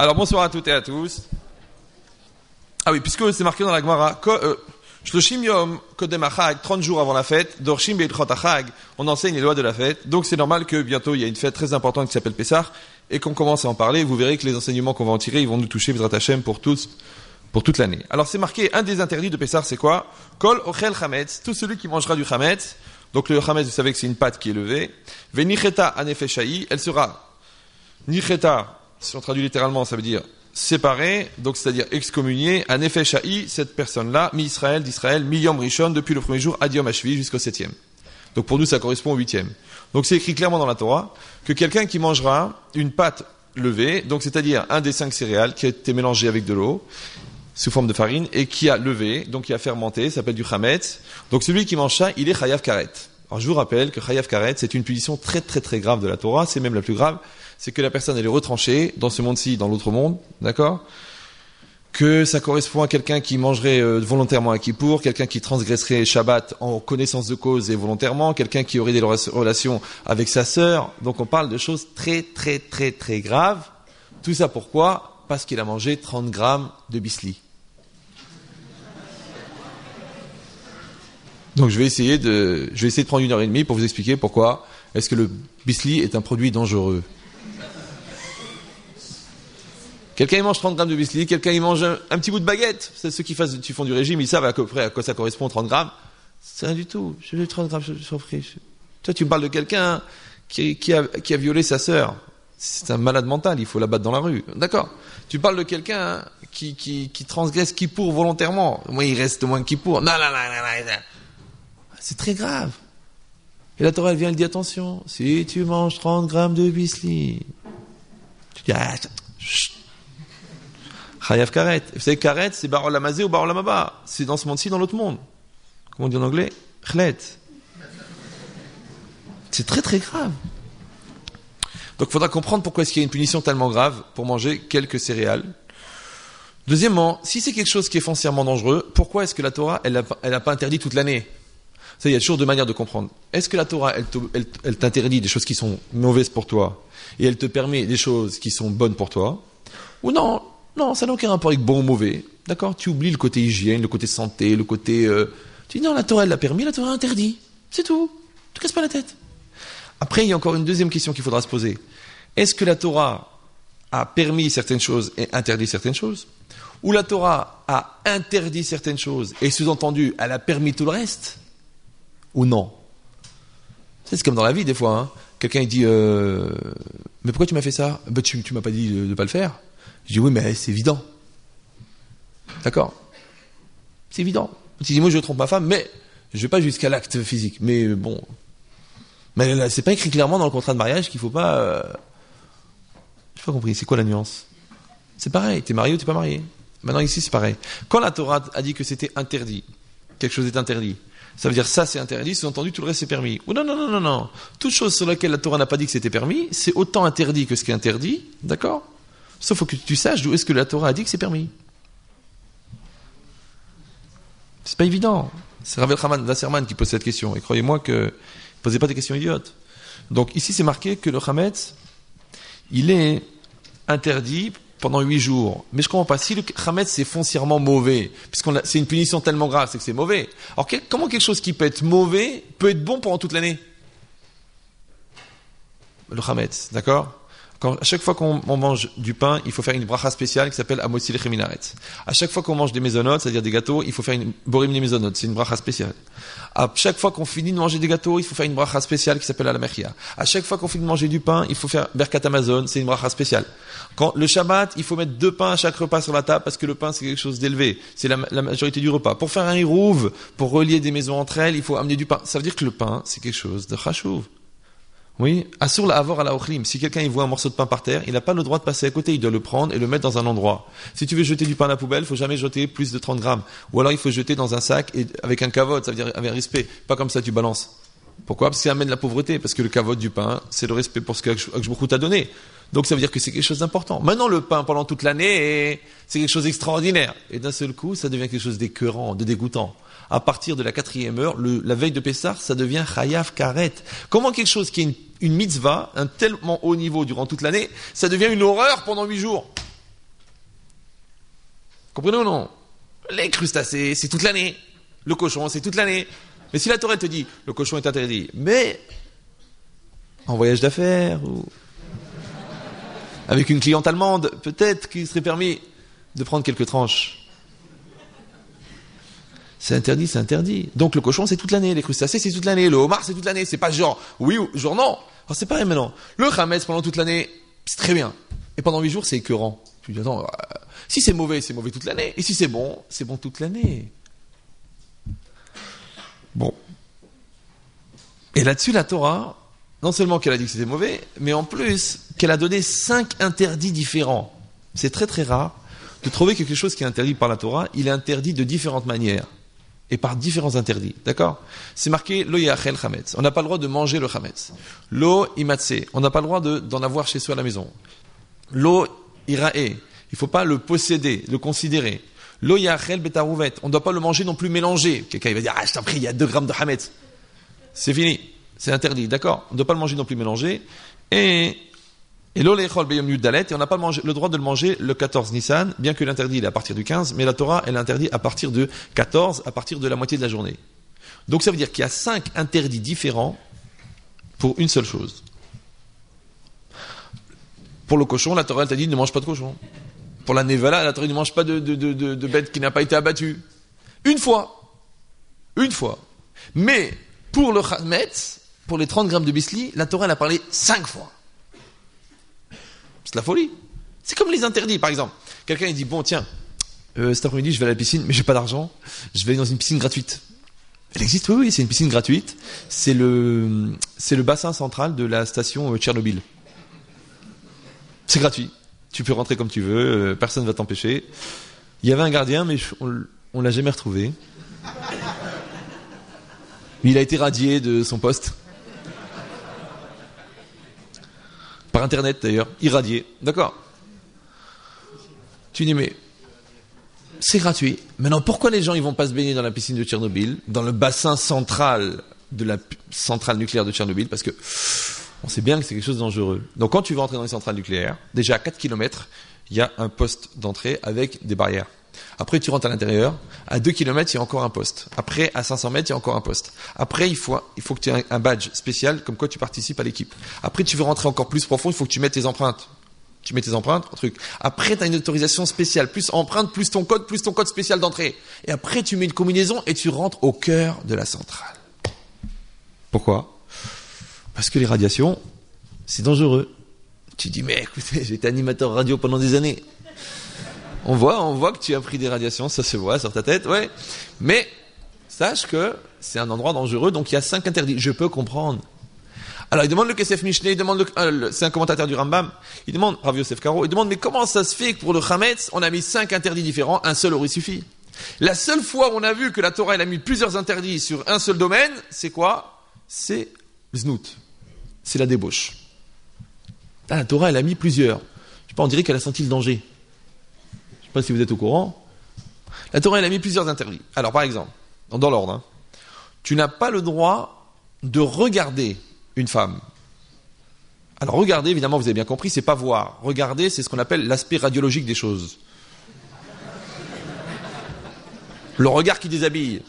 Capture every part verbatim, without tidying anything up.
Alors bonsoir à toutes et à tous. Ah oui, puisque c'est marqué dans la Gemara, Shloshim Yom Kodem Achag, trente jours avant la fête, Dorshim Beilchot Achag, on enseigne les lois de la fête. Donc c'est normal que bientôt il y a une fête très importante qui s'appelle Pessah et qu'on commence à en parler. Vous verrez que les enseignements qu'on va en tirer, ils vont nous toucher Bezrat Hashem pour tous, pour toute l'année. Alors c'est marqué, un des interdits de Pessah, c'est quoi? Kol Ochel Chametz, tout celui qui mangera du Chametz. Donc le Chametz, vous savez que c'est une pâte qui est levée. Venicheta Anefeshai, elle sera Nicheta, si on traduit littéralement, ça veut dire séparée, donc c'est-à-dire excommuniée, Anefeshai, cette personne-là, mi-Israël, d'Israël, mi-Yom Rishon, depuis le premier jour, ad Yom Hashvi, jusqu'au septième. Donc pour nous, ça correspond au huitième. Donc c'est écrit clairement dans la Torah que quelqu'un qui mangera une pâte levée, donc c'est-à-dire un des cinq céréales qui a été mélangé avec de l'eau, sous forme de farine, et qui a levé, donc qui a fermenté, ça s'appelle du chametz. Donc celui qui mange ça, il est chayav karet. Alors je vous rappelle que chayav karet, c'est une punition très très très grave de la Torah, c'est même la plus grave, c'est que la personne elle est retranchée dans ce monde-ci, dans l'autre monde, d'accord? Que ça correspond à quelqu'un qui mangerait euh, volontairement à Kippour, quelqu'un qui transgresserait Shabbat en connaissance de cause et volontairement, quelqu'un qui aurait des relations avec sa sœur. Donc on parle de choses très très très très graves. Tout ça pourquoi? Parce qu'il a mangé trente grammes de bisli. Donc je vais essayer de, je vais essayer de prendre une heure et demie pour vous expliquer pourquoi est-ce que le bisli est un produit dangereux. Quelqu'un il mange trente grammes de bisli, quelqu'un il mange un, un petit bout de baguette. C'est ceux qui, fassent, qui font du régime, ils savent à peu près à quoi ça correspond trente grammes. C'est rien du tout. Je veux trente grammes, je suis surpris. Toi tu me parles de quelqu'un qui, qui, a, qui a violé sa sœur. C'est un malade mental, il faut la battre dans la rue. D'accord. Tu parles de quelqu'un qui, qui, qui transgresse Kippour volontairement. Moi il reste moins Kippour. Non, non, non, non, non. C'est très grave. Et la Torah, elle vient, elle dit, attention, si tu manges trente grammes de bisli, tu dis, ah, chut. Chayav karet. Vous savez, karet, c'est barol amazé ou barol amaba. C'est dans ce monde-ci, dans l'autre monde. Comment on dit en anglais? Chlet. C'est très très grave. Donc il faudra comprendre pourquoi est-ce qu'il y a une punition tellement grave pour manger quelques céréales. Deuxièmement, si c'est quelque chose qui est foncièrement dangereux, pourquoi est-ce que la Torah, elle n'a elle pas interdit toute l'année? Ça, il y a toujours deux manières de comprendre. Est-ce que la Torah, elle, elle, elle t'interdit des choses qui sont mauvaises pour toi et elle te permet des choses qui sont bonnes pour toi? Ou non, non, ça n'a aucun rapport avec bon ou mauvais. D'accord? Tu oublies le côté hygiène, le côté santé, le côté... Euh... Tu dis non, la Torah, elle l'a permis, la Torah interdit. C'est tout. Tu te casses pas la tête. Après, il y a encore une deuxième question qu'il faudra se poser. Est-ce que la Torah a permis certaines choses et interdit certaines choses? Ou la Torah a interdit certaines choses et sous-entendu, elle a permis tout le reste? Ou non? C'est comme dans la vie des fois. Hein. Quelqu'un il dit euh, mais pourquoi tu m'as fait ça? Ben, tu tu m'as pas dit de ne pas le faire. Je dis oui mais c'est évident. D'accord? C'est évident. Tu dis moi je trompe ma femme mais je vais pas jusqu'à l'acte physique. Mais bon, mais là, c'est pas écrit clairement dans le contrat de mariage qu'il faut pas. Euh... J'ai pas compris. C'est quoi la nuance? C'est pareil. T'es marié ou t'es pas marié? Maintenant ici c'est pareil. Quand la Torah a dit que c'était interdit, quelque chose est interdit. Ça veut dire ça c'est interdit, sous-entendu tout le reste c'est permis. Ou non, non, non, non, non. Toute chose sur laquelle la Torah n'a pas dit que c'était permis, c'est autant interdit que ce qui est interdit, d'accord? Sauf faut que tu saches d'où est-ce que la Torah a dit que c'est permis. C'est pas évident. C'est Rav Elchanan Wasserman qui pose cette question. Et croyez-moi que ne posez pas des questions idiotes. Donc ici c'est marqué que le chametz, il est interdit pendant huit jours. Mais je comprends pas. Si le chametz c'est foncièrement mauvais, puisqu'on a, c'est une punition tellement grave, c'est que c'est mauvais. Alors quel, comment quelque chose qui peut être mauvais peut être bon pendant toute l'année? Le chametz, d'accord? Quand, à chaque fois qu'on on mange du pain, il faut faire une bracha spéciale qui s'appelle Amotzi Lechem Minaret. À chaque fois qu'on mange des mésonotes, c'est-à-dire des gâteaux, il faut faire une borim des mésonotes, c'est une bracha spéciale. À chaque fois qu'on finit de manger des gâteaux, il faut faire une bracha spéciale qui s'appelle Alamechia. À chaque fois qu'on finit de manger du pain, il faut faire Berkat Amazon, c'est une bracha spéciale. Quand le Shabbat, il faut mettre deux pains à chaque repas sur la table parce que le pain c'est quelque chose d'élevé, c'est la, la majorité du repas. Pour faire un hirouv, pour relier des maisons entre elles, il faut amener du pain. Ça veut dire que le pain c'est quelque chose de chashuv. Oui, assur la avor à la ochlim. Si quelqu'un il voit un morceau de pain par terre, il n'a pas le droit de passer à côté, il doit le prendre et le mettre dans un endroit. Si tu veux jeter du pain à la poubelle, il faut jamais jeter plus de trente grammes. Ou alors il faut jeter dans un sac et avec un kavod, ça veut dire avec respect. Pas comme ça tu balances. Pourquoi? Parce que ça amène la pauvreté. Parce que le kavod du pain, c'est le respect pour ce que Akshbourou t'a donné. Donc ça veut dire que c'est quelque chose d'important. Maintenant le pain pendant toute l'année, c'est quelque chose d'extraordinaire. Et d'un seul coup, ça devient quelque chose d'écœurant, de dégoûtant. À partir de la quatrième heure, le, la veille de Pessah, ça devient chayav karet. Comment quelque chose qui est une, une mitzvah, un tellement haut niveau durant toute l'année, ça devient une horreur pendant huit jours? Comprenez ou non? Les crustacés, c'est toute l'année. Le cochon, c'est toute l'année. Mais si la Torah te dit, le cochon est interdit, mais en voyage d'affaires ou avec une cliente allemande, peut-être qu'il serait permis de prendre quelques tranches. C'est interdit, c'est interdit. Donc le cochon, c'est toute l'année. Les crustacés, c'est toute l'année. Le homard, c'est toute l'année. C'est pas genre oui ou genre non. Alors c'est pareil maintenant. Le chametz pendant toute l'année, c'est très bien. Et pendant huit jours, c'est écœurant. Tu dis, attends, euh, si c'est mauvais, c'est mauvais toute l'année. Et si c'est bon, c'est bon toute l'année. Bon. Et là-dessus, la Torah, non seulement qu'elle a dit que c'était mauvais, mais en plus qu'elle a donné cinq interdits différents. C'est très très rare de trouver quelque chose qui est interdit par la Torah. Il est interdit de différentes manières. Et par différents interdits, d'accord? C'est marqué lo yachel chametz. On n'a pas le droit de manger le chametz. Lo imatse. On n'a pas le droit de, d'en avoir chez soi à la maison. Lo irae. Il ne faut pas le posséder, le considérer. Lo yachel betarouvet. On ne doit pas le manger non plus mélangé. Quelqu'un il va dire ah je t'en prie il y a deux grammes de chametz. C'est fini, c'est interdit, d'accord? On ne doit pas le manger non plus mélangé. Et Et l'o lechol beyom yud dalet, et on n'a pas le droit de le manger le quatorze Nissan, bien que l'interdit il est à partir du quinze, mais la Torah elle interdit à partir de quatorze, à partir de la moitié de la journée. Donc ça veut dire qu'il y a cinq interdits différents pour une seule chose. Pour le cochon, la Torah elle t'a dit ne mange pas de cochon. Pour la nevala, la Torah ne mange pas de, de, de, de, de bête qui n'a pas été abattue. Une fois. Une fois. Mais pour le chametz, pour les trente grammes de bisli, la Torah elle a parlé cinq fois. C'est la folie. C'est comme les interdits, par exemple. Quelqu'un il dit bon tiens, euh, cet après-midi je vais à la piscine, mais j'ai pas d'argent. Je vais aller dans une piscine gratuite. Elle existe, oui, oui, c'est une piscine gratuite. C'est le, c'est le bassin central de la station Tchernobyl. C'est gratuit. Tu peux rentrer comme tu veux, euh, personne ne va t'empêcher. Il y avait un gardien, mais on, on l'a jamais retrouvé. Il a été radié de son poste. Par internet d'ailleurs, irradié. D'accord. Tu dis mais c'est gratuit. Maintenant pourquoi les gens ils vont pas se baigner dans la piscine de Tchernobyl, dans le bassin central de la p- centrale nucléaire de Tchernobyl, parce que on sait bien que c'est quelque chose de dangereux. Donc quand tu vas entrer dans les centrales nucléaires, déjà à quatre kilomètres, il y a un poste d'entrée avec des barrières. Après tu rentres à l'intérieur, à deux kilomètres il y a encore un poste. Après à cinq cents mètres il y a encore un poste. Après il faut, il faut que tu aies un badge spécial comme quoi tu participes à l'équipe. Après tu veux rentrer encore plus profond, il faut que tu mettes tes empreintes. Tu mets tes empreintes, un truc. Après tu as une autorisation spéciale, plus empreinte, plus ton code, plus ton code spécial d'entrée. Et après tu mets une combinaison et tu rentres au cœur de la centrale. Pourquoi? Parce que les radiations, c'est dangereux. Tu dis mais écoutez, j'ai été animateur radio pendant des années. On voit, on voit que tu as pris des radiations, ça se voit sur ta tête, ouais. Mais sache que c'est un endroit dangereux, donc il y a cinq interdits. Je peux comprendre. Alors il demande le Kesef Mishneh, il demande le, euh, c'est un commentateur du Rambam, il demande, Rav Yosef Karo, il demande mais comment ça se fait que pour le Chametz, on a mis cinq interdits différents, un seul aurait suffi. La seule fois où on a vu que la Torah elle a mis plusieurs interdits sur un seul domaine, c'est quoi? C'est Znout. C'est la débauche. Là, la Torah elle a mis plusieurs. Je sais pas, on dirait qu'elle a senti le danger. Je ne sais pas si vous êtes au courant. La Torah, elle a mis plusieurs interdits. Alors, par exemple, dans l'ordre, hein, tu n'as pas le droit de regarder une femme. Alors, regarder, évidemment, vous avez bien compris, c'est pas voir. Regarder, c'est ce qu'on appelle l'aspect radiologique des choses. Le regard qui déshabille.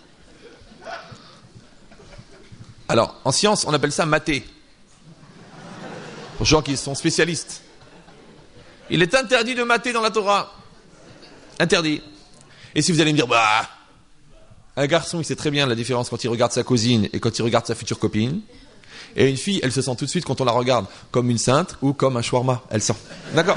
Alors, en science, on appelle ça mater. Pour les gens qui sont spécialistes. Il est interdit de mater dans la Torah. Interdit. Et si vous allez me dire, bah, un garçon, il sait très bien la différence quand il regarde sa cousine et quand il regarde sa future copine. Et une fille, elle se sent tout de suite quand on la regarde comme une sainte ou comme un shawarma. Elle sent. D'accord?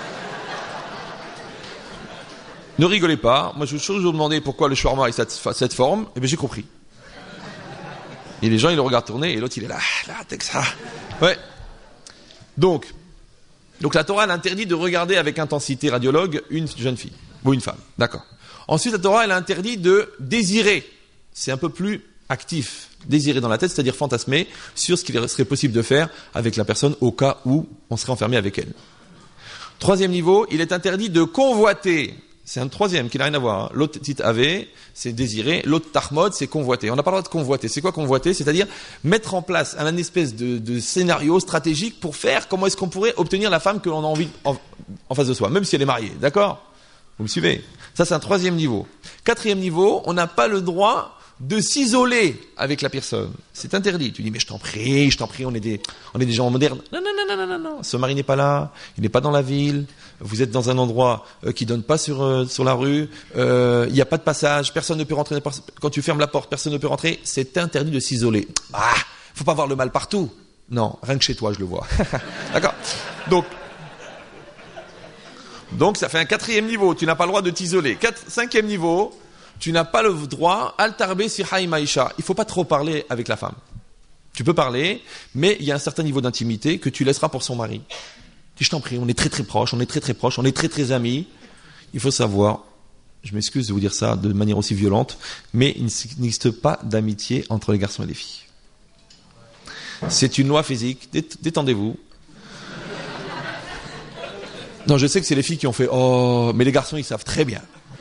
Ne rigolez pas. Moi, je veux toujours vous demander pourquoi le shawarma a cette, cette forme. Eh bien, j'ai compris. Et les gens, ils le regardent tourner et l'autre, il est là, là, t'es que ça. Ouais. Donc, donc la Torah, elle interdit de regarder avec intensité radiologue une jeune fille. Ou une femme, d'accord. Ensuite, la Torah, elle a interdit de désirer. C'est un peu plus actif. Désirer dans la tête, c'est-à-dire fantasmer sur ce qu'il serait possible de faire avec la personne au cas où on serait enfermé avec elle. Troisième niveau, il est interdit de convoiter. C'est un troisième qui n'a rien à voir. Hein. L'autre tit ave, c'est désirer. L'autre tahmod, c'est convoiter. On n'a pas le droit de convoiter. C'est quoi convoiter? C'est-à-dire mettre en place un espèce de, de scénario stratégique pour faire comment est-ce qu'on pourrait obtenir la femme que l'on a envie en, en face de soi, même si elle est mariée. D'accord? Vous me suivez? Ça, c'est un troisième niveau. Quatrième niveau, on n'a pas le droit de s'isoler avec la personne. C'est interdit. Tu dis, mais je t'en prie, je t'en prie, on est des, on est des gens modernes. Non, non, non, non, non, non. Ce mari n'est pas là, il n'est pas dans la ville, vous êtes dans un endroit euh, qui donne pas sur, euh, sur la rue, euh, il n'y a pas de passage, personne ne peut rentrer. Quand tu fermes la porte, personne ne peut rentrer. C'est interdit de s'isoler. Ah, faut pas voir le mal partout. Non, rien que chez toi, je le vois. D'accord? Donc, Donc ça fait un quatrième niveau, tu n'as pas le droit de t'isoler. Quatre, cinquième niveau, tu n'as pas le droit, al-tarbi si hay maïcha. Il ne faut pas trop parler avec la femme. Tu peux parler, mais il y a un certain niveau d'intimité que tu laisseras pour son mari. Dis, je t'en prie, on est très très proches, on est très très proches, on est très très amis. Il faut savoir, je m'excuse de vous dire ça de manière aussi violente, mais il n'existe pas d'amitié entre les garçons et les filles. C'est une loi physique, détendez-vous. Non, je sais que c'est les filles qui ont fait « Oh », mais les garçons, ils savent très bien.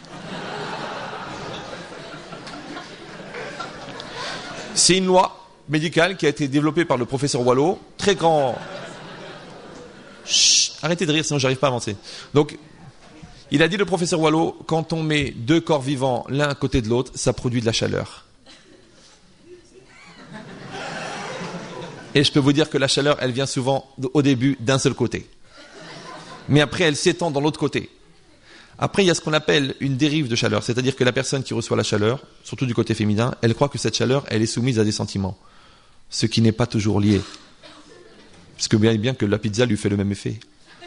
C'est une loi médicale qui a été développée par le professeur Wallo, très grand... Chut, arrêtez de rire, sinon j'arrive pas à avancer. Donc, il a dit, le professeur Wallo, quand on met deux corps vivants l'un à côté de l'autre, ça produit de la chaleur. Et je peux vous dire que la chaleur, elle vient souvent au début d'un seul côté. Mais après, elle s'étend dans l'autre côté. Après, il y a ce qu'on appelle une dérive de chaleur, c'est-à-dire que la personne qui reçoit la chaleur, surtout du côté féminin, elle croit que cette chaleur, elle est soumise à des sentiments, ce qui n'est pas toujours lié. Parce que bien bien que la pizza lui fait le même effet.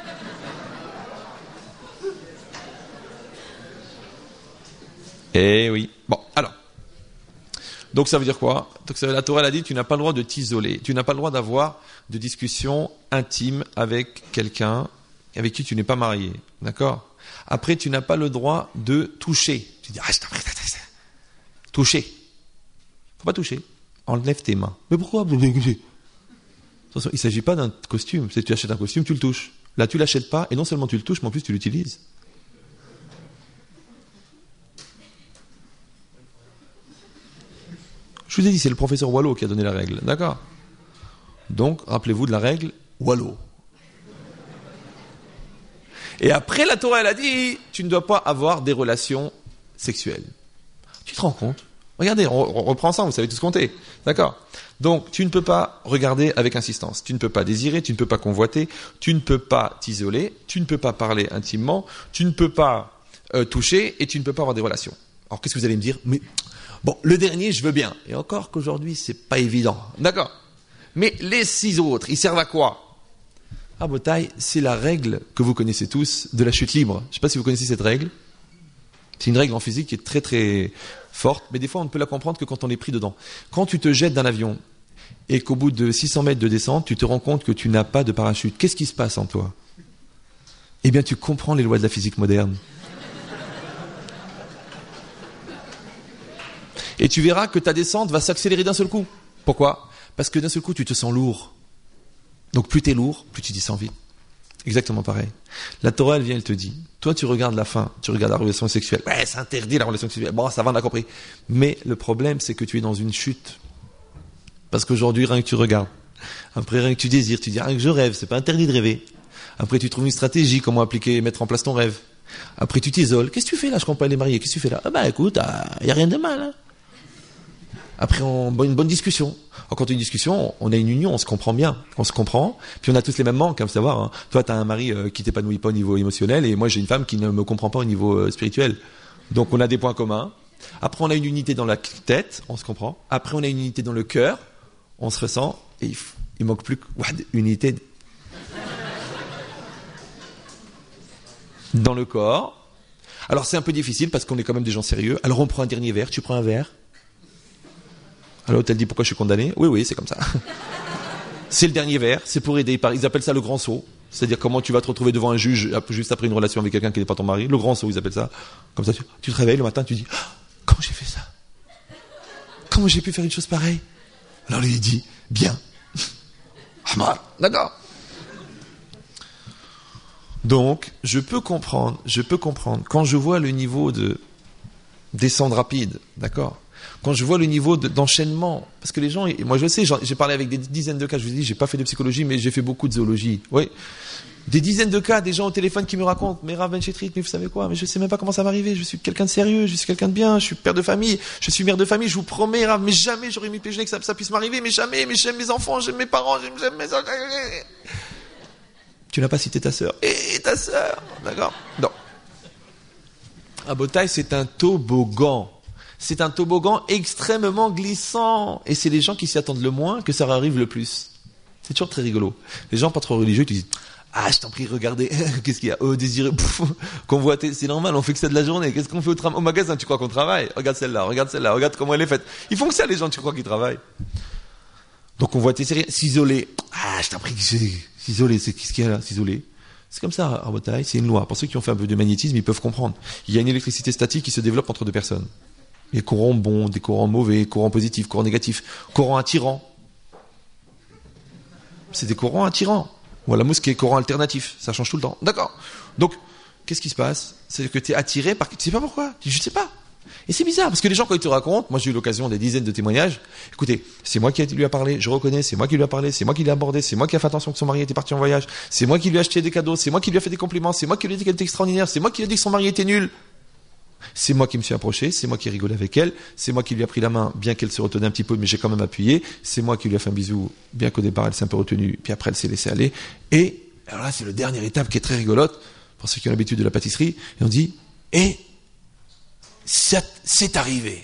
Eh oui. Bon, alors. Donc ça veut dire quoi? Donc ça, la Torah elle a dit, tu n'as pas le droit de t'isoler, tu n'as pas le droit d'avoir de discussions intimes avec quelqu'un avec qui tu n'es pas marié, d'accord? Après, tu n'as pas le droit de toucher. Tu dis, ah, je t'en prie, toucher. Faut pas toucher. Enlève tes mains. Mais pourquoi? Attention, il ne s'agit pas d'un costume. Si tu achètes un costume, tu le touches. Là, tu l'achètes pas, et non seulement tu le touches, mais en plus tu l'utilises. Je vous ai dit, c'est le professeur Wallo qui a donné la règle, d'accord? Donc, rappelez-vous de la règle Wallo. Et après, la Torah, elle a dit, tu ne dois pas avoir des relations sexuelles. Tu te rends compte? Regardez, on, on reprend ça, vous savez tous compter. D'accord? Donc, tu ne peux pas regarder avec insistance. Tu ne peux pas désirer, tu ne peux pas convoiter, tu ne peux pas t'isoler, tu ne peux pas parler intimement, tu ne peux pas euh, toucher et tu ne peux pas avoir des relations. Alors, qu'est-ce que vous allez me dire? Mais, bon, le dernier, je veux bien. Et encore qu'aujourd'hui, c'est pas évident. D'accord? Mais les six autres, ils servent à quoi? Ah, Botaï, c'est la règle que vous connaissez tous de la chute libre. Je ne sais pas si vous connaissez cette règle. C'est une règle en physique qui est très très forte, mais des fois on ne peut la comprendre que quand on est pris dedans. Quand tu te jettes d'un avion et qu'au bout de six cents mètres de descente, tu te rends compte que tu n'as pas de parachute, qu'est-ce qui se passe en toi? Eh bien, tu comprends les lois de la physique moderne. Et tu verras que ta descente va s'accélérer d'un seul coup. Pourquoi? Parce que d'un seul coup, tu te sens lourd. Donc plus tu es lourd, plus tu descends vite. Exactement pareil. La Torah, elle vient, elle te dit, toi tu regardes la fin, tu regardes la relation sexuelle. Ouais, c'est interdit la relation sexuelle. Bon, ça va, on a compris. Mais le problème, c'est que tu es dans une chute. Parce qu'aujourd'hui, rien que tu regardes. Après, rien que tu désires, tu dis, rien que je rêve, c'est pas interdit de rêver. Après, tu trouves une stratégie, comment appliquer et mettre en place ton rêve. Après, tu t'isoles. Qu'est-ce que tu fais là? Je comprends pas les mariés. Qu'est-ce que tu fais là? Ah bah écoute, il ah, n'y a rien de mal. Hein. Après, on, une bonne discussion. Alors, quand on a une discussion, on a une union, on se comprend bien. On se comprend. Puis on a tous les mêmes manques, il faut savoir. Hein. Toi, tu as un mari euh, qui t'épanouit pas au niveau émotionnel, et moi, j'ai une femme qui ne me comprend pas au niveau euh, spirituel. Donc, on a des points communs. Après, on a une unité dans la tête, on se comprend. Après, on a une unité dans le cœur, on se ressent. Et il, il manque plus qu'une unité dans le corps. Alors, c'est un peu difficile parce qu'on est quand même des gens sérieux. Alors, on prend un dernier verre. Tu prends un verre. Alors, elle dit pourquoi je suis condamné? Oui, oui, c'est comme ça. C'est le dernier verre, c'est pour aider. Ils appellent ça le grand saut. C'est-à-dire comment tu vas te retrouver devant un juge juste après une relation avec quelqu'un qui n'est pas ton mari. Le grand saut, ils appellent ça. Comme ça, tu, tu te réveilles le matin, tu dis oh, comment j'ai fait ça? Comment j'ai pu faire une chose pareille? Alors lui, il dit bien. D'accord. Donc, je peux comprendre, je peux comprendre. Quand je vois le niveau de descente rapide, d'accord? Quand je vois le niveau de, d'enchaînement, parce que les gens, moi je sais, j'ai parlé avec des dizaines de cas, je vous ai dit, j'ai pas fait de psychologie, mais j'ai fait beaucoup de zoologie. Oui. Des dizaines de cas, des gens au téléphone qui me racontent, mais Rav Ben Chetrit, mais vous savez quoi, mais je sais même pas comment ça va arriver, je suis quelqu'un de sérieux, je suis quelqu'un de bien, je suis père de famille, je suis mère de famille, je vous promets, Rav, mais jamais j'aurais mis péché que ça, ça puisse m'arriver, mais jamais, mais j'aime mes enfants, j'aime mes parents, j'aime, j'aime mes... Tu n'as pas cité ta sœur. Et ta sœur, d'accord? Non. Un botail, c'est un toboggan. C'est un toboggan extrêmement glissant. Et c'est les gens qui s'y attendent le moins que ça arrive le plus. C'est toujours très rigolo. Les gens pas trop religieux, ils te disent, ah, je t'en prie, regardez, qu'est-ce qu'il y a? Oh, désiré, convoité, c'est normal, on fait que ça de la journée. Qu'est-ce qu'on fait au, tra- au magasin? Tu crois qu'on travaille? Regarde celle-là, regarde celle-là, regarde comment elle est faite. Ils font que ça, les gens, tu crois qu'ils travaillent? Donc on voit tes séries, s'isoler. Ah, je t'en prie, s'isoler, c'est qu'est-ce qu'il y a là, s'isoler? C'est comme ça, à Botaï, c'est une loi. Pour ceux qui ont fait un peu de magnétisme, ils peuvent comprendre. Il y a une électricité statique qui se développe entre deux personnes. Il y a des courants bons, des courants mauvais, courants positifs, courants négatifs, courants attirants. C'est des courants attirants. Ou à la mosquée, courant alternatif. Ça change tout le temps. D'accord. Donc, qu'est-ce qui se passe? C'est que tu es attiré par... Tu sais pas pourquoi? Je sais pas. Et c'est bizarre, parce que les gens, quand ils te racontent, moi j'ai eu l'occasion des dizaines de témoignages, écoutez, c'est moi qui lui a parlé, je reconnais, c'est moi qui lui a parlé, c'est moi qui l'ai abordé, c'est moi qui a fait attention que son mari était parti en voyage, c'est moi qui lui ai acheté des cadeaux, c'est moi qui lui a fait des compliments, c'est moi qui lui ai dit qu'elle était extraordinaire, c'est moi qui lui ai dit que son mari était nul. C'est moi qui me suis approché, c'est moi qui ai rigolé avec elle, c'est moi qui lui ai pris la main, bien qu'elle se retenait un petit peu, mais j'ai quand même appuyé, c'est moi qui lui ai fait un bisou, bien qu'au départ elle s'est un peu retenue, puis après elle s'est laissée aller. Et, alors là c'est le dernière étape qui est très rigolote, pour ceux qui ont l'habitude de la pâtisserie, et on dit, et c'est, c'est arrivé.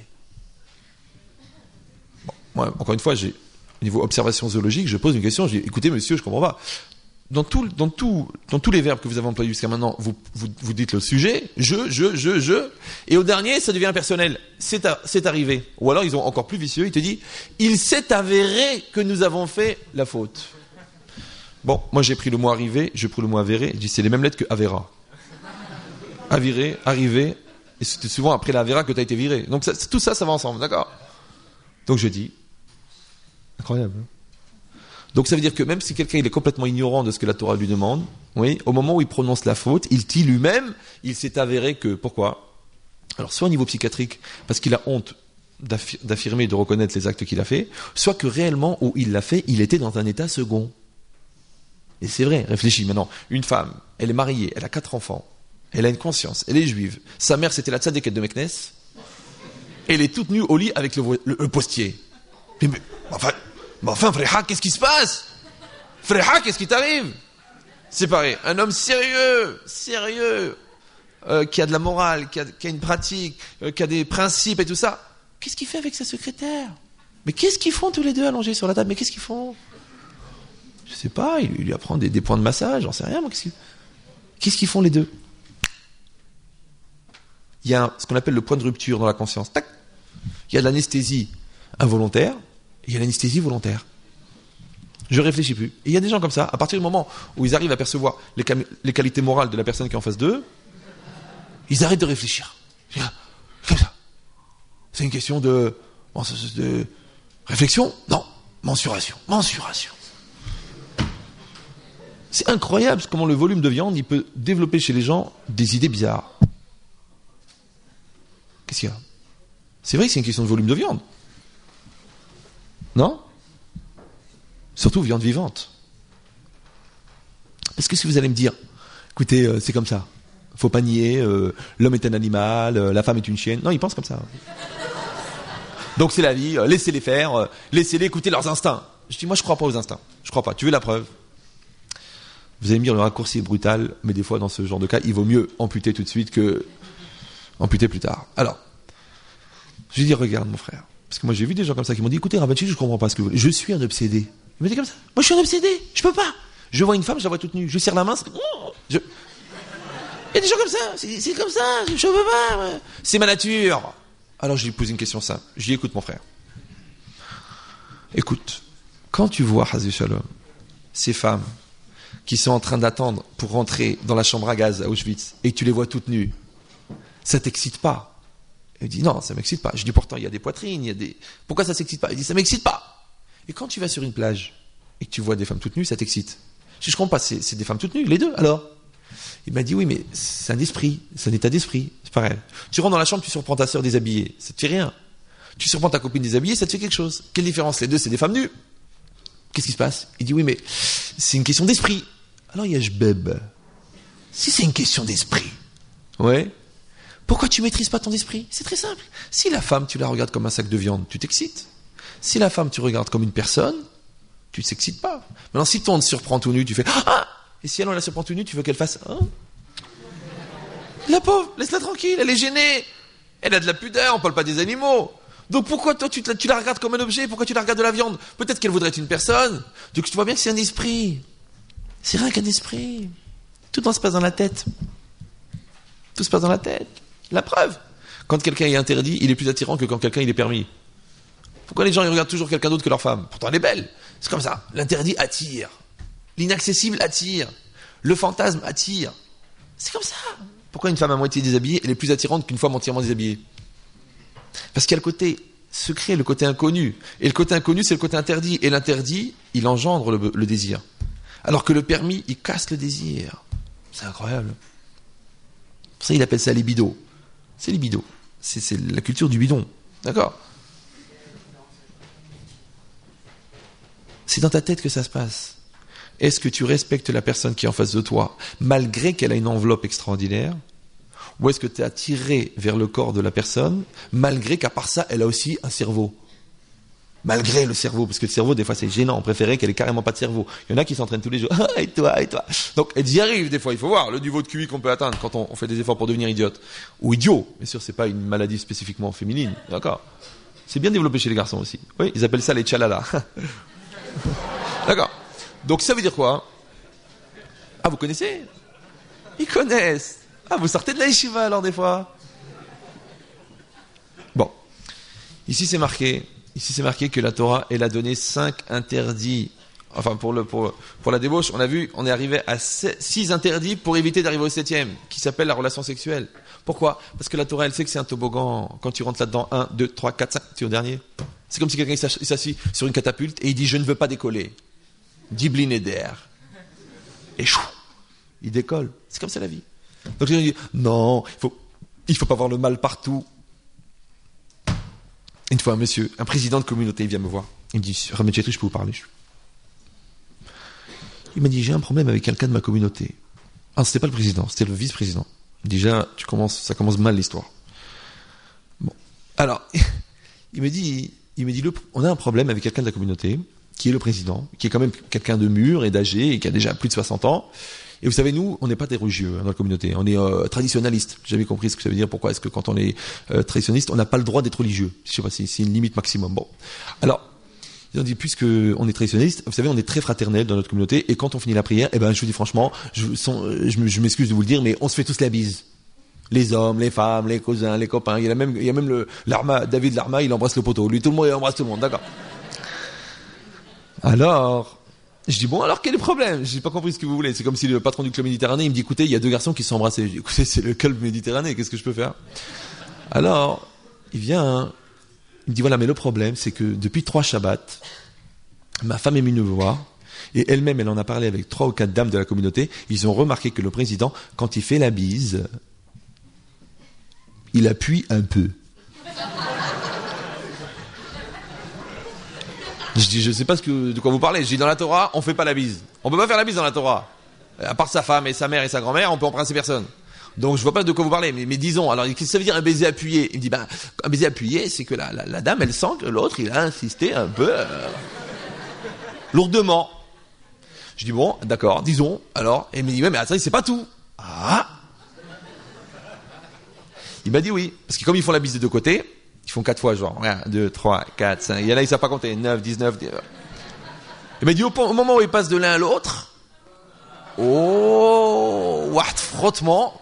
Bon, moi, encore une fois, j'ai, au niveau observation zoologique, je pose une question, je dis, écoutez monsieur, je comprends pas. Dans, tout, dans, tout, dans tous les verbes que vous avez employés jusqu'à maintenant, vous, vous, vous dites le sujet, je, je, je, je, et au dernier, ça devient impersonnel. C'est, à, c'est arrivé. Ou alors, ils ont encore plus vicieux, ils te disent, il s'est avéré que nous avons fait la faute. Bon, moi j'ai pris le mot arrivé, j'ai pris le mot avéré, je dis, c'est les mêmes lettres que avera. Aviré, arrivé, et c'était souvent après la avera que tu as été viré. Donc ça, tout ça, ça va ensemble, d'accord? Donc je dis, incroyable, hein? Donc ça veut dire que même si quelqu'un il est complètement ignorant de ce que la Torah lui demande, oui, au moment où il prononce la faute, il dit lui-même, il s'est avéré que, pourquoi? Alors soit au niveau psychiatrique, parce qu'il a honte d'affir- d'affirmer, de reconnaître les actes qu'il a fait, soit que réellement où il l'a fait, il était dans un état second. Et c'est vrai, réfléchis maintenant, une femme, elle est mariée, elle a quatre enfants, elle a une conscience, elle est juive, sa mère c'était la tzadékette de Meknes, elle est toute nue au lit avec le, vo- le, le postier. Mais, mais, enfin... Mais enfin, Fréha, qu'est-ce qui se passe? Fréha, qu'est-ce qui t'arrive? C'est pareil, un homme sérieux, sérieux, euh, qui a de la morale, qui a, qui a une pratique, euh, qui a des principes et tout ça. Qu'est-ce qu'il fait avec sa secrétaire? Mais qu'est-ce qu'ils font tous les deux allongés sur la table? Mais qu'est-ce qu'ils font? Je sais pas, il, il lui apprend des, des points de massage, j'en sais rien, moi. Qu'est-ce qu'ils, qu'est-ce qu'ils font les deux? Il y a un, ce qu'on appelle le point de rupture dans la conscience. Tac. Il y a de l'anesthésie involontaire. Il y a l'anesthésie volontaire. Je réfléchis plus. Et il y a des gens comme ça, à partir du moment où ils arrivent à percevoir les, cam- les qualités morales de la personne qui est en face d'eux, ils arrêtent de réfléchir. Comme ça. C'est une question de, de réflexion? Non. Mensuration. Mensuration. C'est incroyable comment le volume de viande, il peut développer chez les gens des idées bizarres. Qu'est-ce qu'il y a? C'est vrai que c'est une question de volume de viande. Non? Surtout viande vivante. Parce que si vous allez me dire, écoutez, euh, c'est comme ça, faut pas nier, euh, l'homme est un animal, euh, la femme est une chienne. Non, ils pensent comme ça. Donc c'est la vie, euh, laissez-les faire, euh, laissez-les écouter leurs instincts. Je dis, moi je crois pas aux instincts. Je crois pas. Tu veux la preuve? Vous allez me dire, le raccourci est brutal, mais des fois dans ce genre de cas, il vaut mieux amputer tout de suite que amputer plus tard. Alors, je lui dis, regarde mon frère. Parce que moi j'ai vu des gens comme ça qui m'ont dit, écoutez Rabachi, je comprends pas ce que vous voulez. Je suis un obsédé. Il me dit comme ça. Moi je suis un obsédé. Je peux pas. Je vois une femme, je la vois toute nue. Je lui serre la main. C'est... Je... Il y a des gens comme ça. C'est, c'est comme ça. Je peux pas. Ouais. C'est ma nature. Alors je lui pose une question simple. Je lui dis, écoute mon frère. Écoute, quand tu vois, Hazé Shalom, ces femmes qui sont en train d'attendre pour rentrer dans la chambre à gaz à Auschwitz et que tu les vois toutes nues, ça t'excite pas? Il dit non, ça m'excite pas. Je dis pourtant il y a des poitrines, il y a des. Pourquoi ça s'excite pas? Il dit ça m'excite pas. Et quand tu vas sur une plage et que tu vois des femmes toutes nues, ça t'excite. Je dis je comprends pas, c'est, c'est des femmes toutes nues, les deux. Alors, il m'a dit oui, mais c'est un esprit, c'est un état d'esprit, c'est pareil. Tu rentres dans la chambre, tu surprends ta sœur déshabillée, ça te fait rien. Tu surprends ta copine déshabillée, ça te fait quelque chose. Quelle différence? Les deux, c'est des femmes nues. Qu'est-ce qui se passe? Il dit oui, mais c'est une question d'esprit. Alors il y a Jbeb. Si c'est une question d'esprit, ouais. Pourquoi tu maîtrises pas ton esprit? C'est très simple. Si la femme, tu la regardes comme un sac de viande, tu t'excites. Si la femme, tu regardes comme une personne, tu ne t'excites pas. Maintenant, si ton te surprend tout nu, tu fais ah. Et si elle on la surprend tout nu, tu veux qu'elle fasse ah. La pauvre, laisse-la tranquille, elle est gênée. Elle a de la pudeur, on parle pas des animaux. Donc pourquoi toi tu, te, tu la regardes comme un objet? Pourquoi tu la regardes de la viande? Peut-être qu'elle voudrait être une personne. Donc tu vois bien que c'est un esprit. C'est rien qu'un esprit. Tout se passe dans la tête. Tout se passe dans la tête. La preuve. Quand quelqu'un est interdit, il est plus attirant que quand quelqu'un il est permis. Pourquoi les gens ils regardent toujours quelqu'un d'autre que leur femme? Pourtant elle est belle. C'est comme ça. L'interdit attire. L'inaccessible attire. Le fantasme attire. C'est comme ça. Pourquoi une femme à moitié déshabillée, elle est plus attirante qu'une femme entièrement déshabillée? Parce qu'il y a le côté secret, le côté inconnu. Et le côté inconnu, c'est le côté interdit. Et l'interdit, il engendre le, le désir. Alors que le permis, il casse le désir. C'est incroyable. Pour ça, il appelle ça libido. C'est libido. C'est, c'est la culture du bidon. D'accord? C'est dans ta tête que ça se passe. Est-ce que tu respectes la personne qui est en face de toi, malgré qu'elle a une enveloppe extraordinaire? Ou est-ce que tu es attiré vers le corps de la personne, malgré qu'à part ça, elle a aussi un cerveau? Malgré le cerveau, parce que le cerveau, des fois, c'est gênant. On préférait qu'elle ait carrément pas de cerveau. Il y en a qui s'entraînent tous les jours. Ah, et toi, et toi. Donc, elles y arrivent, des fois. Il faut voir le niveau de Q I qu'on peut atteindre quand on, on fait des efforts pour devenir idiote. Ou idiot. Bien sûr, c'est pas une maladie spécifiquement féminine. D'accord? C'est bien développé chez les garçons aussi. Oui, ils appellent ça les tchalala. D'accord. Donc, ça veut dire quoi? Ah, vous connaissez? Ils connaissent. Ah, vous sortez de la yeshiva, alors, des fois. Bon. Ici, c'est marqué. Ici, c'est marqué que la Torah, elle a donné cinq interdits. Enfin, pour le, pour, pour la débauche, on a vu, on est arrivé à six interdits pour éviter d'arriver au septième, qui s'appelle la relation sexuelle. Pourquoi? Parce que la Torah, elle sait que c'est un toboggan. Quand tu rentres là-dedans, un, deux, trois, quatre, cinq, tu es au dernier. C'est comme si quelqu'un s'assit sur une catapulte et il dit, je ne veux pas décoller. Diblin et d'air. Et chou, il décolle. C'est comme ça la vie. Donc, je dis, non, il faut, il faut pas voir le mal partout. Une fois, un monsieur, un président de communauté, il vient me voir. Il me dit, Ramet Chetri, je peux vous parler? Il m'a dit, j'ai un problème avec quelqu'un de ma communauté. Ah, c'était pas le président, c'était le vice-président. Déjà, tu commences, ça commence mal l'histoire. Bon. Alors, il me dit, il me dit, le, on a un problème avec quelqu'un de la communauté, qui est le président, qui est quand même quelqu'un de mûr et d'âgé, et qui a déjà plus de soixante ans. Et vous savez, nous, on n'est pas des religieux hein, dans la communauté. On est euh, traditionnalistes. J'ai jamais compris ce que ça veut dire. Pourquoi est-ce que quand on est euh, traditionnaliste, on n'a pas le droit d'être religieux? Je sais pas si c'est une limite maximum. Bon. Alors, ils ont dit, puisque on est traditionnaliste, vous savez, on est très fraternel dans notre communauté. Et quand on finit la prière, eh ben, je vous dis franchement, je, sans, je, je m'excuse de vous le dire, mais on se fait tous la bise. Les hommes, les femmes, les cousins, les copains. Il y a même, il y a même le, l'Arma, David Larma, il embrasse le poteau. Lui, tout le monde, il embrasse tout le monde. D'accord. Alors, je dis, bon, alors quel est le problème? J'ai pas compris ce que vous voulez. C'est comme si le patron du club méditerranéen, il me dit, écoutez, il y a deux garçons qui se sont embrassés. Je dis, écoutez, c'est le club méditerranéen, qu'est-ce que je peux faire? Alors, il vient, il me dit, voilà, mais le problème, c'est que depuis trois Shabbats, ma femme est venue me voir, et elle-même, elle en a parlé avec trois ou quatre dames de la communauté, ils ont remarqué que le président, quand il fait la bise, il appuie un peu. Je dis, je sais pas ce que, de quoi vous parlez. Je dis, dans la Torah, on fait pas la bise. On peut pas faire la bise dans la Torah. À part sa femme et sa mère et sa grand-mère, on peut embrasser personne. Donc, je vois pas de quoi vous parlez. Mais, mais disons, alors, qu'est-ce que ça veut dire un baiser appuyé? Il me dit, ben, un baiser appuyé, c'est que la, la, la dame, elle sent que l'autre, il a insisté un peu, euh, lourdement. Je dis, bon, d'accord, disons, alors. Et il me dit, ouais, mais attendez, c'est pas tout. Ah! Il m'a dit oui. Parce que comme ils font la bise des deux côtés, ils font quatre fois, genre, un, deux, trois, quatre, cinq. Il y en a, ils savent pas compter. neuf, dix-neuf. Il m'a dit, au, au moment où ils passent de l'un à l'autre, oh, what, frottement.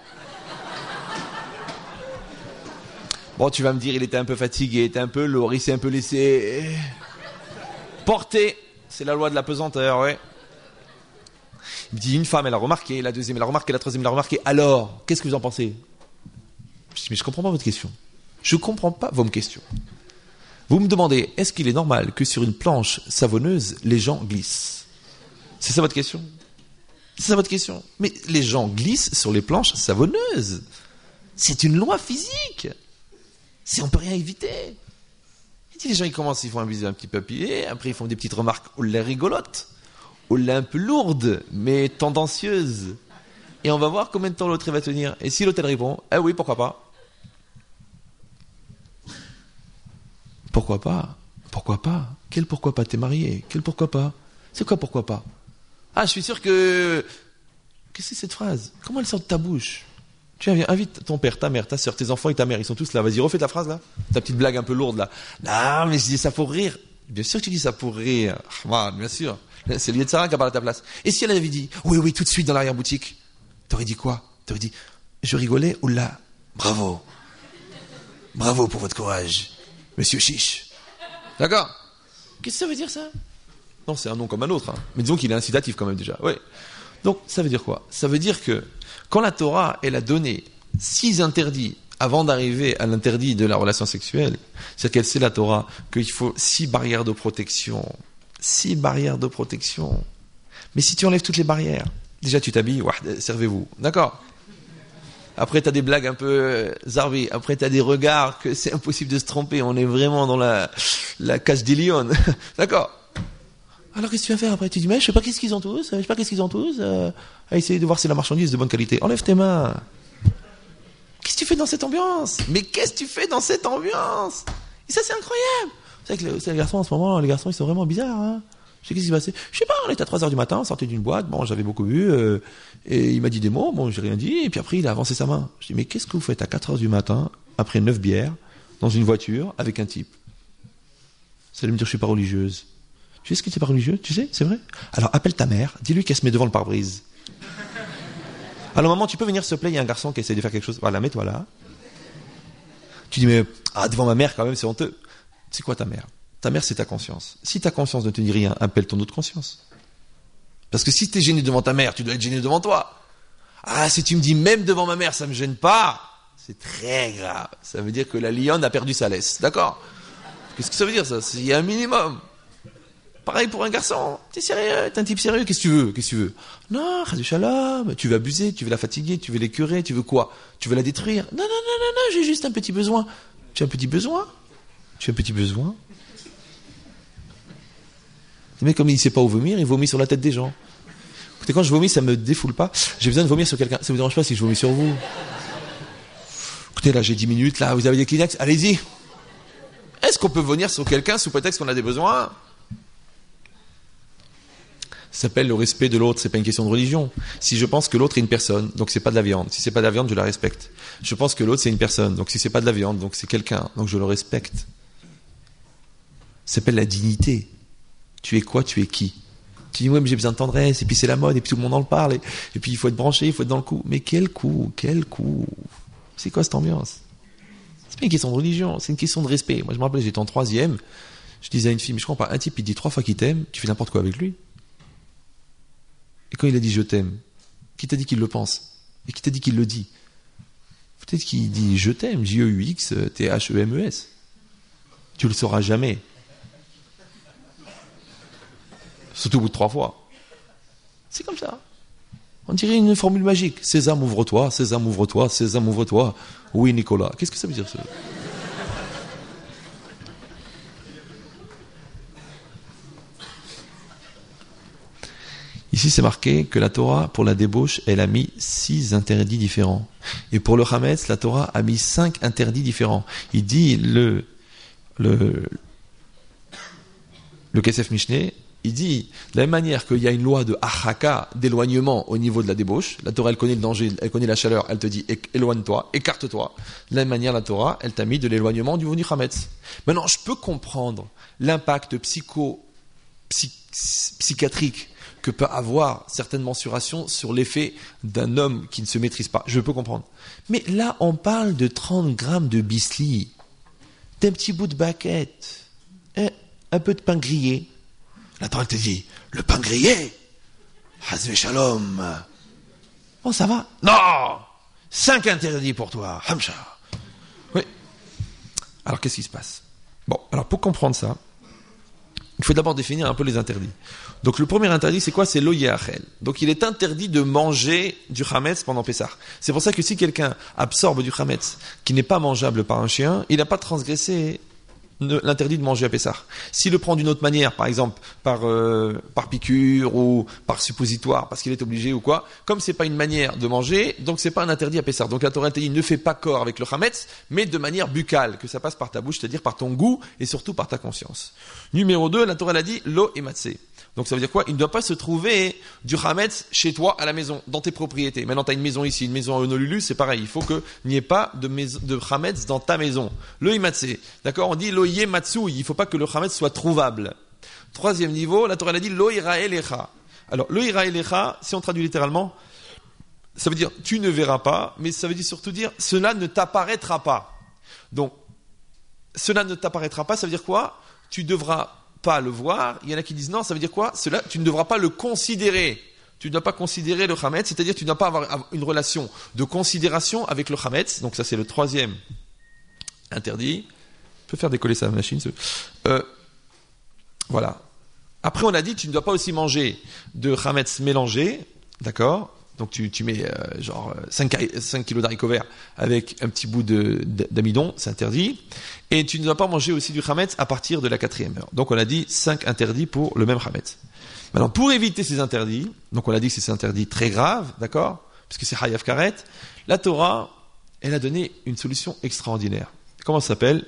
Bon, tu vas me dire, il était un peu fatigué, il était un peu lourd, il s'est un peu laissé porter. C'est la loi de la pesanteur, ouais. Il me dit, une femme, elle a remarqué, la deuxième, elle a remarqué, la troisième, elle a remarqué. Alors, qu'est-ce que vous en pensez? Je dis, mais je comprends pas votre question. Je comprends pas vos questions. Vous me demandez, est-ce qu'il est normal que sur une planche savonneuse, les gens glissent? C'est ça votre question? C'est ça votre question? Mais les gens glissent sur les planches savonneuses. C'est une loi physique. C'est, on peut rien éviter. Et les gens, ils commencent, ils font un bisou un petit peu appuyé, après ils font des petites remarques ou les rigolotes. ou l'a un peu lourde, mais tendancieuse. Et on va voir combien de temps l'autre va tenir. Et si l'autre elle répond, ah oui, pourquoi pas? Pourquoi pas? Pourquoi pas? Quel pourquoi pas? T'es marié? Quel pourquoi pas? C'est quoi pourquoi pas? Ah, je suis sûr que... Qu'est-ce que c'est cette phrase? Comment elle sort de ta bouche? Tiens, viens, invite ton père, ta mère, ta soeur, tes enfants et ta mère, ils sont tous là. Vas-y, refais ta phrase là. Ta petite blague un peu lourde là. Non, mais je dis ça pour rire. Bien sûr que tu dis ça pour rire. Ah, bien sûr. C'est le Yetzara qui a parlé à ta place. Et si elle avait dit, oui, oui, tout de suite dans l'arrière-boutique, t'aurais dit quoi? T'aurais dit, je rigolais, oula, bravo. Bravo pour votre courage, monsieur Chiche. D'accord? Qu'est-ce que ça veut dire ça? Non, c'est un nom comme un autre, hein. Mais disons qu'il est incitatif quand même déjà. Ouais. Donc, ça veut dire quoi? Ça veut dire que quand la Torah, elle a donné six interdits avant d'arriver à l'interdit de la relation sexuelle, c'est-à-dire qu'elle sait la Torah qu'il faut six barrières de protection. Six barrières de protection. Mais si tu enlèves toutes les barrières, déjà tu t'habilles, ouah, servez-vous. D'accord? Après, tu as des blagues un peu zarbi. Après, tu as des regards que c'est impossible de se tromper. On est vraiment dans la, la cage des lions. D'accord? Alors, qu'est-ce que tu vas faire après? Tu dis, mais je sais pas qu'est-ce qu'ils ont tous, je sais pas qu'est-ce qu'ils ont tous, euh, à essayer de voir si la marchandise est de bonne qualité. Enlève tes mains. Qu'est-ce que tu fais dans cette ambiance? Mais qu'est-ce que tu fais dans cette ambiance? Et ça, c'est incroyable. Vous savez que les, les garçons, en ce moment, les garçons, ils sont vraiment bizarres, hein. Je sais qu'est-ce qui s'est passé. Je sais pas, on était à trois heures du matin, on sortait d'une boîte, bon, j'avais beaucoup bu, euh, et il m'a dit des mots, bon, j'ai rien dit, et puis après, il a avancé sa main. Je dis, mais qu'est-ce que vous faites à quatre heures du matin, après neuf bières, dans une voiture, avec un type? Ça allait me dire, je suis pas religieuse. Tu sais ce que tu es pas religieuse? Tu sais, c'est vrai? Alors, appelle ta mère, dis-lui qu'elle se met devant le pare-brise. Alors, maman, tu peux venir, s'il te plaît, il y a un garçon qui essaie de faire quelque chose. Voilà, mets-toi là. Tu dis, mais, ah, devant ma mère, quand même, c'est honteux. C'est quoi ta mère? Ta mère, c'est ta conscience. Si ta conscience ne te dit rien, appelle ton autre conscience. Parce que si tu es gêné devant ta mère, tu dois être gêné devant toi. Ah, si tu me dis même devant ma mère, ça me gêne pas, c'est très grave. Ça veut dire que la lionne a perdu sa laisse. D'accord? Qu'est-ce que ça veut dire, ça? Il y a un minimum. Pareil pour un garçon. T'es sérieux? T'es un type sérieux? Qu'est-ce que tu veux? Qu'est-ce que tu veux? Non, Chazé Shalom. Tu veux abuser, tu veux la fatiguer, tu veux l'écœurer, tu veux quoi? Tu veux la détruire? Non, non, non, non, non, j'ai juste un petit besoin. Tu as un petit besoin? Tu as un petit besoin? Mais comme il ne sait pas où vomir, il vomit sur la tête des gens. Écoutez, quand je vomis, ça me défoule pas. J'ai besoin de vomir sur quelqu'un. Ça vous dérange pas si je vomis sur vous? Écoutez, là, j'ai dix minutes, là, vous avez des Kleenex? Allez-y. Est-ce qu'on peut vomir sur quelqu'un sous prétexte qu'on a des besoins? Ça s'appelle le respect de l'autre, c'est pas une question de religion. Si je pense que l'autre est une personne, donc c'est pas de la viande. Si c'est pas de la viande, je la respecte. Je pense que l'autre c'est une personne, donc si c'est pas de la viande, donc c'est quelqu'un, donc je le respecte. Ça s'appelle la dignité. Tu es quoi, tu es qui? Tu dis, ouais, mais j'ai besoin de tendresse, et puis c'est la mode, et puis tout le monde en parle, et, et puis il faut être branché, il faut être dans le coup. Mais quel coup? Quel coup? C'est quoi cette ambiance? C'est pas une question de religion, c'est une question de respect. Moi je me rappelle, j'étais en troisième, je disais à une fille, mais je comprends pas, un type il dit trois fois qu'il t'aime, tu fais n'importe quoi avec lui. Et quand il a dit je t'aime, qui t'a dit qu'il le pense? Et qui t'a dit qu'il le dit? Peut-être qu'il dit je t'aime, J E U X T H E M E S. Tu le sauras jamais. Surtout au bout de trois fois. C'est comme ça. On dirait une formule magique. Sésame, ouvre-toi, Sésame, ouvre-toi, Sésame, ouvre-toi. Oui, Nicolas. Qu'est-ce que ça veut dire, ça? Ici, c'est marqué que la Torah, pour la débauche, elle a mis six interdits différents. Et pour le Hametz, la Torah a mis cinq interdits différents. Il dit, le, le, le Kesef Mishneh, il dit, de la même manière qu'il y a une loi de Achaka, d'éloignement au niveau de la débauche, la Torah, elle connaît le danger, elle connaît la chaleur, elle te dit, éloigne-toi, écarte-toi. De la même manière, la Torah, elle t'a mis de l'éloignement du venu Hametz. Maintenant, je peux comprendre l'impact psycho, psy, psychiatrique que peut avoir certaines mensurations sur l'effet d'un homme qui ne se maîtrise pas. Je peux comprendre. Mais là, on parle de trente grammes de bisli, d'un petit bout de baguette, un, un peu de pain grillé. La Torah te dit, le pain grillé, Hazve Shalom. Bon, ça va? Non! Cinq interdits pour toi, Hamcha. Oui. Alors, qu'est-ce qui se passe? Bon, alors pour comprendre ça, il faut d'abord définir un peu les interdits. Donc le premier interdit, c'est quoi? C'est l'oyachel. Donc il est interdit de manger du chametz pendant Pessah. C'est pour ça que si quelqu'un absorbe du chametz qui n'est pas mangeable par un chien, il n'a pas transgressé ne- l'interdit de manger à Pessah. S'il le prend d'une autre manière, par exemple par euh, par piqûre ou par suppositoire, parce qu'il est obligé ou quoi, comme c'est pas une manière de manger, donc c'est pas un interdit à Pessah. Donc la Torah te dit ne fais pas corps avec le chametz, mais de manière buccale, que ça passe par ta bouche, c'est-à-dire par ton goût et surtout par ta conscience. Numéro deux, la Torah elle a dit lo et matzé. Donc ça veut dire quoi? Il ne doit pas se trouver du chametz chez toi à la maison, dans tes propriétés. Maintenant tu as une maison ici, une maison à Honolulu, c'est pareil. Il faut qu'il n'y ait pas de, maison, de chametz dans ta maison. Le imatsé. D'accord? On dit lo matsui. Il ne faut pas que le chametz soit trouvable. Troisième niveau, la Torah elle a dit lo iraelecha. Alors lo iraelecha, si on traduit littéralement, ça veut dire tu ne verras pas, mais ça veut dire surtout dire cela ne t'apparaîtra pas. Donc cela ne t'apparaîtra pas, ça veut dire quoi? Tu devras pas le voir. Il y en a qui disent non, ça veut dire quoi? Cela, tu ne devras pas le considérer. Tu ne dois pas considérer le chametz, c'est-à-dire tu ne dois pas avoir une relation de considération avec le chametz. Donc ça c'est le troisième interdit. Je peux faire décoller sa machine. Euh, voilà. Après on a dit tu ne dois pas aussi manger de chametz mélangé, d'accord? Donc tu, tu mets euh, genre cinq, cinq kilos d'haricots verts avec un petit bout de, d'amidon, c'est interdit. Et tu ne dois pas manger aussi du chametz à partir de la quatrième heure. Donc on a dit cinq interdits pour le même chametz. Maintenant pour éviter ces interdits, donc on a dit que c'est interdit très grave, d'accord, parce que c'est hayav karet, la Torah, elle a donné une solution extraordinaire. Comment ça s'appelle?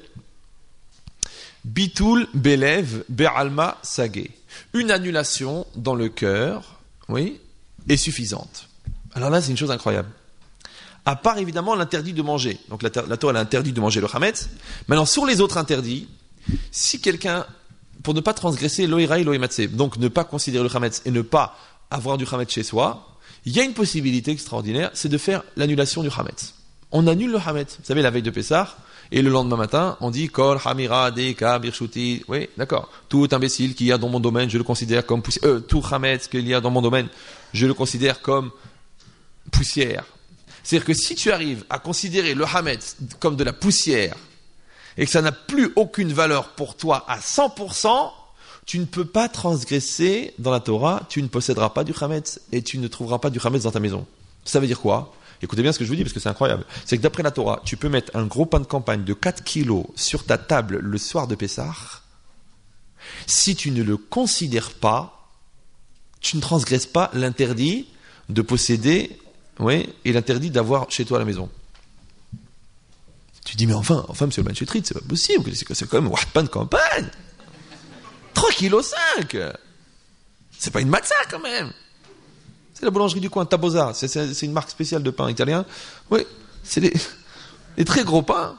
Bitul belev be'alma sagé. Une annulation dans le cœur, oui, est suffisante. Alors là, c'est une chose incroyable. À part évidemment l'interdit de manger. Donc la, la Torah elle a interdit de manger le chametz. Maintenant, sur les autres interdits, si quelqu'un, pour ne pas transgresser l'oïraï, l'oïmatsé, donc ne pas considérer le chametz et ne pas avoir du chametz chez soi, il y a une possibilité extraordinaire, c'est de faire l'annulation du chametz. On annule le chametz. Vous savez, la veille de Pessah, et le lendemain matin, on dit Kol Hamira Deika Birshuti. Oui, d'accord. Tout imbécile qu'il y a dans mon domaine, je le considère comme poussière. Euh, tout chametz qu'il y a dans mon domaine, je le considère comme poussière. C'est-à-dire que si tu arrives à considérer le hametz comme de la poussière et que ça n'a plus aucune valeur pour toi à cent pour cent, tu ne peux pas transgresser dans la Torah, tu ne posséderas pas du hametz et tu ne trouveras pas du hametz dans ta maison. Ça veut dire quoi? Écoutez bien ce que je vous dis parce que c'est incroyable. C'est que d'après la Torah, tu peux mettre un gros pain de campagne de quatre kilos sur ta table le soir de Pessah. Si tu ne le considères pas, tu ne transgresses pas l'interdit de posséder, oui, et l'interdit d'avoir chez toi à la maison. Tu dis, mais enfin, enfin, monsieur le Manchetrit, c'est pas possible, c'est, c'est quand même un pain de campagne. trois virgule cinq kilos. C'est pas une matzah quand même. C'est la boulangerie du coin, Tabosa. C'est, c'est, c'est une marque spéciale de pain italien. Oui, c'est des, des très gros pains.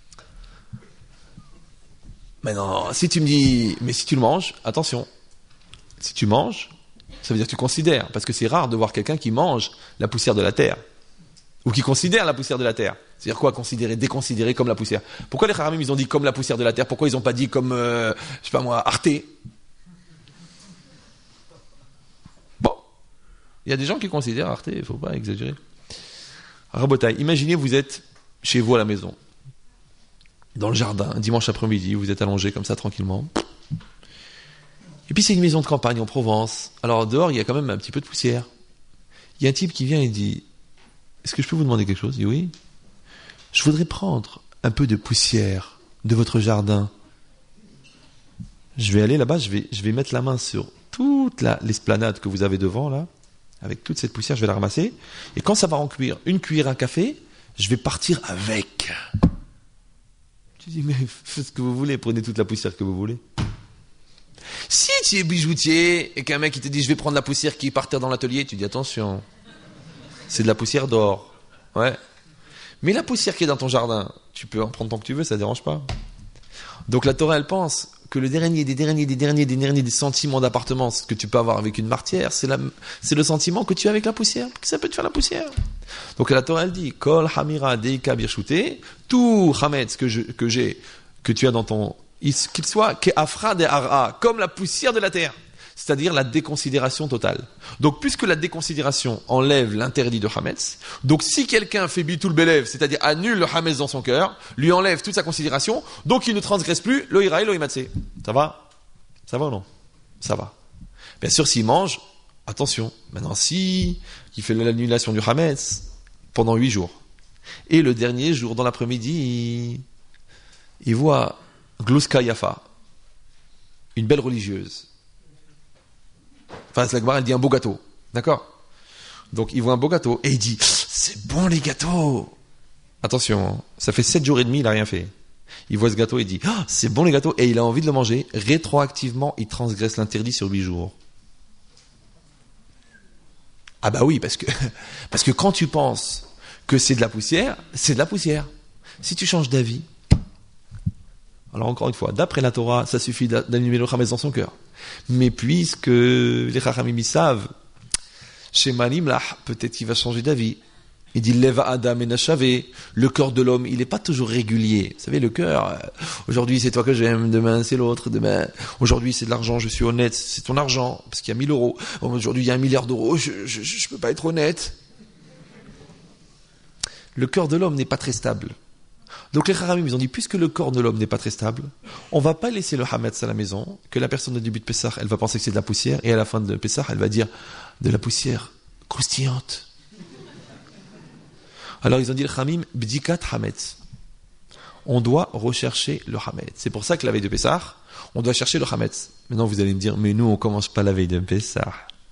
Mais non, si tu me dis, mais si tu le manges, attention. Si tu manges, ça veut dire que tu considères, parce que c'est rare de voir quelqu'un qui mange la poussière de la terre, ou qui considère la poussière de la terre. C'est-à-dire quoi, considérer, déconsidérer comme la poussière? Pourquoi les Haramim, ils ont dit comme la poussière de la terre? Pourquoi ils n'ont pas dit comme, euh, je sais pas moi, Arte? Bon, il y a des gens qui considèrent Arte, il ne faut pas exagérer. Rabotai, imaginez vous êtes chez vous à la maison, dans le jardin, un dimanche après-midi, vous êtes allongé comme ça tranquillement. Et puis c'est une maison de campagne en Provence. Alors dehors, il y a quand même un petit peu de poussière. Il y a un type qui vient et dit « Est-ce que je peux vous demander quelque chose ?» Il dit « Oui. Je voudrais prendre un peu de poussière de votre jardin. Je vais aller là-bas, je vais, je vais mettre la main sur toute la, l'esplanade que vous avez devant, là, avec toute cette poussière, je vais la ramasser. Et quand ça va en cuire une cuillère à café, je vais partir avec. » Tu dis « Mais faites ce que vous voulez, prenez toute la poussière que vous voulez. » Si tu es bijoutier et qu'un mec il te dit je vais prendre la poussière qui est par terre dans l'atelier, tu dis attention, c'est de la poussière d'or. Ouais. Mais la poussière qui est dans ton jardin, tu peux en prendre tant que tu veux, ça ne dérange pas. Donc la Torah elle pense que le dernier des derniers des derniers des derniers des sentiments d'appartenance que tu peux avoir avec une martière, c'est, la, c'est le sentiment que tu as avec la poussière, que ça peut te faire la poussière. Donc la Torah elle dit Kol Hamira Deika Birshute, tout Hametz que, je, que j'ai, que tu as dans ton qu'il soit ke'afra de ara, comme la poussière de la terre, c'est-à-dire la déconsidération totale. Donc, puisque la déconsidération enlève l'interdit de Hametz, donc si quelqu'un fait bitul belev, c'est-à-dire annule le Hametz dans son cœur, lui enlève toute sa considération, donc il ne transgresse plus le iraï, le imatsé. Ça va? Ça va ou non? Ça va. Bien sûr, s'il mange, attention. Maintenant, si il fait l'annulation du Hametz pendant huit jours, et le dernier jour dans l'après-midi, il, il voit Glouska Yafa, une belle religieuse. Enfin, la Gemara, elle dit un beau gâteau. D'accord? Donc, il voit un beau gâteau et il dit, c'est bon les gâteaux. Attention, ça fait sept jours et demi, il n'a rien fait. Il voit ce gâteau et il dit, oh, c'est bon les gâteaux, et il a envie de le manger. Rétroactivement, il transgresse l'interdit sur huit jours. Ah bah oui, parce que, parce que quand tu penses que c'est de la poussière, c'est de la poussière. Si tu changes d'avis, alors encore une fois, d'après la Torah, ça suffit d'allumer le Hametz dans son cœur. Mais puisque les Chachamim ils savent, chez Manim là, peut-être qu'il va changer d'avis. Il dit Leva Adam et Nachavé, le corps de l'homme, il n'est pas toujours régulier. Vous savez, le cœur, euh, aujourd'hui c'est toi que j'aime, demain c'est l'autre, demain, aujourd'hui c'est de l'argent, je suis honnête, c'est ton argent, parce qu'il y a mille euros. Aujourd'hui il y a un milliard d'euros, je ne peux pas être honnête. Le cœur de l'homme n'est pas très stable. Donc les Chachamim, ils ont dit, puisque le corps de l'homme n'est pas très stable, on va pas laisser le Hametz à la maison, que la personne au début de Pessah, elle va penser que c'est de la poussière, et à la fin de Pessah, elle va dire, de la poussière croustillante. Alors ils ont dit le Chachamim, Bdikat Hametz. On doit rechercher le Hametz. C'est pour ça que la veille de Pessah, on doit chercher le Hametz. Maintenant vous allez me dire, mais nous on commence pas la veille de Pessah.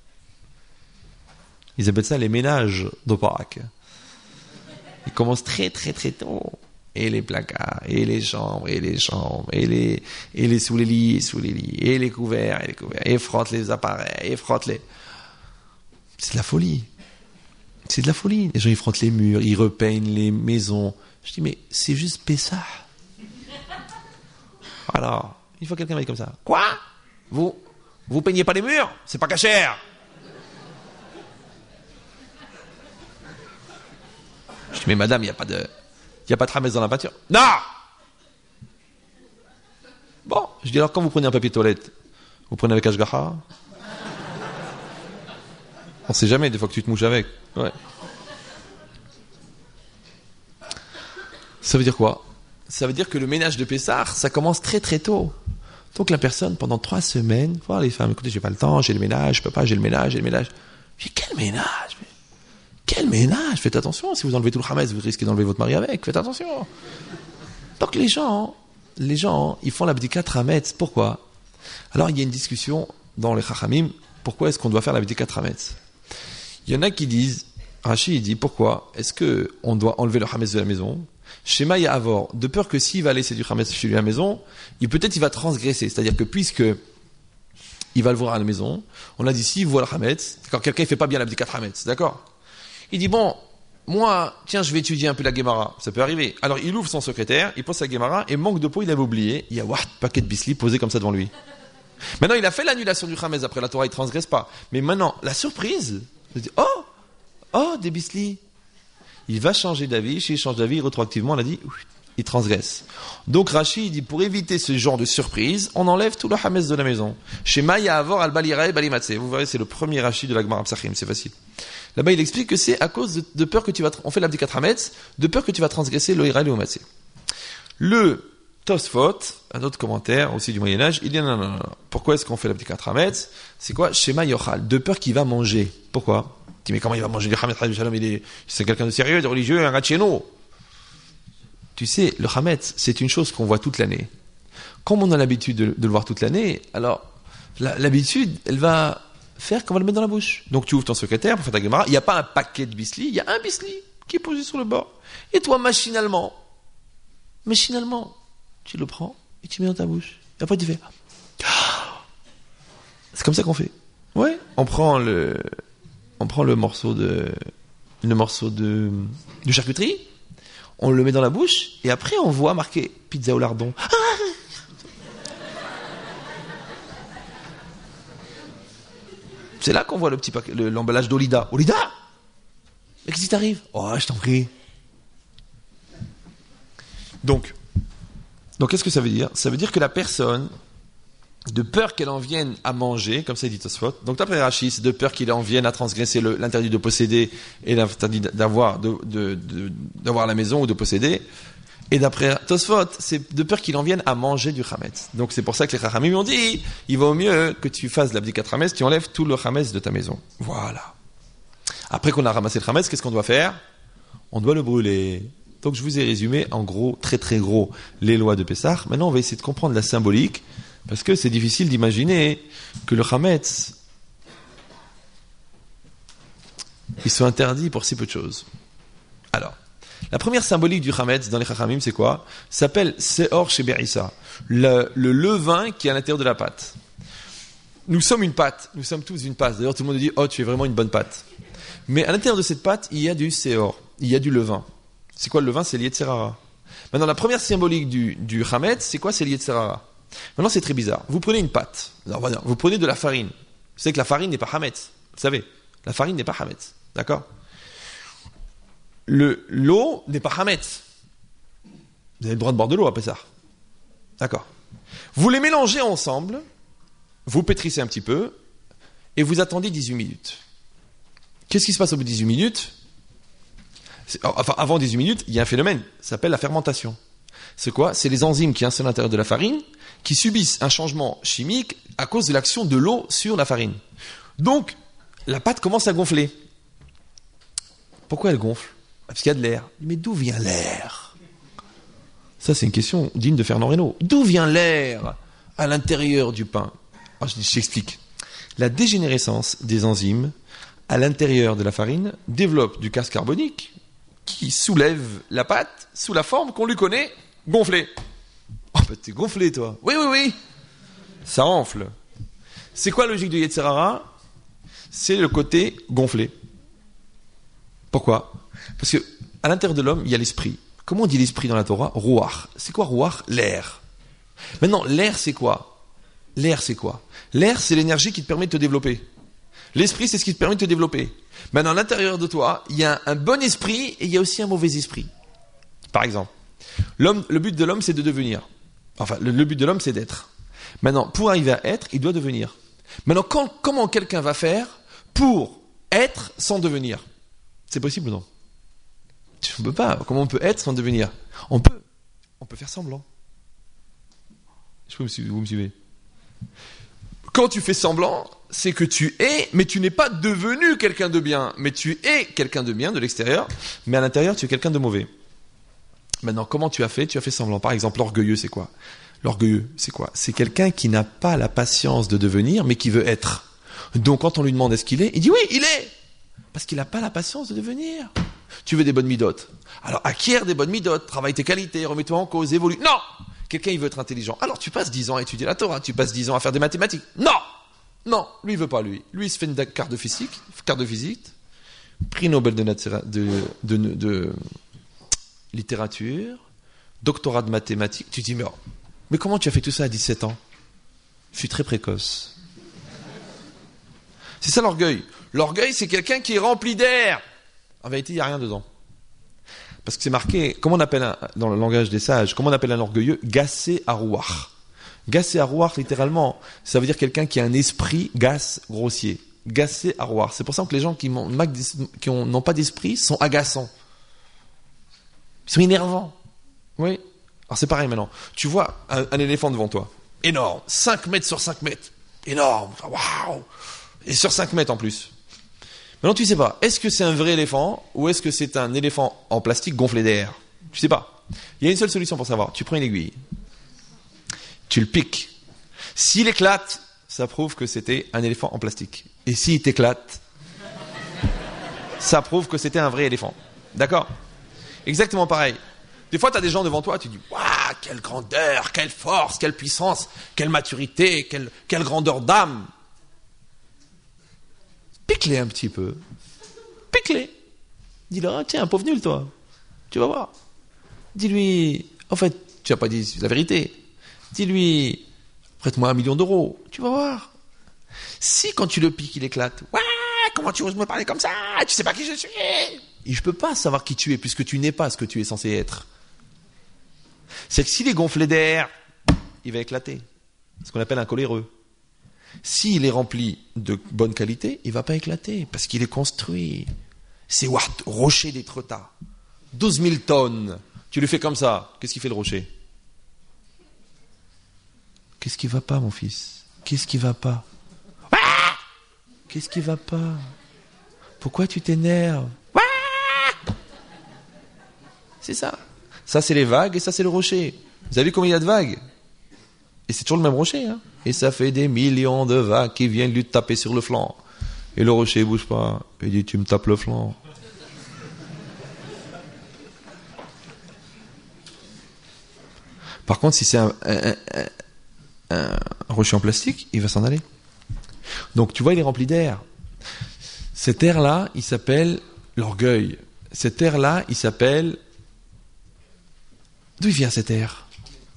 Ils appellent ça les ménages d'Oparak. Ils commencent très très très tôt. Et les placards, et les chambres, et les chambres, et les, et les sous les lits, et sous les lits, et les couverts, et les couverts, et frotte les appareils, et frotte les... C'est de la folie. C'est de la folie. Les gens, ils frottent les murs, ils repeignent les maisons. Je dis, mais c'est juste Pessah. Alors, une fois quelqu'un m'a dit comme ça. Quoi? Vous, vous peignez pas les murs? C'est pas cachère. Je dis, mais madame, il n'y a pas de... Il n'y a pas de Hametz dans la peinture. Non! Bon, je dis alors quand vous prenez un papier de toilette, vous prenez avec Ashgaha? On sait jamais, des fois que tu te mouches avec. Ouais. Ça veut dire quoi? Ça veut dire que le ménage de Pessah, ça commence très très tôt. Donc la personne, pendant trois semaines, voir les femmes, écoutez, j'ai pas le temps, j'ai le ménage, je peux pas, j'ai le ménage, j'ai le ménage. J'ai quel ménage? Quel ménage? Faites attention, si vous enlevez tout le Hametz, vous risquez d'enlever votre mari avec. Faites attention. Donc les gens, les gens, ils font l'abdikat Hametz. Pourquoi? Alors il y a une discussion dans les Chachamim. Pourquoi est-ce qu'on doit faire l'abdikat Hametz? Il y en a qui disent, Rashi il dit, pourquoi est-ce que on doit enlever le Hametz de la maison? Shema Ya'avor, de peur que s'il va laisser du Hametz chez lui à la maison, il peut-être il va transgresser. C'est-à-dire que puisque il va le voir à la maison, on a dit s'il voit le Hametz, quand quelqu'un ne fait pas bien l'abdikat Hametz, d'accord? Il dit, bon, moi, tiens, je vais étudier un peu la Gemara. Ça peut arriver. Alors, il ouvre son secrétaire, il pose sa Gemara, et manque de peau, il avait oublié. Il y a un paquet de bisli posé comme ça devant lui. Maintenant, il a fait l'annulation du Hametz après la Torah, il ne transgresse pas. Mais maintenant, la surprise, il dit, oh, oh, des bisli. Il va changer d'avis. S'il change d'avis, rétroactivement, on a dit, il transgresse. Donc, Rashi, il dit, pour éviter ce genre de surprise, on enlève tout le Hametz de la maison. Chez Maya Avor al-Balirae Balimatse. Vous verrez, c'est le premier Rashi de la Gemara Psachim, c'est facile. Là-bas, il explique que c'est à cause de, de peur que tu vas, on fait l'abdikat Hametz, de peur que tu vas transgresser le Ira et le Matzé. Le Tosfot, un autre commentaire aussi du Moyen-Âge, il dit non, non, non, non. Pourquoi est-ce qu'on fait l'abdikat Hametz? C'est quoi? Shema Yochal, de peur qu'il va manger. Pourquoi? Tu dis, mais comment il va manger du Hametz? Il est, c'est quelqu'un de sérieux, de religieux, un ratchéno. Tu sais, le Hametz, c'est une chose qu'on voit toute l'année. Comme on a l'habitude de, de le voir toute l'année, alors, la, l'habitude, elle va faire qu'on va le mettre dans la bouche. Donc tu ouvres ton secrétaire pour faire ta Gemara, il n'y a pas un paquet de bisli, il y a un bisli qui est posé sur le bord. Et toi, machinalement, machinalement, tu le prends et tu le mets dans ta bouche. Et après tu fais... C'est comme ça qu'on fait. Ouais. On prend le, on prend le morceau de, le morceau de, de charcuterie, on le met dans la bouche, et après on voit marqué pizza au lardon. C'est là qu'on voit le petit paquet, le, l'emballage d'Olida. Olida! Mais qu'est-ce qui t'arrive? Oh, je t'en prie. Donc, donc qu'est-ce que ça veut dire? Ça veut dire que la personne, de peur qu'elle en vienne à manger, comme ça dit Tosfot, donc d'après Rashi, c'est de peur qu'il en vienne à transgresser le, l'interdit de posséder et l'interdit d'avoir, de, de, de, d'avoir la maison ou de posséder. Et d'après Tosfot, c'est de peur qu'il en vienne à manger du Hametz. Donc c'est pour ça que les Chachamim ont dit, il vaut mieux que tu fasses l'abdikat Hametz, tu enlèves tout le Hametz de ta maison. Voilà. Après qu'on a ramassé le Hametz, qu'est-ce qu'on doit faire? On doit le brûler. Donc je vous ai résumé en gros, très très gros, les lois de Pessah. Maintenant on va essayer de comprendre la symbolique, parce que c'est difficile d'imaginer que le Hametz, il soit interdit pour si peu de choses. Alors, la première symbolique du Hametz dans les Chachamim, c'est quoi? Ça s'appelle Seor Sheberissa, le, le levain qui est à l'intérieur de la pâte. Nous sommes une pâte, nous sommes tous une pâte. D'ailleurs, tout le monde dit, oh, tu es vraiment une bonne pâte. Mais à l'intérieur de cette pâte, il y a du Seor, il y a du levain. C'est quoi le levain? C'est l'Yetzer Hara. Maintenant, la première symbolique du, du Hametz, c'est quoi? C'est l'Yetzer Hara. Maintenant, c'est très bizarre. Vous prenez une pâte, alors, voilà, vous prenez de la farine. Vous savez que la farine n'est pas Hametz. Vous savez, la farine n'est pas Hametz. D'accord? Le, l'eau n'est pas Hametz. Vous avez le droit de boire de l'eau après ça. D'accord. Vous les mélangez ensemble, vous pétrissez un petit peu, et vous attendez dix-huit minutes. Qu'est-ce qui se passe au bout de dix-huit minutes? C'est, enfin, avant dix-huit minutes, il y a un phénomène, ça s'appelle la fermentation. C'est quoi? C'est les enzymes qui installent à l'intérieur de la farine, qui subissent un changement chimique à cause de l'action de l'eau sur la farine. Donc, la pâte commence à gonfler. Pourquoi elle gonfle? Parce qu'il y a de l'air. Mais d'où vient l'air? Ça, c'est une question digne de Fernand Reynaud. D'où vient l'air à l'intérieur du pain? Alors, je t'explique. La dégénérescence des enzymes à l'intérieur de la farine développe du gaz carbonique qui soulève la pâte sous la forme qu'on lui connaît, gonflée. Oh, bah t'es gonflé, toi. Oui, oui, oui. Ça enfle. C'est quoi la logique de Yetzer Hara? C'est le côté gonflé. Pourquoi? Parce que à l'intérieur de l'homme, il y a l'esprit. Comment on dit l'esprit dans la Torah? Ruach. C'est quoi Ruach? L'air. Maintenant, l'air, c'est quoi? L'air, c'est quoi? L'air, c'est l'énergie qui te permet de te développer. L'esprit, c'est ce qui te permet de te développer. Maintenant, à l'intérieur de toi, il y a un bon esprit et il y a aussi un mauvais esprit. Par exemple, l'homme, le but de l'homme, c'est de devenir. Enfin, le, le but de l'homme, c'est d'être. Maintenant, pour arriver à être, il doit devenir. Maintenant, quand, comment quelqu'un va faire pour être sans devenir? C'est possible ou non? On ne peut pas. Comment on peut être sans devenir? On peut. On peut faire semblant. Je peux me, vous me suivez? Quand tu fais semblant, c'est que tu es, mais tu n'es pas devenu quelqu'un de bien. Mais tu es quelqu'un de bien de l'extérieur, mais à l'intérieur, tu es quelqu'un de mauvais. Maintenant, comment tu as fait? Tu as fait semblant. Par exemple, l'orgueilleux, c'est quoi? L'orgueilleux, c'est quoi? C'est quelqu'un qui n'a pas la patience de devenir, mais qui veut être. Donc, quand on lui demande est-ce qu'il est, il dit oui, il est. Parce qu'il n'a pas la patience de devenir. Tu veux des bonnes midotes. Alors, acquiert des bonnes midotes, travaille tes qualités, remets-toi en cause, évolue. Non! Quelqu'un, il veut être intelligent. Alors, tu passes dix ans à étudier la Torah, tu passes dix ans à faire des mathématiques. Non! Non, lui, il veut pas, lui. Lui, il se fait une carte de physique, carte de visite, prix Nobel de, natura, de, de, de, de littérature, doctorat de mathématiques. Tu te dis, mais, oh, mais comment tu as fait tout ça à dix-sept ans? Je suis très précoce. C'est ça l'orgueil. L'orgueil, c'est quelqu'un qui est rempli d'air. En vérité, il n'y a rien dedans. Parce que c'est marqué, comment on appelle un, dans le langage des sages, comment on appelle un orgueilleux? Gassé arouach. Gassé arouach, littéralement, ça veut dire quelqu'un qui a un esprit gasse, grossier. Gassé arouach. C'est pour ça que les gens qui n'ont pas d'esprit sont agaçants. Ils sont énervants. Oui. Alors c'est pareil maintenant. Tu vois un, un éléphant devant toi. Énorme. cinq mètres sur cinq mètres. Énorme. Waouh. Et sur cinq mètres en plus. Maintenant, tu sais pas, est-ce que c'est un vrai éléphant ou est-ce que c'est un éléphant en plastique gonflé d'air? Tu sais pas. Il y a une seule solution pour savoir. Tu prends une aiguille. Tu le piques. S'il éclate, ça prouve que c'était un éléphant en plastique. Et s'il t'éclate, ça prouve que c'était un vrai éléphant. D'accord? Exactement pareil. Des fois, tu as des gens devant toi, tu dis « Waouh, quelle grandeur, quelle force, quelle puissance, quelle maturité, quelle, quelle grandeur d'âme !» Pique-les un petit peu. Pique-les. Dis-leur, tiens, pauvre nul, toi. Tu vas voir. Dis-lui, en fait, tu n'as pas dit la vérité. Dis-lui, prête-moi un million d'euros. Tu vas voir. Si, quand tu le piques, il éclate. Ouais, comment tu oses me parler comme ça? Tu sais pas qui je suis. Et je peux pas savoir qui tu es, puisque tu n'es pas ce que tu es censé être. C'est que s'il est gonflé d'air, il va éclater. Ce qu'on appelle un coléreux. S'il est rempli de bonne qualité, il ne va pas éclater, parce qu'il est construit. C'est Wart, rocher d'Étretat. douze mille tonnes. Tu le fais comme ça. Qu'est-ce qu'il fait le rocher? Qu'est-ce qui ne va pas, mon fils? Qu'est-ce qui ne va pas? Ah! Qu'est-ce qui ne va pas? Pourquoi tu t'énerves? Ah! C'est ça. Ça, c'est les vagues et ça, c'est le rocher. Vous avez vu combien il y a de vagues? Et c'est toujours le même rocher. Hein. Et ça fait des millions de vagues qui viennent lui taper sur le flanc. Et le rocher ne bouge pas. Il dit, tu me tapes le flanc. Par contre, si c'est un, un, un, un rocher en plastique, il va s'en aller. Donc, tu vois, il est rempli d'air. Cet air-là, il s'appelle l'orgueil. Cet air-là, il s'appelle... D'où il vient cet air?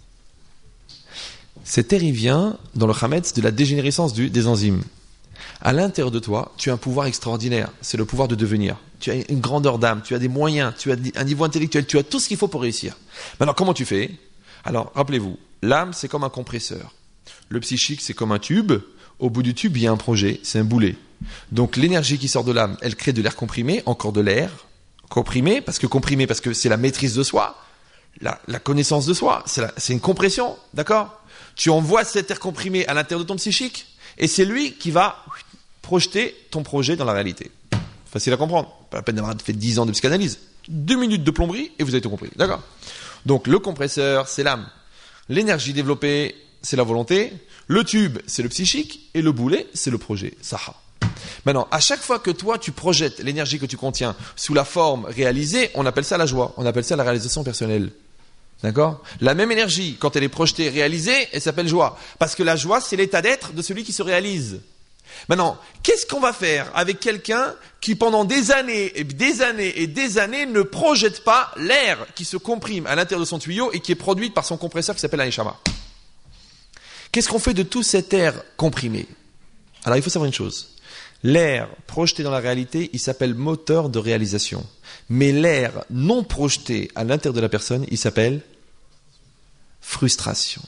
Cet air, il vient, dans le Hametz, de la dégénérescence du, des enzymes. À l'intérieur de toi, tu as un pouvoir extraordinaire. C'est le pouvoir de devenir. Tu as une grandeur d'âme, tu as des moyens, tu as un niveau intellectuel, tu as tout ce qu'il faut pour réussir. Maintenant, comment tu fais? Alors, rappelez-vous, l'âme, c'est comme un compresseur. Le psychique, c'est comme un tube. Au bout du tube, il y a un projet, c'est un boulet. Donc, l'énergie qui sort de l'âme, elle crée de l'air comprimé, encore de l'air comprimé, parce que comprimé, parce que c'est la maîtrise de soi, la, la connaissance de soi, c'est, la, c'est une compression, d'accord? Tu envoies cet air comprimé à l'intérieur de ton psychique, et c'est lui qui va projeter ton projet dans la réalité. Facile à comprendre. Pas la peine d'avoir fait dix ans de psychanalyse. Deux minutes de plomberie, et vous avez tout compris, d'accord? Donc, le compresseur, c'est l'âme. L'énergie développée, c'est la volonté. Le tube, c'est le psychique. Et le boulet, c'est le projet. Saha. Maintenant, à chaque fois que toi, tu projettes l'énergie que tu contiens sous la forme réalisée, on appelle ça la joie. On appelle ça la réalisation personnelle. D'accord? La même énergie, quand elle est projetée, réalisée, elle s'appelle joie. Parce que la joie, c'est l'état d'être de celui qui se réalise. Maintenant, qu'est-ce qu'on va faire avec quelqu'un qui, pendant des années et des années et des années, ne projette pas l'air qui se comprime à l'intérieur de son tuyau et qui est produit par son compresseur qui s'appelle l'Aneshama? Qu'est-ce qu'on fait de tout cet air comprimé? Alors, il faut savoir une chose. L'air projeté dans la réalité, il s'appelle moteur de réalisation. Mais l'air non projeté à l'intérieur de la personne, il s'appelle frustration.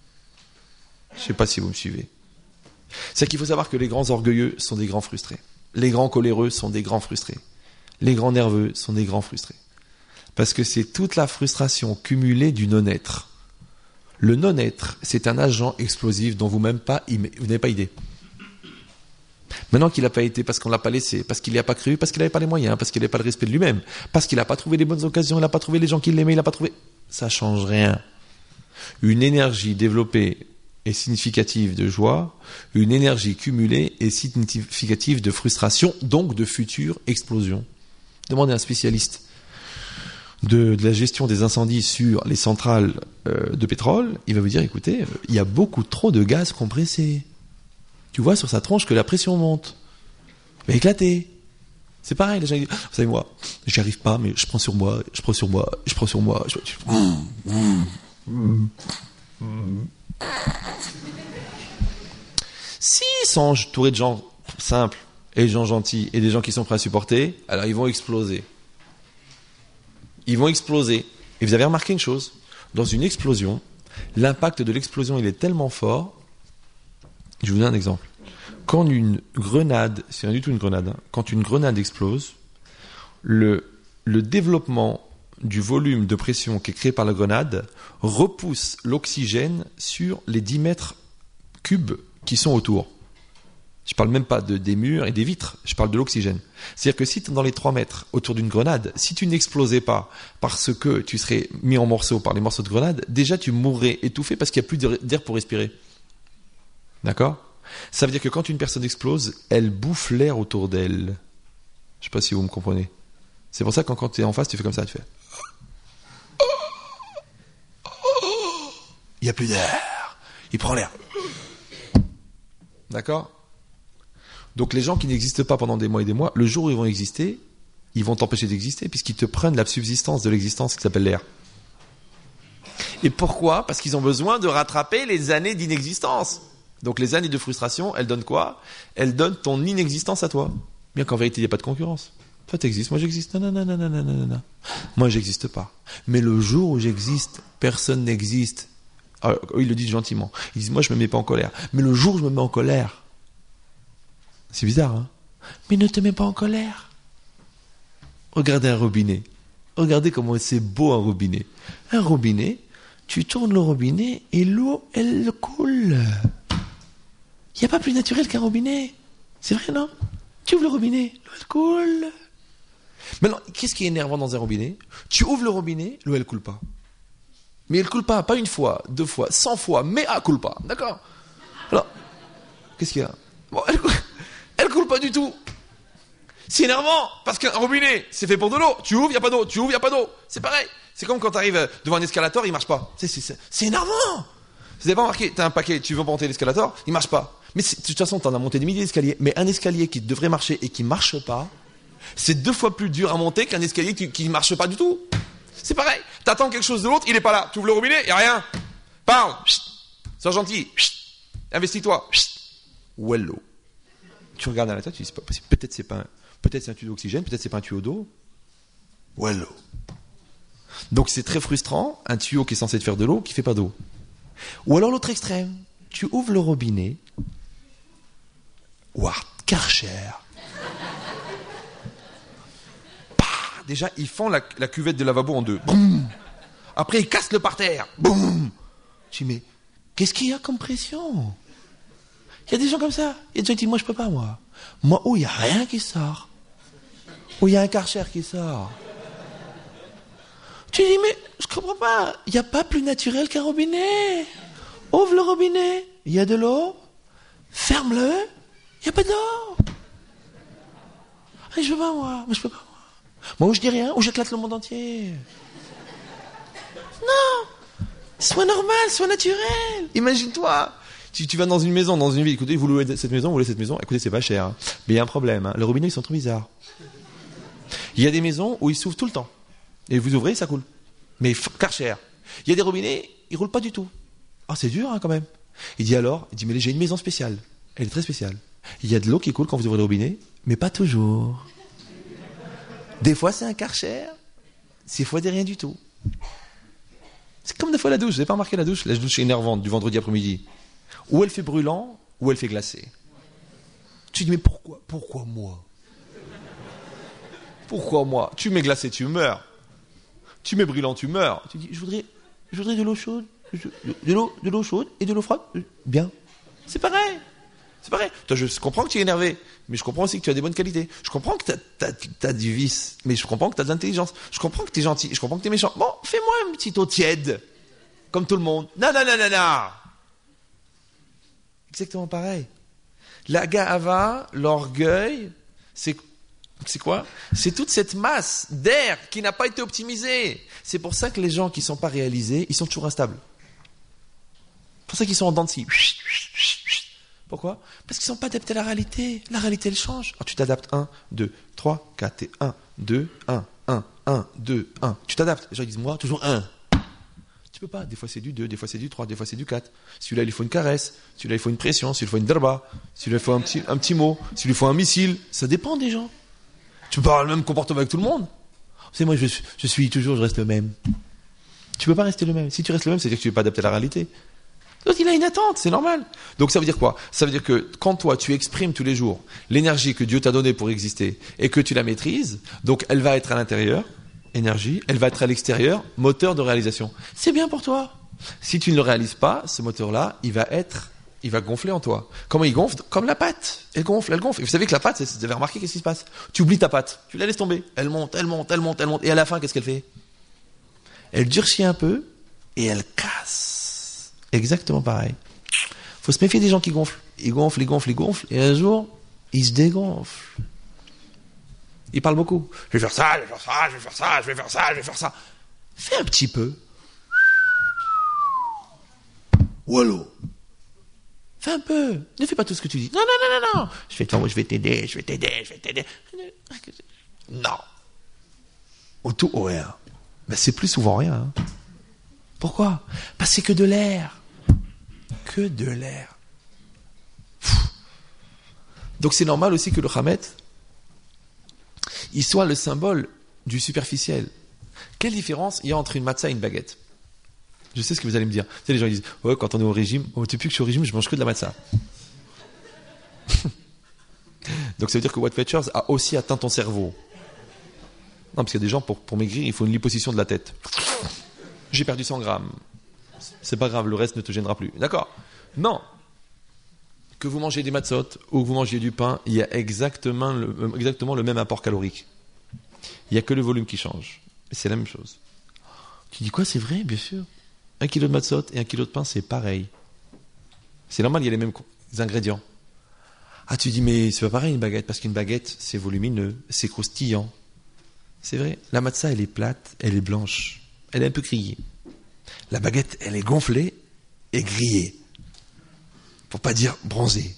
Je ne sais pas si vous me suivez. C'est qu'il faut savoir que les grands orgueilleux sont des grands frustrés. Les grands coléreux sont des grands frustrés. Les grands nerveux sont des grands frustrés. Parce que c'est toute la frustration cumulée du non-être. Le non-être, c'est un agent explosif dont vous-même pas, vous n'avez pas idée. Maintenant qu'il n'a pas été parce qu'on ne l'a pas laissé, parce qu'il n'y a pas cru, parce qu'il n'avait pas les moyens, parce qu'il n'avait pas le respect de lui-même, parce qu'il n'a pas trouvé les bonnes occasions, il n'a pas trouvé les gens qui l'aimaient, il n'a pas trouvé... Ça ne change rien. Une énergie développée est significative de joie, une énergie cumulée est significative de frustration, donc de future explosion. Demandez à un spécialiste de, de la gestion des incendies sur les centrales euh, de pétrole, il va vous dire, écoutez, euh, il y a beaucoup trop de gaz compressé. Tu vois sur sa tronche que la pression monte. Il va éclater. C'est pareil, les gens disent, vous savez moi, j'y arrive pas, mais je prends sur moi, je prends sur moi, je prends sur moi. Je... S'ils sont entourés de gens simples, et des gens gentils, et des gens qui sont prêts à supporter, alors ils vont exploser. Ils vont exploser. Et vous avez remarqué une chose, dans une explosion, l'impact de l'explosion, il est tellement fort. Je vous donne un exemple. Quand une grenade, c'est rien du tout une grenade, hein, quand une grenade explose, le, le développement du volume de pression qui est créé par la grenade repousse l'oxygène sur les dix mètres cubes qui sont autour. Je ne parle même pas de, des murs et des vitres, je parle de l'oxygène. C'est-à-dire que si tu es dans les trois mètres autour d'une grenade, si tu n'explosais pas parce que tu serais mis en morceaux par les morceaux de grenade, déjà tu mourrais étouffé parce qu'il n'y a plus d'air pour respirer. D'accord? Ça veut dire que quand une personne explose, elle bouffe l'air autour d'elle. Je ne sais pas si vous me comprenez. C'est pour ça que quand, quand tu es en face, tu fais comme ça, tu fais... Il n'y a plus d'air. Il prend l'air. D'accord? Donc les gens qui n'existent pas pendant des mois et des mois, le jour où ils vont exister, ils vont t'empêcher d'exister puisqu'ils te prennent la subsistance de l'existence qui s'appelle l'air. Et pourquoi? Parce qu'ils ont besoin de rattraper les années d'inexistence. Donc les années de frustration, elles donnent quoi? Elles donnent ton inexistence à toi. Bien qu'en vérité, il n'y a pas de concurrence. Toi, tu existes, moi j'existe. Non, non, non, non, non, non, non. Moi, j'existe pas. Mais le jour où j'existe, personne n'existe. Alors, ils le disent gentiment. Ils disent, moi, je me mets pas en colère. Mais le jour où je me mets en colère, c'est bizarre, hein? Mais ne te mets pas en colère. Regardez un robinet. Regardez comment c'est beau un robinet. Un robinet, tu tournes le robinet et l'eau, elle coule. Il n'y a pas plus naturel qu'un robinet. C'est vrai, non? Tu ouvres le robinet, l'eau elle coule. Maintenant, qu'est-ce qui est énervant dans un robinet? Tu ouvres le robinet, l'eau, elle coule pas. Mais elle coule pas, pas une fois, deux fois, cent fois, mais elle coule pas. D'accord? Alors, qu'est-ce qu'il y a? Bon, elle coule, elle coule pas du tout. C'est énervant, parce qu'un robinet, c'est fait pour de l'eau. Tu ouvres, il n'y a pas d'eau. Tu ouvres, il n'y a pas d'eau. C'est pareil. C'est comme quand tu arrives devant un escalator, il marche pas. C'est, c'est, c'est, c'est énervant. Vous n'avez pas remarqué, tu as un paquet, tu veux monter l'escalator, il marche pas. Mais de toute façon, tu en as monté des milliers d'escaliers. Mais un escalier qui devrait marcher et qui marche pas, c'est deux fois plus dur à monter qu'un escalier qui, qui marche pas du tout. C'est pareil. T'attends quelque chose de l'autre, il est pas là. Tu ouvres le robinet, il n'y a rien. Parle. Chut. Sois gentil. Chut. Investis-toi. Chut. Où est l'eau? Tu regardes à la tête, tu dis, c'est pas possible. Peut-être c'est pas un, peut-être c'est un tuyau d'oxygène, peut-être c'est pas un tuyau d'eau. Où est l'eau? Donc c'est très frustrant, un tuyau qui est censé te faire de l'eau, qui fait pas d'eau. Ou alors l'autre extrême, tu ouvres le robinet, ouah, Karcher. Bah, déjà, ils font la, la cuvette de lavabo en deux. Boum. Après, ils cassent le parterre. Boum. Tu dis, mais qu'est-ce qu'il y a comme pression? Il y a des gens comme ça. Il y a des gens qui disent, moi je peux pas, moi. Moi, oh, il n'y a rien qui sort. Oh, il y a un Karcher qui sort. Tu dis, mais je comprends pas. Il n'y a pas plus naturel qu'un robinet. Ouvre le robinet. Il y a de l'eau. Ferme-le. Il n'y a pas d'eau. Ah, je peux pas, moi. Moi, je peux pas, moi. Moi, ou je dis rien, ou j'éclate le monde entier. Non. Sois normal, sois naturel. Imagine-toi. Tu, tu vas dans une maison, dans une ville. Écoutez, vous louez cette maison, vous louez cette maison. Écoutez, c'est pas cher. Hein. Mais il y a un problème. Hein. Les robinets, ils sont trop bizarres. Il y a des maisons où ils s'ouvrent tout le temps. Et vous ouvrez, ça coule. Mais Karcher. Il y a des robinets, ils roulent pas du tout. Ah, oh, c'est dur, hein, quand même. Il dit alors, il dit, mais j'ai une maison spéciale. Elle est très spéciale. Il y a de l'eau qui coule quand vous ouvrez le robinet, mais pas toujours. Des fois, c'est un Karcher. Des fois, des rien du tout. C'est comme des fois la douche. Vous n'avez pas remarqué la douche? La douche est énervante du vendredi après-midi. Ou elle fait brûlant, ou elle fait glacé. Tu dis, mais pourquoi? Pourquoi moi? Pourquoi moi? Tu mets glacé, tu meurs. Tu mets brûlant, tu meurs. Tu dis, je voudrais, je voudrais de l'eau chaude, de l'eau, de l'eau chaude et de l'eau froide. Bien. C'est pareil. C'est pareil. Toi, je comprends que tu es énervé, mais je comprends aussi que tu as des bonnes qualités. Je comprends que tu as du vice, mais je comprends que tu as de l'intelligence. Je comprends que tu es gentil, je comprends que tu es méchant. Bon, fais-moi une petite eau tiède, comme tout le monde. Non, non, non, non, non. Exactement pareil. La ga'ava, l'orgueil, c'est C'est quoi? C'est toute cette masse d'air qui n'a pas été optimisée. C'est pour ça que les gens qui ne sont pas réalisés, ils sont toujours instables. C'est pour ça qu'ils sont en dents de scie. Pourquoi? Parce qu'ils ne sont pas adaptés à la réalité. La réalité, elle change. Alors, tu t'adaptes un, deux, trois, quatre, et un, deux, un, un, un, deux, un. Tu t'adaptes. Les gens disent, moi, toujours un. Tu peux pas. Des fois, c'est du deux, des fois, c'est du trois, des fois, c'est du quatre. Celui-là, il lui faut une caresse. Celui-là, il faut une pression. Celui-là, il faut une derba. Celui-là, il faut un petit, un petit mot. Celui-là, il faut un missile. Ça dépend des gens. Tu peux pas avoir le même comportement avec tout le monde. Vous savez, moi, je, je suis toujours, je reste le même. Tu peux pas rester le même. Si tu restes le même, c'est-à-dire que tu ne es pas adapté à la réalité. Donc, il a une attente, c'est normal. Donc, ça veut dire quoi? Ça veut dire que quand toi, tu exprimes tous les jours l'énergie que Dieu t'a donnée pour exister et que tu la maîtrises, donc elle va être à l'intérieur, énergie, elle va être à l'extérieur, moteur de réalisation. C'est bien pour toi. Si tu ne le réalises pas, ce moteur-là, il va être, il va gonfler en toi. Comment il gonfle? Comme la pâte. Elle gonfle, elle gonfle. Et vous savez que la pâte, vous avez remarqué qu'est-ce qui se passe? Tu oublies ta pâte, tu la laisses tomber. Elle monte, elle monte, elle monte, elle monte. Et à la fin, qu'est-ce qu'elle fait? Elle durcit un peu et elle casse. Exactement pareil. Faut se méfier des gens qui gonflent. Ils gonflent, ils gonflent, ils gonflent. Et un jour, ils se dégonflent. Ils parlent beaucoup. Je vais faire ça, je vais faire ça, je vais faire ça, je vais faire ça, je vais faire ça. Fais un petit peu. Wallo. Fais un peu. Ne fais pas tout ce que tu dis. Non, non, non, non, non. Je vais t'aider, je vais t'aider, je vais t'aider, je vais t'aider. Non. Au tout, au rien. Ben, c'est plus souvent rien. Hein. Pourquoi? Parce que c'est que de l'air. Que de l'air. Donc c'est normal aussi que le Hamet, il soit le symbole du superficiel. Quelle différence il y a entre une matzah et une baguette? Je sais ce que vous allez me dire. Tu sais, les gens ils disent, ouais, quand on est au régime, oh, depuis que je suis au régime, je mange que de la matzah. Donc ça veut dire que What Features a aussi atteint ton cerveau. Non, parce qu'il y a des gens, pour, pour maigrir, il faut une liposuction de la tête. J'ai perdu cent grammes. C'est pas grave, le reste ne te gênera plus. D'accord? Non. Que vous mangez des matzot ou que vous mangez du pain, il y a exactement le, exactement le même apport calorique. Il n'y a que le volume qui change. Et c'est la même chose. Tu dis quoi, c'est vrai, bien sûr. Un kilo de matzot et un kilo de pain, c'est pareil. C'est normal, il y a les mêmes ingrédients. Ah, tu dis, mais c'est pas pareil une baguette, parce qu'une baguette, c'est volumineux, c'est croustillant. C'est vrai, la matzah, elle est plate, elle est blanche, elle est un peu grillée. La baguette, elle est gonflée et grillée. Pour pas dire bronzée.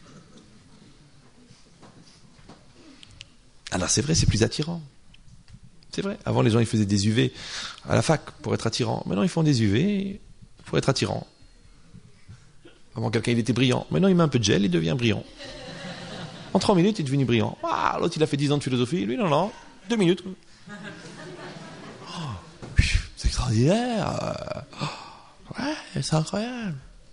Alors c'est vrai, c'est plus attirant. C'est vrai. Avant, les gens, ils faisaient des U V à la fac pour être attirants. Maintenant, ils font des U V pour être attirants. Avant, quelqu'un, il était brillant. Maintenant, il met un peu de gel, il devient brillant. En trois minutes, il est devenu brillant. Ah, l'autre, il a fait dix ans de philosophie. Lui, non, non. Deux minutes. Oh, c'est extraordinaire. Oh, ouais, c'est incroyable.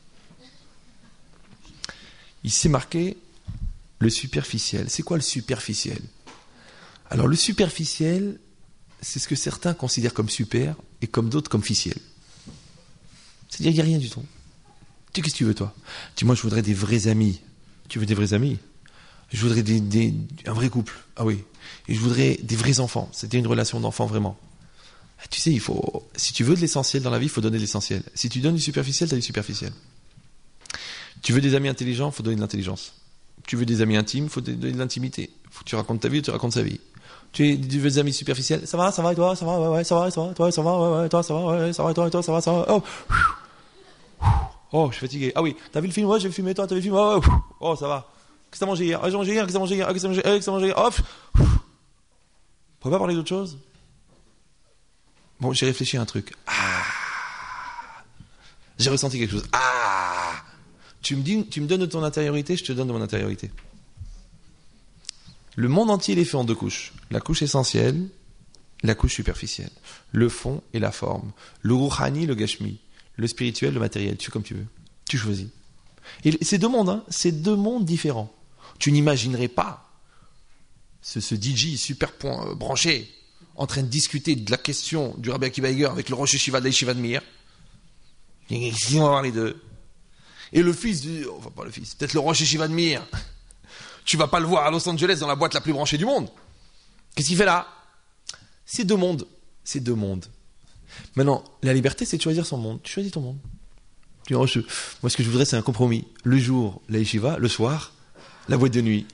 Il s'est marqué le superficiel. C'est quoi le superficiel? Alors, le superficiel, c'est ce que certains considèrent comme super et comme d'autres comme ficiel. C'est-à-dire, il n'y a rien du tout. Tu qu'est-ce que tu veux, toi? Tu dis, moi, je voudrais des vrais amis. Tu veux des vrais amis? Je voudrais des, des, un vrai couple. Ah oui. Et je voudrais des vrais enfants. C'était une relation d'enfant, vraiment. Tu sais, il faut, si tu veux de l'essentiel dans la vie, il faut donner de l'essentiel. Si tu donnes du superficiel, tu as du superficiel. Tu veux des amis intelligents, il faut donner de l'intelligence. Tu veux des amis intimes, il faut donner de l'intimité. Faut que tu racontes ta vie, tu racontes sa vie. Tu, tu veux des amis superficiels, ça va, ça va, et toi, ça va, ouais, ouais, ça va, ça va, toi, ça va, ouais, ouais, toi, ça va, ouais, ça va, et toi, et toi, ça va, ça va, oh, oh, je suis fatigué. Ah oui, t'as vu le film? Ouais, j'ai vu le film, et toi, t'as vu le film? Oh, oh, ça va. Qu'est-ce que t'as mangé hier? Ah, j'ai mangé hier, qu'est-ce que t'as mangé hier? Ah, qu'est-ce que t'as mangé? Ah, qu'est-ce que t'as mangé hier? Hop. On peut pas parler d'autre chose? Bon, j'ai réfléchi à un truc. Ah. J'ai ressenti quelque chose. Ah. Tu me dis, tu me donnes de ton intériorité, je te donne de mon intériorité. Le monde entier, il est fait en deux couches. La couche essentielle, la couche superficielle. Le fond et la forme. Le rouhani, le gashmi. Le spirituel, le matériel. Tu fais comme tu veux. Tu choisis. Et c'est deux mondes, hein. C'est deux mondes différents. Tu n'imaginerais pas ce, ce D J super point, euh, branché en train de discuter de la question du Rabbi Akiva Eiger avec le Rosh Yeshiva de l'Yeshiva de Meir. On va voir les deux. Et le fils du... Enfin, pas le fils. Peut-être le Rosh Yeshiva de Meir. Tu vas pas le voir à Los Angeles dans la boîte la plus branchée du monde. Qu'est-ce qu'il fait là? C'est deux mondes. C'est deux mondes. Maintenant, la liberté, c'est de choisir son monde. Tu choisis ton monde. Tu dis, oh, je... Moi, ce que je voudrais, c'est un compromis. Le jour, la yeshiva. Le soir, la boîte de nuit.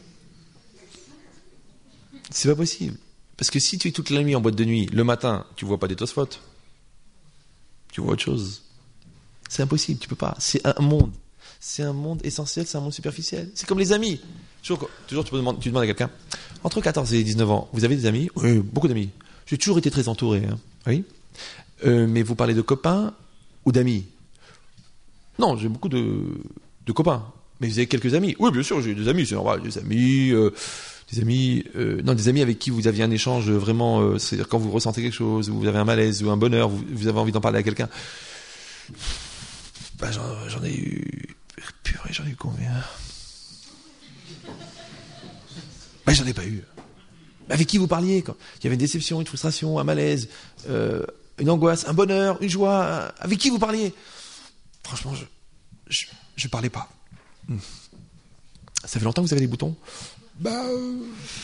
C'est pas possible. Parce que si tu es toute la nuit en boîte de nuit, le matin, tu vois pas des tosfot. Tu vois autre chose. C'est impossible, tu peux pas. C'est un monde. C'est un monde essentiel, c'est un monde superficiel. C'est comme les amis. Toujours, toujours tu, peux demander, tu demandes à quelqu'un, entre quatorze et dix-neuf ans, vous avez des amis? Oui, beaucoup d'amis. J'ai toujours été très entouré. Hein. Oui. Euh, mais vous parlez de copains ou d'amis? Non, j'ai beaucoup de, de copains. Mais vous avez quelques amis? Oui, bien sûr, j'ai des amis, c'est normal. Des amis, euh, des amis, euh, non, des amis avec qui vous aviez un échange vraiment, euh, c'est-à-dire quand vous ressentez quelque chose, ou vous avez un malaise ou un bonheur, vous, vous avez envie d'en parler à quelqu'un. Ben, j'en, j'en ai eu... Purée, j'en ai eu combien? Ben, j'en ai pas eu. Avec qui vous parliez quand il y avait une déception, une frustration, un malaise, euh, une angoisse, un bonheur, une joie. Un... Avec qui vous parliez? Franchement, je, je, je parlais pas. Ça fait longtemps que vous avez des boutons? Bah. Euh...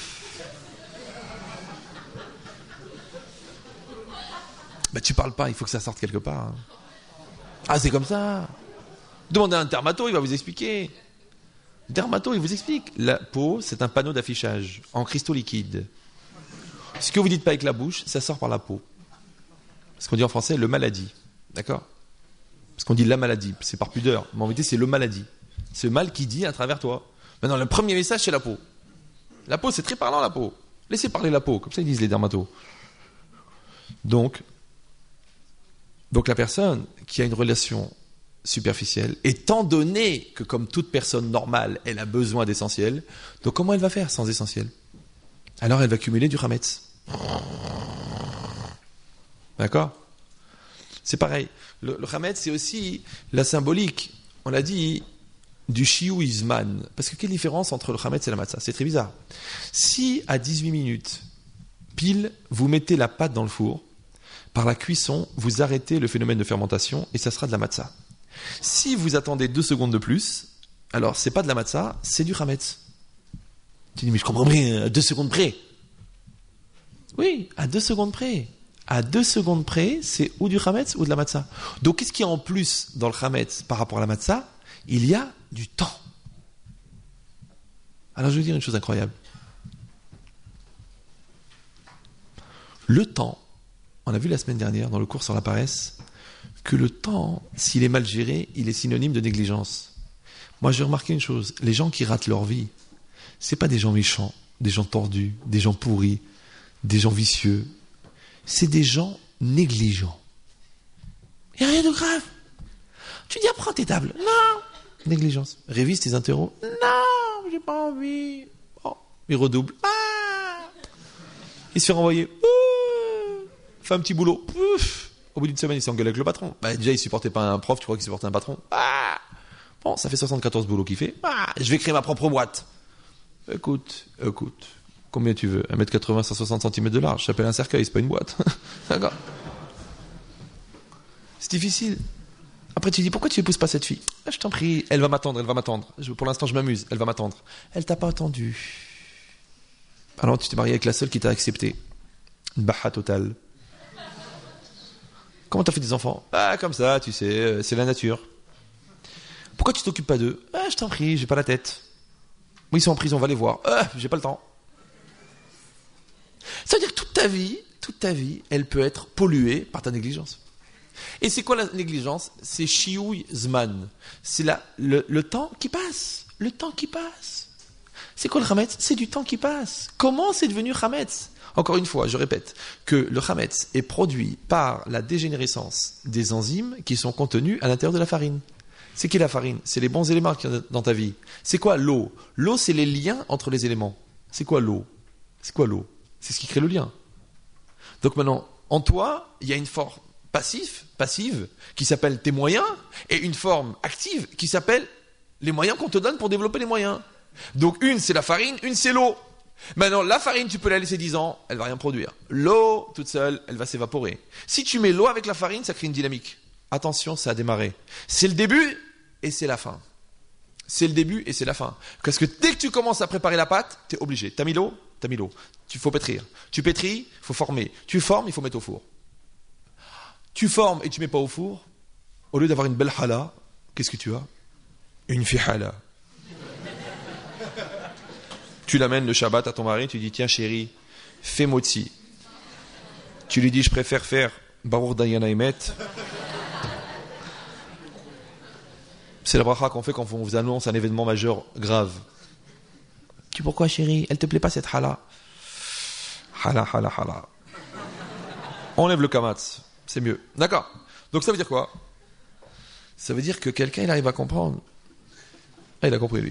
Bah, tu parles pas, il faut que ça sorte quelque part. Hein. Ah, c'est comme ça. Demandez à un dermato, il va vous expliquer. Dermato, il vous explique. La peau, c'est un panneau d'affichage en cristaux liquides. Ce que vous dites pas avec la bouche, ça sort par la peau. Ce qu'on dit en français, le maladie. D'accord? Parce qu'on dit la maladie, c'est par pudeur. Mais en réalité, c'est le maladie. C'est le mal qui dit à travers toi. Maintenant, le premier message, c'est la peau. La peau, c'est très parlant, la peau. Laissez parler la peau, comme ça ils disent les dermatos. Donc, donc la personne qui a une relation superficielle, étant donné que comme toute personne normale, elle a besoin d'essentiel, donc comment elle va faire sans essentiel? Alors elle va cumuler du chametz. D'accord? C'est pareil. Le, le chametz, c'est aussi la symbolique, on l'a dit, du shiu izman. Parce que quelle différence entre le chametz et la matzah? C'est très bizarre. Si à dix-huit minutes, pile, vous mettez la pâte dans le four, par la cuisson, vous arrêtez le phénomène de fermentation et ça sera de la matzah. Si vous attendez deux secondes de plus, alors c'est pas de la matzah, c'est du chametz. Tu dis, mais je comprends rien, deux secondes près. Oui, à deux secondes près. À deux secondes près, c'est ou du chametz ou de la matzah. Donc, qu'est-ce qu'il y a en plus dans le chametz par rapport à la matzah? Il y a du temps. Alors, je vais vous dire une chose incroyable. Le temps, on a vu la semaine dernière dans le cours sur la paresse, que le temps, s'il est mal géré, il est synonyme de négligence. Moi, j'ai remarqué une chose. Les gens qui ratent leur vie, c'est pas des gens méchants, des gens tordus, des gens pourris, des gens vicieux. C'est des gens négligents. Il n'y a rien de grave. Tu dis, apprends tes tables. Non. Négligence. Révise tes interros. Non, j'ai pas envie. Oh, il redouble. Ah. Il se fait renvoyer. Ouh. Fait un petit boulot. Ouf. Au bout d'une semaine, il s'engueule avec le patron. Bah, déjà, il supportait pas un prof, tu crois qu'il supportait un patron. Ah. Bon, ça fait soixante-quatorze boulots qu'il fait. Ah. Je vais créer ma propre boîte. Écoute, écoute. Combien tu veux? un mètre quatre-vingts, cent soixante centimètres de large. J'appelle un cercueil, c'est pas une boîte. D'accord. C'est difficile. Après, tu dis, pourquoi tu épouses pas cette fille? Ah, je t'en prie, elle va m'attendre, elle va m'attendre. Je, pour l'instant, je m'amuse, elle va m'attendre. Elle t'a pas attendu. Alors, tu t'es marié avec la seule qui t'a accepté. Une baha totale. Comment t'as fait des enfants? Ah, comme ça, tu sais, c'est la nature. Pourquoi tu t'occupes pas d'eux? Ah, je t'en prie, j'ai pas la tête. Oui, ils sont en prison, va les voir. Ah, j'ai pas le temps. Ça veut dire que toute ta vie, toute ta vie, elle peut être polluée par ta négligence. Et c'est quoi la négligence? C'est shiouy zman. C'est la, le, le temps qui passe. Le temps qui passe. C'est quoi le chametz? C'est du temps qui passe. Comment c'est devenu chametz? Encore une fois, je répète, que le chametz est produit par la dégénérescence des enzymes qui sont contenus à l'intérieur de la farine. C'est qui la farine? C'est les bons éléments qu'il y a dans ta vie. C'est quoi l'eau? L'eau, c'est les liens entre les éléments. C'est quoi l'eau? C'est quoi l'eau? C'est ce qui crée le lien. Donc maintenant, en toi, il y a une forme passive, passive qui s'appelle tes moyens, et une forme active qui s'appelle les moyens qu'on te donne pour développer les moyens. Donc une, c'est la farine, une, c'est l'eau. Maintenant, la farine, tu peux la laisser dix ans, elle va rien produire. L'eau, toute seule, elle va s'évaporer. Si tu mets l'eau avec la farine, ça crée une dynamique. Attention, ça a démarré. C'est le début et c'est la fin. C'est le début et c'est la fin. Parce que dès que tu commences à préparer la pâte, tu es obligé. T'as mis l'eau? T'as mis l'eau. Il faut pétrir. Tu pétris, il faut former. Tu formes, il faut mettre au four. Tu formes et tu mets pas au four. Au lieu d'avoir une belle hala, qu'est-ce que tu as? Une fihala. Tu l'amènes le Shabbat à ton mari, tu dis, tiens chérie, fais motzi. Tu lui dis, je préfère faire Baruch Dayana Emet. C'est la bracha qu'on fait quand on vous annonce un événement majeur grave. Tu dis, pourquoi chérie? Elle te plaît pas cette hala? Hala, hala, hala. Enlève le kamatz, c'est mieux. D'accord. Donc ça veut dire quoi? Ça veut dire que quelqu'un, il arrive à comprendre. Ah, il a compris lui.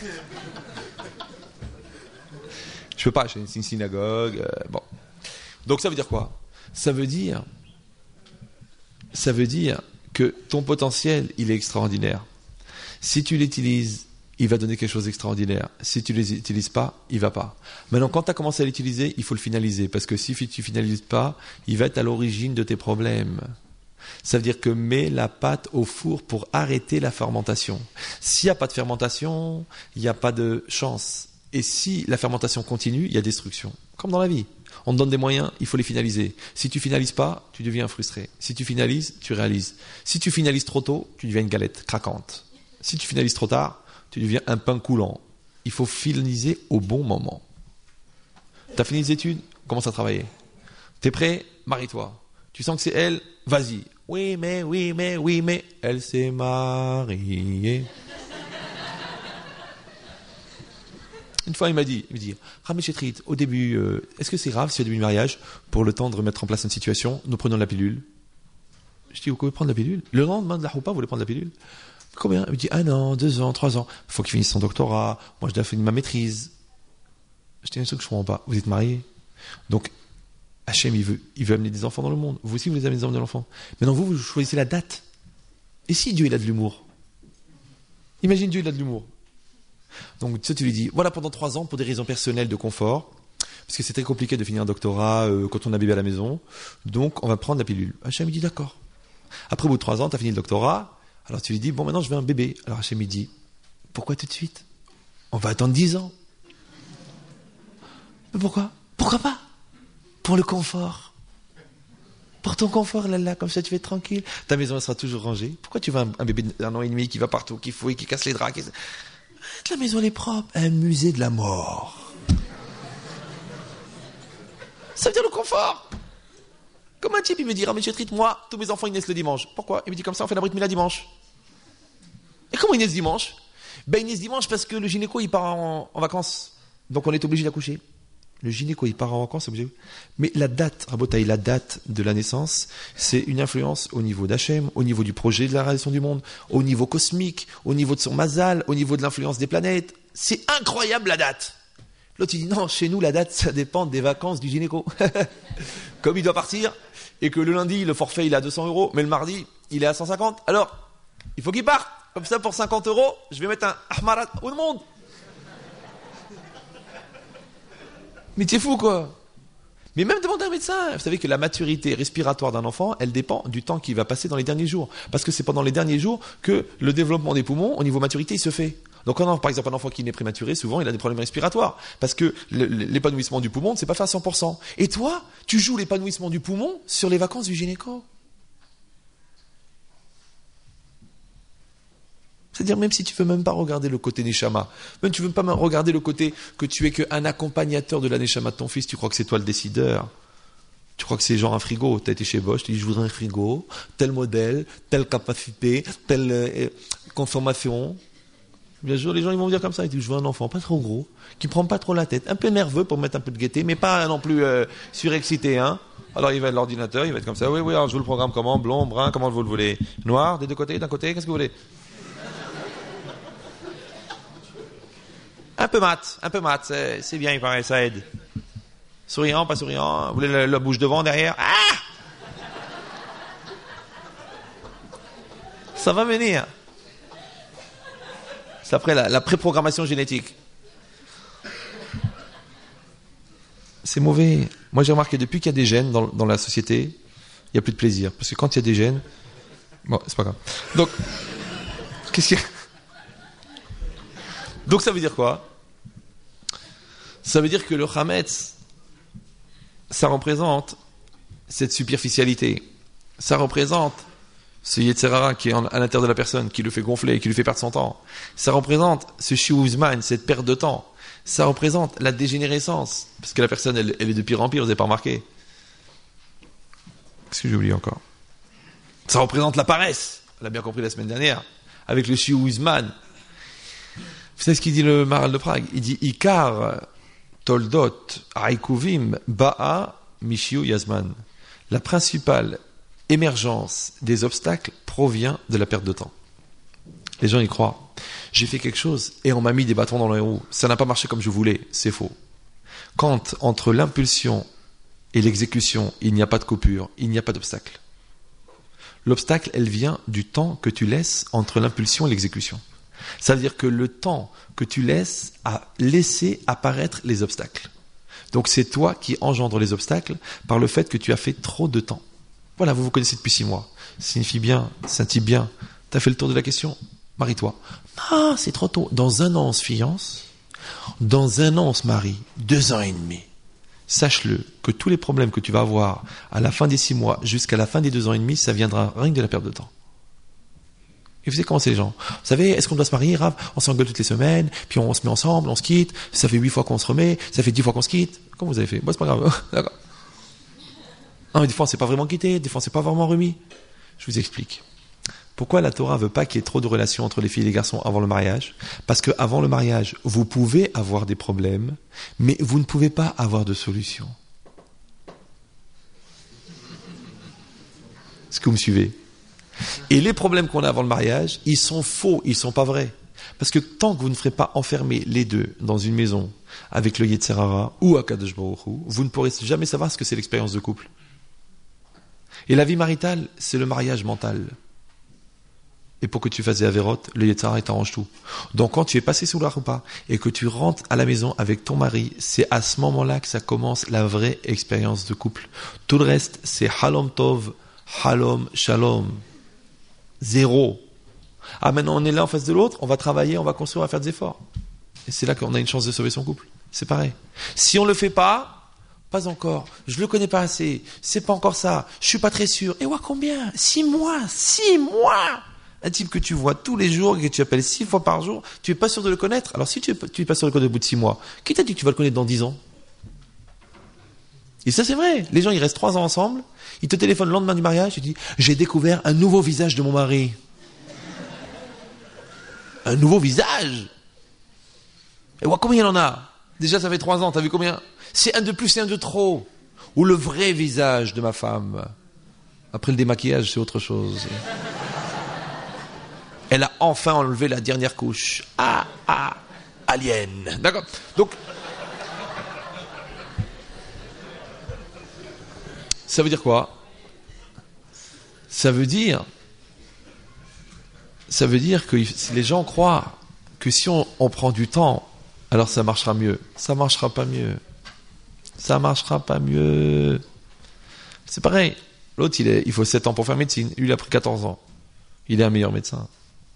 Je peux pas, c'est une synagogue. Euh, bon. Donc ça veut dire quoi? Ça veut dire, ça veut dire que ton potentiel, il est extraordinaire. Si tu l'utilises, il va donner quelque chose d'extraordinaire. Si tu ne l'utilises pas, il va pas. Maintenant, quand tu as commencé à l'utiliser, il faut le finaliser. Parce que si tu ne finalises pas, il va être à l'origine de tes problèmes. Ça veut dire que mets la pâte au four pour arrêter la fermentation. S'il n'y a pas de fermentation, il n'y a pas de chance. Et si la fermentation continue, il y a destruction. Comme dans la vie. On te donne des moyens, il faut les finaliser. Si tu finalises pas, tu deviens frustré. Si tu finalises, tu réalises. Si tu finalises trop tôt, tu deviens une galette craquante. Si tu finalises trop tard, tu deviens un pain coulant. Il faut finaliser au bon moment. Tu as fini les études, commence à travailler. Tu es prêt? Marie-toi. Tu sens que c'est elle? Vas-y. Oui, mais, oui, mais, oui, mais. Elle s'est mariée. Une fois, il m'a dit, il me dit, Rami Chetrit, au début, euh, est-ce que c'est grave si au début du mariage, pour le temps de remettre en place une situation, nous prenons la pilule? Je dis, vous pouvez prendre la pilule? Le lendemain de la choupa, vous voulez prendre la pilule? Combien? Il me dit, un an, deux ans, trois ans. Il faut qu'il finisse son doctorat. Moi, je dois finir ma maîtrise. Je dis un truc que je ne comprends pas. Vous êtes mariés? Donc, Hachem, il veut, il veut amener des enfants dans le monde. Vous aussi, vous les amenez des enfants dans l'enfant. Maintenant, vous, vous choisissez la date. Et si Dieu, il a de l'humour? Imagine Dieu, il a de l'humour. Donc, tu sais, tu lui dis, voilà, pendant trois ans, pour des raisons personnelles de confort, parce que c'est très compliqué de finir un doctorat euh, quand on a un bébé à la maison, donc on va prendre la pilule. Hachem, il dit, d'accord. Après, au bout de trois ans, tu as fini le doctorat, alors tu lui dis, bon, maintenant, je veux un bébé. Alors Hachem, il dit, pourquoi tout de suite? On va attendre dix ans. Mais pourquoi? Pourquoi pas? Pour le confort. Pour ton confort, là, là, comme ça tu vas être tranquille. Ta maison elle sera toujours rangée. Pourquoi tu veux un, un bébé d'un an et demi qui va partout, qui fouille, qui casse les draps qui... La maison elle est propre. Un musée de la mort. Ça veut dire le confort. Comme un type, il me dit, ah, monsieur Trit, moi, tous mes enfants ils naissent le dimanche. Pourquoi? Il me dit comme ça, on fait la brit mila dimanche. Et comment ils naissent dimanche? Ben ils naissent dimanche parce que le gynéco il part en, en vacances. Donc on est obligé d'accoucher. Le gynéco, il part en vacances, obligé. Mais la date, Rabotaï, la date de la naissance, c'est une influence au niveau d'Hachem, au niveau du projet de la réalisation du monde, au niveau cosmique, au niveau de son mazal, au niveau de l'influence des planètes. C'est incroyable la date. L'autre, il dit non, chez nous, la date, ça dépend des vacances du gynéco. Comme il doit partir, et que le lundi, le forfait, il est à deux cents euros, mais le mardi, il est à cent cinquante. Alors, il faut qu'il parte. Comme ça, pour cinquante euros, je vais mettre un ahmarat au monde. Mais t'es fou, quoi. Mais même demandez à un médecin. Vous savez que la maturité respiratoire d'un enfant, elle dépend du temps qu'il va passer dans les derniers jours. Parce que c'est pendant les derniers jours que le développement des poumons, au niveau maturité, il se fait. Donc, quand on a, par exemple, un enfant qui est prématuré, souvent, il a des problèmes respiratoires. Parce que l'épanouissement du poumon, c'est pas fait à cent pour cent. Et toi, tu joues l'épanouissement du poumon sur les vacances du gynéco. C'est-à-dire, même si tu veux même pas regarder le côté Neshama, même tu veux pas regarder le côté que tu es qu'un accompagnateur de la Neshama de ton fils, tu crois que c'est toi le décideur. Tu crois que c'est genre un frigo. Tu as été chez Bosch, tu dis je voudrais un frigo, tel modèle, telle capacité, telle euh, consommation. Bien sûr, les gens ils vont me dire comme ça, ils disent je veux un enfant pas trop gros, qui prend pas trop la tête, un peu nerveux pour mettre un peu de gaieté, mais pas non plus euh, surexcité, hein. Alors il va à l'ordinateur, il va être comme ça, oui, oui, alors je veux le programme comment, blond, brun, comment vous le voulez, noir, des deux côtés, d'un côté, qu'est-ce que vous voulez? Un peu mat, un peu mat, c'est, c'est bien, il paraît, ça aide. Souriant, pas souriant, vous voulez la, la bouche devant, derrière? Ah! Ça va venir. C'est après la, la préprogrammation génétique. C'est mauvais. Moi j'ai remarqué, depuis qu'il y a des gènes dans, dans la société, il n'y a plus de plaisir. Parce que quand il y a des gènes... Bon, c'est pas grave. Donc, qu'est-ce qu'il y a? Donc ça veut dire quoi? Ça veut dire que le Hametz, ça représente cette superficialité. Ça représente ce Yetzerara qui est en, à l'intérieur de la personne, qui le fait gonfler, qui lui fait perdre son temps. Ça représente ce Shiuzman, cette perte de temps. Ça représente la dégénérescence. Parce que la personne, elle, elle est de pire en pire, vous n'avez pas remarqué. Qu'est-ce que j'ai oublié encore? Ça représente la paresse. On l'a bien compris la semaine dernière. Avec le Shiuzman. Vous savez ce qu'il dit le Maharal de Prague? Il dit Ikar Toldot Aïkouvim Ba'a Mishiu Yazman. La principale émergence des obstacles provient de la perte de temps. Les gens y croient. J'ai fait quelque chose et on m'a mis des bâtons dans les roues. Ça n'a pas marché comme je voulais. C'est faux. Quand entre l'impulsion et l'exécution, il n'y a pas de coupure, il n'y a pas d'obstacle. L'obstacle, elle vient du temps que tu laisses entre l'impulsion et l'exécution. Ça veut dire que le temps que tu laisses a laissé apparaître les obstacles. Donc c'est toi qui engendre les obstacles par le fait que tu as fait trop de temps. Voilà, vous vous connaissez depuis six mois. Ça signifie bien, c'est un type bien. Tu as fait le tour de la question, marie-toi. Ah, c'est trop tôt. Dans un an, on se fiance. Dans un an, on se marie. Deux ans et demi. Sache-le, que tous les problèmes que tu vas avoir à la fin des six mois jusqu'à la fin des deux ans et demi, ça viendra rien que de la perte de temps. Et vous savez comment c'est les gens? Vous savez, est-ce qu'on doit se marier, Rav? On s'engueule toutes les semaines, puis on se met ensemble, on se quitte, ça fait huit fois qu'on se remet, ça fait dix fois qu'on se quitte. Comment vous avez fait? Bon, c'est pas grave. D'accord. Non, mais des fois on s'est pas vraiment quitté, des fois on s'est pas vraiment remis. Je vous explique. Pourquoi la Torah veut pas qu'il y ait trop de relations entre les filles et les garçons avant le mariage? Parce que avant le mariage, vous pouvez avoir des problèmes, mais vous ne pouvez pas avoir de solution. Est-ce que vous me suivez? Et les problèmes qu'on a avant le mariage, ils sont faux, ils sont pas vrais. Parce que tant que vous ne ferez pas enfermer les deux dans une maison avec le Yetzerara ou Akadosh Baruch Hu, vous ne pourrez jamais savoir ce que c'est l'expérience de couple. Et la vie maritale, c'est le mariage mental. Et pour que tu fasses des avérotes, le Yetzerara, il t'arrange tout. Donc quand tu es passé sous la roupa et que tu rentres à la maison avec ton mari, c'est à ce moment-là que ça commence la vraie expérience de couple. Tout le reste, c'est halom tov, halom shalom. Zéro. Ah, maintenant on est là en face de l'autre, on va travailler, on va construire, on va faire des efforts. Et c'est là qu'on a une chance de sauver son couple. C'est pareil. Si on ne le fait pas, pas encore, je le connais pas assez, c'est pas encore ça, je suis pas très sûr. Et ouais, combien? Six mois, six mois! Un type que tu vois tous les jours, que tu appelles six fois par jour, tu es pas sûr de le connaître. Alors si tu es, tu es pas sûr de le connaître au bout de six mois, qui t'a dit que tu vas le connaître dans dix ans? Et ça c'est vrai, les gens ils restent trois ans ensemble, ils te téléphonent le lendemain du mariage, ils te disent « J'ai découvert un nouveau visage de mon mari ». Un nouveau visage? Et ouais, combien il en a? Déjà ça fait trois ans, t'as vu combien? C'est un de plus, c'est un de trop. Ou le vrai visage de ma femme. Après le démaquillage, c'est autre chose. Elle a enfin enlevé la dernière couche. Ah, ah, alien. D'accord. Donc, ça veut dire quoi? Ça veut dire, ça veut dire que si les gens croient que si on, on prend du temps, alors ça marchera mieux. Ça marchera pas mieux. Ça marchera pas mieux. C'est pareil. L'autre, il, est, il faut sept ans pour faire médecine. Lui, il a pris quatorze ans. Il est un meilleur médecin.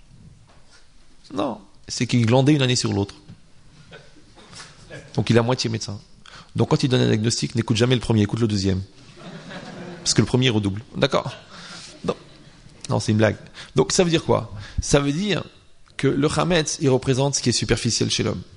Non. C'est qu'il glandait une année sur l'autre. Donc, il est à moitié médecin. Donc, quand il donne un diagnostic, n'écoute jamais le premier, écoute le deuxième. Parce que le premier redouble. D'accord? Non. Non, c'est une blague. Donc, ça veut dire quoi? Ça veut dire que le Hametz, il représente ce qui est superficiel chez l'homme.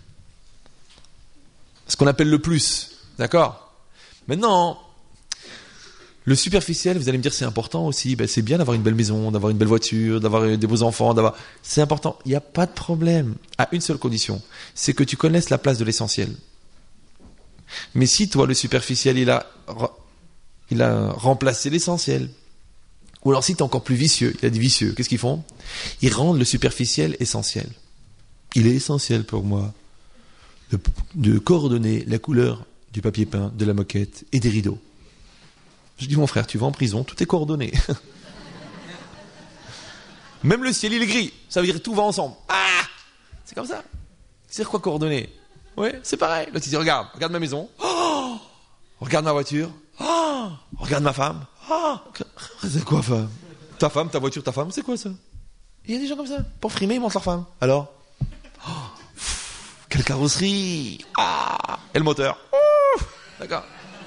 Ce qu'on appelle le plus. D'accord? Maintenant, le superficiel, vous allez me dire, c'est important aussi. Ben, c'est bien d'avoir une belle maison, d'avoir une belle voiture, d'avoir des beaux enfants, d'avoir. C'est important. Il n'y a pas de problème. À une seule condition, c'est que tu connaisses la place de l'essentiel. Mais si toi, le superficiel, il a, il a remplacé l'essentiel, ou alors si tu es encore plus vicieux, il y a des vicieux, qu'est-ce qu'ils font? Ils rendent le superficiel essentiel. Il est essentiel pour moi de, de coordonner la couleur du papier peint, de la moquette et des rideaux. Je dis, mon frère, tu vas en prison, tout est coordonné. Même le ciel, il est gris. Ça veut dire que tout va ensemble. Ah! C'est comme ça. C'est quoi coordonner? Ouais, c'est pareil. L'autre, il dit, regarde, regarde ma maison. Oh! Regarde ma voiture. Oh! Regarde ma femme. Oh! C'est quoi, femme? Ta femme, ta voiture, ta femme, c'est quoi ça? Il y a des gens comme ça. Pour frimer, ils montent leur femme. Alors? Oh! Pff, quelle carrosserie! Ah! Et le moteur? Ouh! D'accord.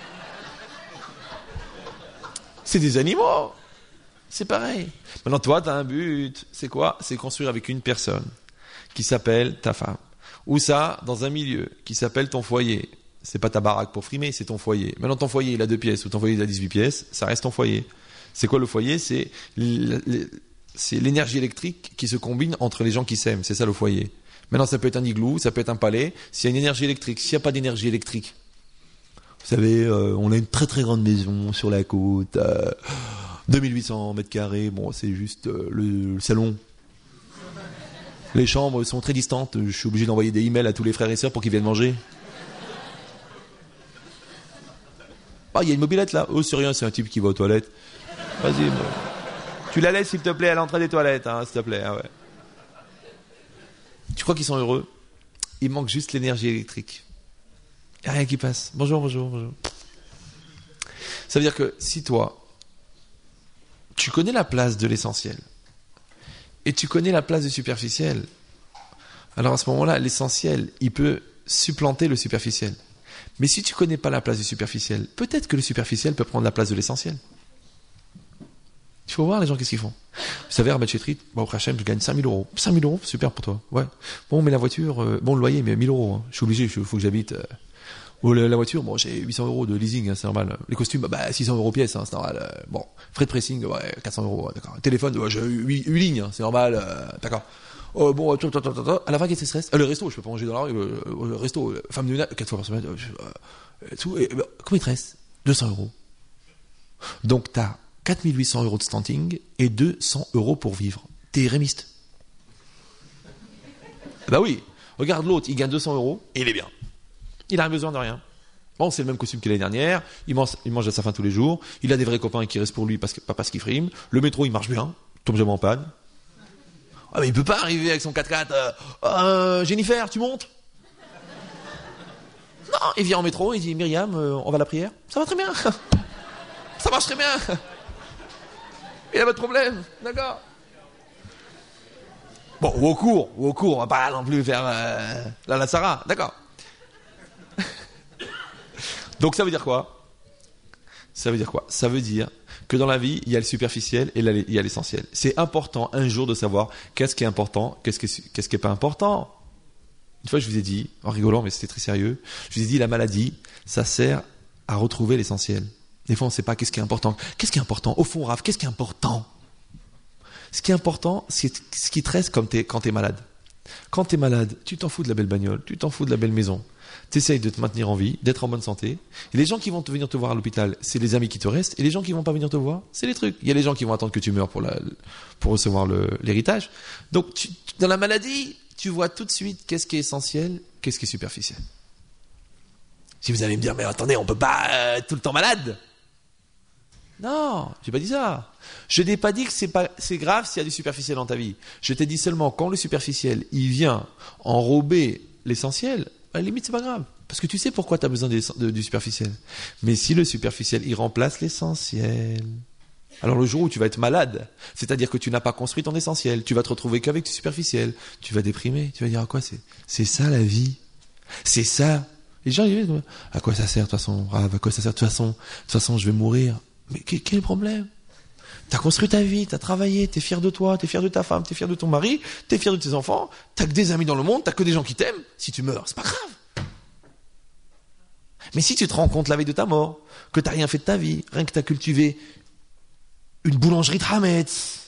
C'est des animaux. C'est pareil. Maintenant, toi, tu as un but. C'est quoi? C'est construire avec une personne qui s'appelle ta femme. Ou ça, dans un milieu qui s'appelle ton foyer. C'est pas ta baraque pour frimer, c'est ton foyer. Maintenant, ton foyer, il a deux pièces ou ton foyer, il a dix-huit pièces. Ça reste ton foyer. C'est quoi le foyer? C'est l'énergie électrique qui se combine entre les gens qui s'aiment. C'est ça le foyer. Maintenant, ça peut être un igloo, ça peut être un palais. S'il y a une énergie électrique, s'il n'y a pas d'énergie électrique, vous savez, euh, on a une très très grande maison sur la côte, euh, deux mille huit cents mètres carrés, bon, c'est juste euh, le, le salon. Les chambres sont très distantes, je suis obligé d'envoyer des emails à tous les frères et sœurs pour qu'ils viennent manger. Ah, il y a une mobilette là. Oh, c'est rien, c'est un type qui va aux toilettes. Vas-y, moi. Tu la laisses s'il te plaît à l'entrée des toilettes, hein, s'il te plaît. Ah ouais. Tu crois qu'ils sont heureux? Il manque juste l'énergie électrique. Il n'y a rien qui passe. Bonjour, bonjour, bonjour. Ça veut dire que si toi, tu connais la place de l'essentiel et tu connais la place du superficiel, alors à ce moment-là, l'essentiel, il peut supplanter le superficiel. Mais si tu connais pas la place du superficiel, peut-être que le superficiel peut prendre la place de l'essentiel. Il faut voir les gens, qu'est-ce qu'ils font. Vous savez, Ahmed Chetrit, bon, au Hachem, je gagne cinq mille euros. cinq mille euros, super pour toi. Ouais. Bon, mais la voiture, euh, bon, le loyer, mais mille euros. Hein. Je suis obligé, il faut que j'habite. Euh, oh, la, la voiture, bon, j'ai huit cents euros de leasing, hein, c'est normal. Les costumes, bah, six cents euros pièce, hein, c'est normal. Euh, bon, frais de pressing, ouais, quatre cents euros, ouais, d'accord. Téléphone, ouais, j'ai huit lignes, hein, c'est normal, euh, d'accord. Oh, bon, à la fin, qu'est-ce qui se reste? euh, Le resto, je peux pas manger dans la rue. Euh, le resto, euh, femme de ménage, quatre fois par semaine. Euh, euh, tout, et, bah, combien il te reste? deux cents euros. Donc, t'as quatre mille huit cents euros de standing et deux cents euros pour vivre. T'es rémiste. Bah oui. Regarde l'autre, il gagne deux cents euros et il est bien. Il a besoin de rien. Bon, c'est le même costume que l'année dernière. Il mange, il mange à sa faim tous les jours. Il a des vrais copains qui restent pour lui parce que, pas parce qu'il frime. Le métro, il marche bien. Il tombe jamais en panne. Ah, mais il peut pas arriver avec son quatre-quatre. Euh, euh, Jennifer, tu montes? Non, il vient en métro, il dit Myriam, euh, on va à la prière. Ça va très bien. Ça marche très bien. Il n'y a pas de problème. D'accord. Bon, ou au cours, ou au cours, on va pas non plus faire euh, la la Sarah. D'accord. Donc ça veut dire quoi? Ça veut dire quoi? Ça veut dire que dans la vie, il y a le superficiel et il y a l'essentiel. C'est important un jour de savoir qu'est-ce qui est important, qu'est-ce qui est, qu'est-ce qui est pas important. Une fois, je vous ai dit, en rigolant, mais c'était très sérieux, je vous ai dit, la maladie, ça sert à retrouver l'essentiel. Des fois, on ne sait pas qu'est-ce qui est important. Qu'est-ce qui est important? Au fond, Rav, qu'est-ce qui est important? Ce qui est important, c'est ce qui te reste comme t'es, quand tu es malade. Quand tu es malade, tu t'en fous de la belle bagnole, tu t'en fous de la belle maison. Tu essayes de te maintenir en vie, d'être en bonne santé. Et les gens qui vont te venir te voir à l'hôpital, c'est les amis qui te restent. Et les gens qui vont pas venir te voir, c'est les trucs. Il y a les gens qui vont attendre que tu meurs pour, la, pour recevoir le, l'héritage. Donc, tu, dans la maladie, tu vois tout de suite qu'est-ce qui est essentiel, qu'est-ce qui est superficiel. Si vous allez me dire, mais attendez, on peut pas euh, être tout le temps malade. Non, j'ai pas dit ça. Je n'ai pas dit que c'est pas, c'est grave s'il y a du superficiel dans ta vie. Je t'ai dit seulement quand le superficiel, il vient enrober l'essentiel, à la limite c'est pas grave. Parce que tu sais pourquoi tu as besoin de, de, du superficiel. Mais si le superficiel, il remplace l'essentiel, alors le jour où tu vas être malade, c'est-à-dire que tu n'as pas construit ton essentiel, tu vas te retrouver qu'avec du superficiel, tu vas déprimer, tu vas dire à quoi c'est, c'est ça la vie. C'est ça. Les gens ils disent, à quoi ça sert de toute façon, Rav, à quoi ça sert de toute façon, de toute façon je vais mourir. Mais quel est le problème? T'as construit ta vie, t'as travaillé, t'es fier de toi, t'es fier de ta femme, t'es fier de ton mari, t'es fier de tes enfants, t'as que des amis dans le monde, t'as que des gens qui t'aiment. Si tu meurs, c'est pas grave. Mais si tu te rends compte la veille de ta mort, que t'as rien fait de ta vie, rien que t'as cultivé une boulangerie de Hametz.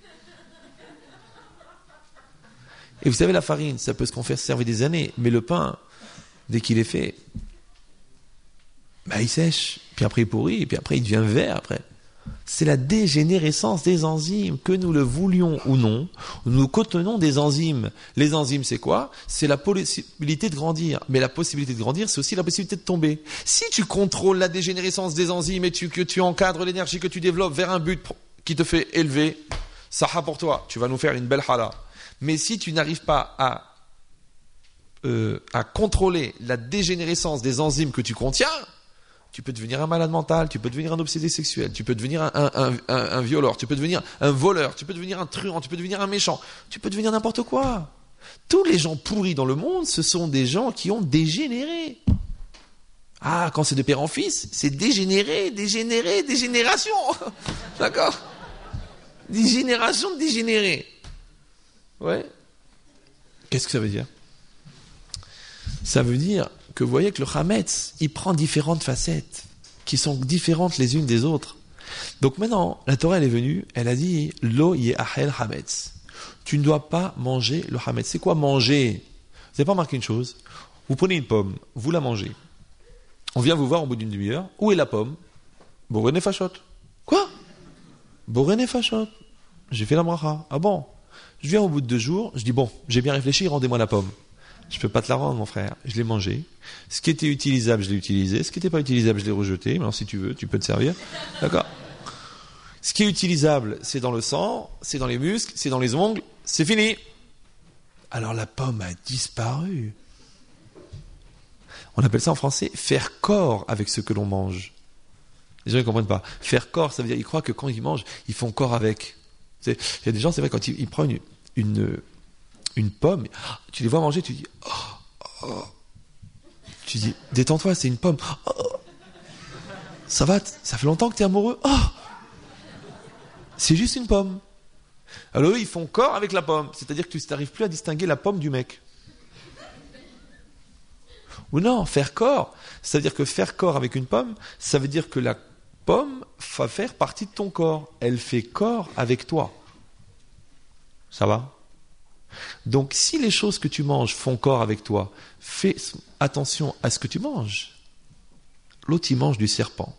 Et vous savez, la farine, ça peut se conserver des années, mais le pain, dès qu'il est fait, bah, il sèche, puis après il pourrit, et puis après il devient vert après. C'est la dégénérescence des enzymes, que nous le voulions ou non. Nous contenons des enzymes. Les enzymes, c'est quoi? C'est la possibilité de grandir. Mais la possibilité de grandir, c'est aussi la possibilité de tomber. Si tu contrôles la dégénérescence des enzymes et tu, que tu encadres l'énergie que tu développes vers un but qui te fait élever, ça sera pour toi. Tu vas nous faire une belle hala. Mais si tu n'arrives pas à, euh, à contrôler la dégénérescence des enzymes que tu contiens, tu peux devenir un malade mental, tu peux devenir un obsédé sexuel, tu peux devenir un, un, un, un, un violeur, tu peux devenir un voleur, tu peux devenir un truand, tu peux devenir un méchant, tu peux devenir n'importe quoi. Tous les gens pourris dans le monde, ce sont des gens qui ont dégénéré. Ah, quand c'est de père en fils, c'est dégénéré, dégénéré, dégénération. D'accord? Des générations de dégénérés. Ouais. Qu'est-ce que ça veut dire? Ça veut dire que vous voyez que le Hametz, il prend différentes facettes, qui sont différentes les unes des autres. Donc maintenant, la Torah, elle est venue, elle a dit, Lo ye'achel Hametz. Tu ne dois pas manger le Hametz. C'est quoi manger? Vous n'avez pas remarqué une chose? Vous prenez une pomme, vous la mangez. On vient vous voir au bout d'une demi-heure. Où est la pomme? Boré nefashot. Quoi? Boré nefashot. J'ai fait la bracha. Ah bon? Je viens au bout de deux jours, je dis bon, j'ai bien réfléchi, rendez-moi la pomme. Je peux pas te la rendre, mon frère. Je l'ai mangé. Ce qui était utilisable, je l'ai utilisé. Ce qui n'était pas utilisable, je l'ai rejeté. Alors, si tu veux, tu peux te servir. D'accord? Ce qui est utilisable, c'est dans le sang, c'est dans les muscles, c'est dans les ongles. C'est fini. Alors, la pomme a disparu. On appelle ça en français faire corps avec ce que l'on mange. Les gens ne comprennent pas. Faire corps, ça veut dire, ils croient que quand ils mangent, ils font corps avec. Il y a des gens, c'est vrai, quand ils, ils prennent une, une une pomme, tu les vois manger, tu dis, oh, oh. Tu dis, détends-toi, c'est une pomme. Oh, ça va, ça fait longtemps que tu es amoureux. Oh, c'est juste une pomme. Alors eux, ils font corps avec la pomme, c'est-à-dire que tu n'arrives plus à distinguer la pomme du mec. Ou non, faire corps, c'est-à-dire que faire corps avec une pomme, ça veut dire que la pomme va faire partie de ton corps. Elle fait corps avec toi. Ça va ? Donc, si les choses que tu manges font corps avec toi, fais attention à ce que tu manges. L'autre, il mange du serpent.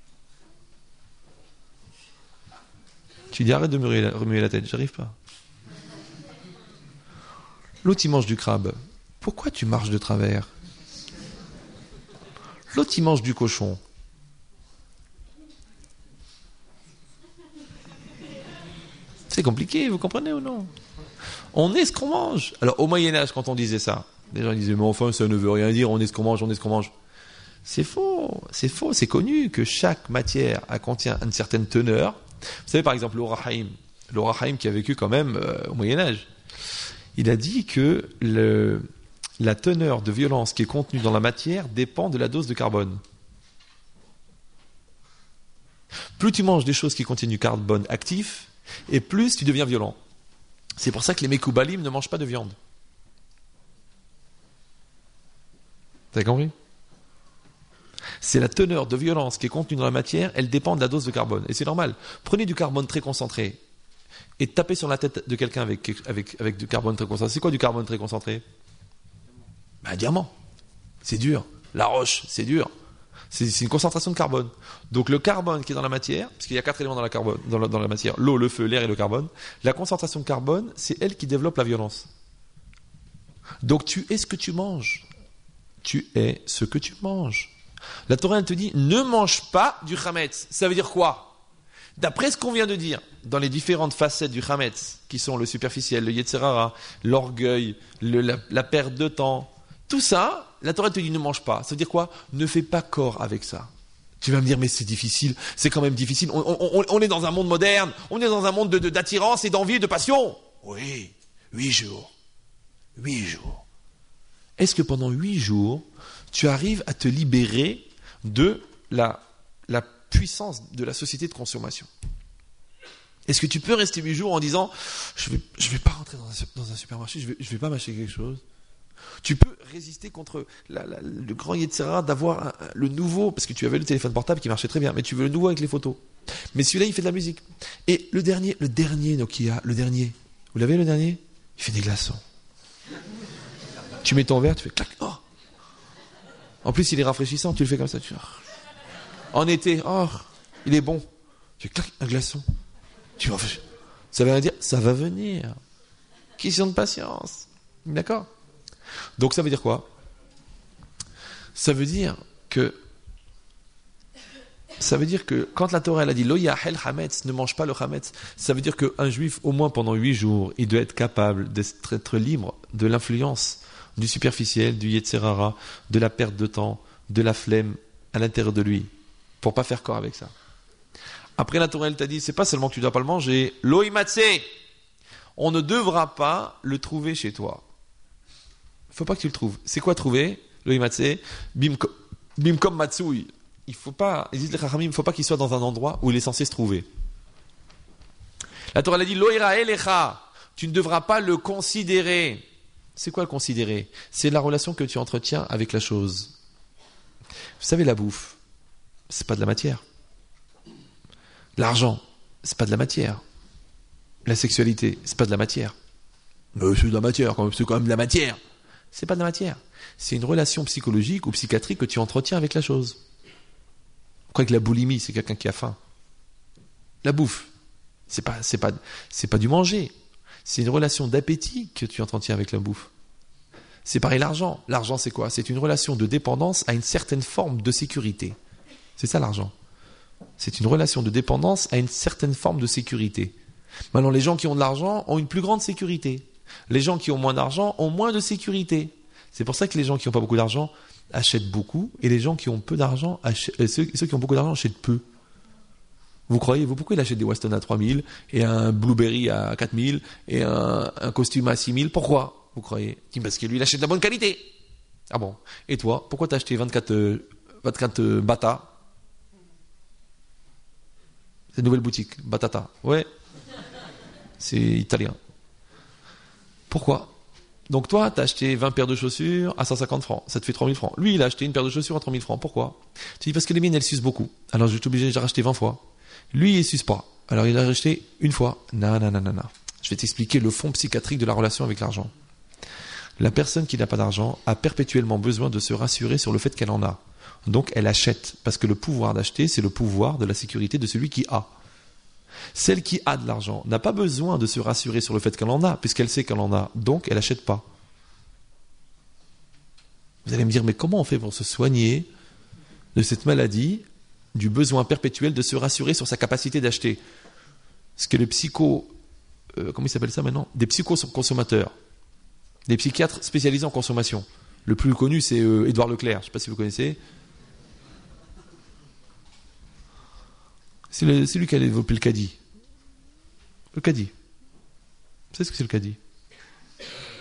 Tu dis, arrête de me remuer la tête, j'arrive pas. L'autre, il mange du crabe. Pourquoi tu marches de travers? L'autre, il mange du cochon. C'est compliqué, vous comprenez ou non? On est ce qu'on mange. Alors, au Moyen-Âge, quand on disait ça, les gens disaient, mais enfin, ça ne veut rien dire, on est ce qu'on mange, on est ce qu'on mange. C'est faux, c'est faux, c'est connu que chaque matière a, contient une certaine teneur. Vous savez, par exemple, l'Or HaChaim, l'Or HaChaim qui a vécu quand même euh, au Moyen-Âge, il a dit que le, la teneur de violence qui est contenue dans la matière dépend de la dose de carbone. Plus tu manges des choses qui contiennent du carbone actif, et plus tu deviens violent. C'est pour ça que les Mekoubalim ne mangent pas de viande. Vous avez compris ? C'est la teneur de violence qui est contenue dans la matière, elle dépend de la dose de carbone. Et c'est normal. Prenez du carbone très concentré et tapez sur la tête de quelqu'un avec, avec, avec du carbone très concentré. C'est quoi du carbone très concentré ? Ben, un diamant. C'est dur. La roche, c'est dur. C'est, c'est une concentration de carbone. Donc le carbone qui est dans la matière, parce qu'il y a quatre éléments dans la, carbone, dans la, dans la matière, l'eau, le feu, l'air et le carbone, la concentration de carbone, c'est elle qui développe la violence. Donc tu es ce que tu manges. Tu es ce que tu manges. La Torah, elle te dit, ne mange pas du chametz. Ça veut dire quoi ? D'après ce qu'on vient de dire, dans les différentes facettes du chametz, qui sont le superficiel, le yetzer hara, l'orgueil, le, la, la perte de temps, tout ça, la Torah te dit, ne mange pas. Ça veut dire quoi ? Ne fais pas corps avec ça. Tu vas me dire, mais c'est difficile, c'est quand même difficile. On, on, on est dans un monde moderne, on est dans un monde de, de, d'attirance et d'envie et de passion. Oui, huit jours. Huit jours. Est-ce que pendant huit jours, tu arrives à te libérer de la, la puissance de la société de consommation ? Est-ce que tu peux rester huit jours en disant je vais, je vais pas rentrer dans un, dans un supermarché, je vais, je vais pas m'acheter quelque chose ? Tu peux résister contre la, la, le grand yetzer hara d'avoir un, le nouveau, parce que tu avais le téléphone portable qui marchait très bien, mais tu veux le nouveau avec les photos. Mais celui-là, il fait de la musique. Et le dernier, le dernier Nokia, le dernier, vous l'avez le dernier ? Il fait des glaçons. Tu mets ton verre, tu fais clac, oh. En plus, il est rafraîchissant, tu le fais comme ça. Tu... En été, oh, il est bon. Tu fais clac, un glaçon. Tu rafraîchis. Ça veut dire, ça va venir. Question de patience. D'accord ? Donc ça veut dire quoi ? Ça veut dire que ça veut dire que quand la Torah elle a dit lo yahel hametz, ne mange pas le hametz, ça veut dire qu'un juif au moins pendant huit jours, il doit être capable d'être libre de l'influence du superficiel, du yetzer hara, de la perte de temps, de la flemme à l'intérieur de lui, pour pas faire corps avec ça. Après la Torah elle t'a dit, c'est pas seulement que tu dois pas le manger, lo imatse, on ne devra pas le trouver chez toi. Faut pas que tu le trouves. C'est quoi trouver ? Lo imatse, bimkom, bimkom matsui. Il faut pas, ils disent les chachamim, il faut pas qu'il soit dans un endroit où il est censé se trouver. La Torah elle a dit, lo ira elecha, tu ne devras pas le considérer. C'est quoi le considérer ? C'est la relation que tu entretiens avec la chose. Vous savez, la bouffe, c'est pas de la matière. L'argent, c'est pas de la matière. La sexualité, c'est pas de la matière. Mais c'est de la matière, c'est quand même de la matière. C'est pas de la matière. C'est une relation psychologique ou psychiatrique que tu entretiens avec la chose. Vous croyez que la boulimie, c'est quelqu'un qui a faim ? La bouffe, c'est pas, c'est pas, c'est pas du manger. C'est une relation d'appétit que tu entretiens avec la bouffe. C'est pareil l'argent. L'argent, c'est quoi ? C'est une relation de dépendance à une certaine forme de sécurité. C'est ça l'argent. C'est une relation de dépendance à une certaine forme de sécurité. Maintenant, les gens qui ont de l'argent ont une plus grande sécurité. Les gens qui ont moins d'argent ont moins de sécurité. C'est pour ça que les gens qui n'ont pas beaucoup d'argent achètent beaucoup, et les gens qui ont peu d'argent, achètent, euh, ceux, ceux qui ont beaucoup d'argent achètent peu. Vous croyez, vous, pourquoi il achète des Weston à trois mille, et un Blueberry à quatre mille, et un, un costume à six mille ? Pourquoi, vous croyez ? Parce que lui, il achète de la bonne qualité. Ah bon ? Et toi, pourquoi t'as acheté vingt-quatre, euh, vingt-quatre euh, Bata ? C'est une nouvelle boutique, Batata. Ouais. C'est italien. Pourquoi ? Donc toi, tu as acheté vingt paires de chaussures à cent cinquante francs. Ça te fait trois mille francs. Lui, il a acheté une paire de chaussures à trois mille francs. Pourquoi ? Tu dis parce que les miennes, elles sucent beaucoup. Alors je suis obligé de les racheter vingt fois. Lui, il ne suce pas. Alors il a racheté une fois. Non, non, non, non, non. Je vais t'expliquer le fond psychiatrique de la relation avec l'argent. La personne qui n'a pas d'argent a perpétuellement besoin de se rassurer sur le fait qu'elle en a. Donc elle achète. Parce que le pouvoir d'acheter, c'est le pouvoir de la sécurité de celui qui a. Celle qui a de l'argent n'a pas besoin de se rassurer sur le fait qu'elle en a, puisqu'elle sait qu'elle en a, donc elle n'achète pas. Vous allez me dire, mais comment on fait pour se soigner de cette maladie, du besoin perpétuel de se rassurer sur sa capacité d'acheter ? Ce que les psycho... Euh, comment ils s'appellent ça maintenant ? Des psychoconsommateurs, des psychiatres spécialisés en consommation. Le plus connu, c'est euh, Édouard Leclerc, je ne sais pas si vous connaissez. C'est, le, c'est lui qui a développé le caddie. Le caddie. Vous savez ce que c'est le caddie ? Non ?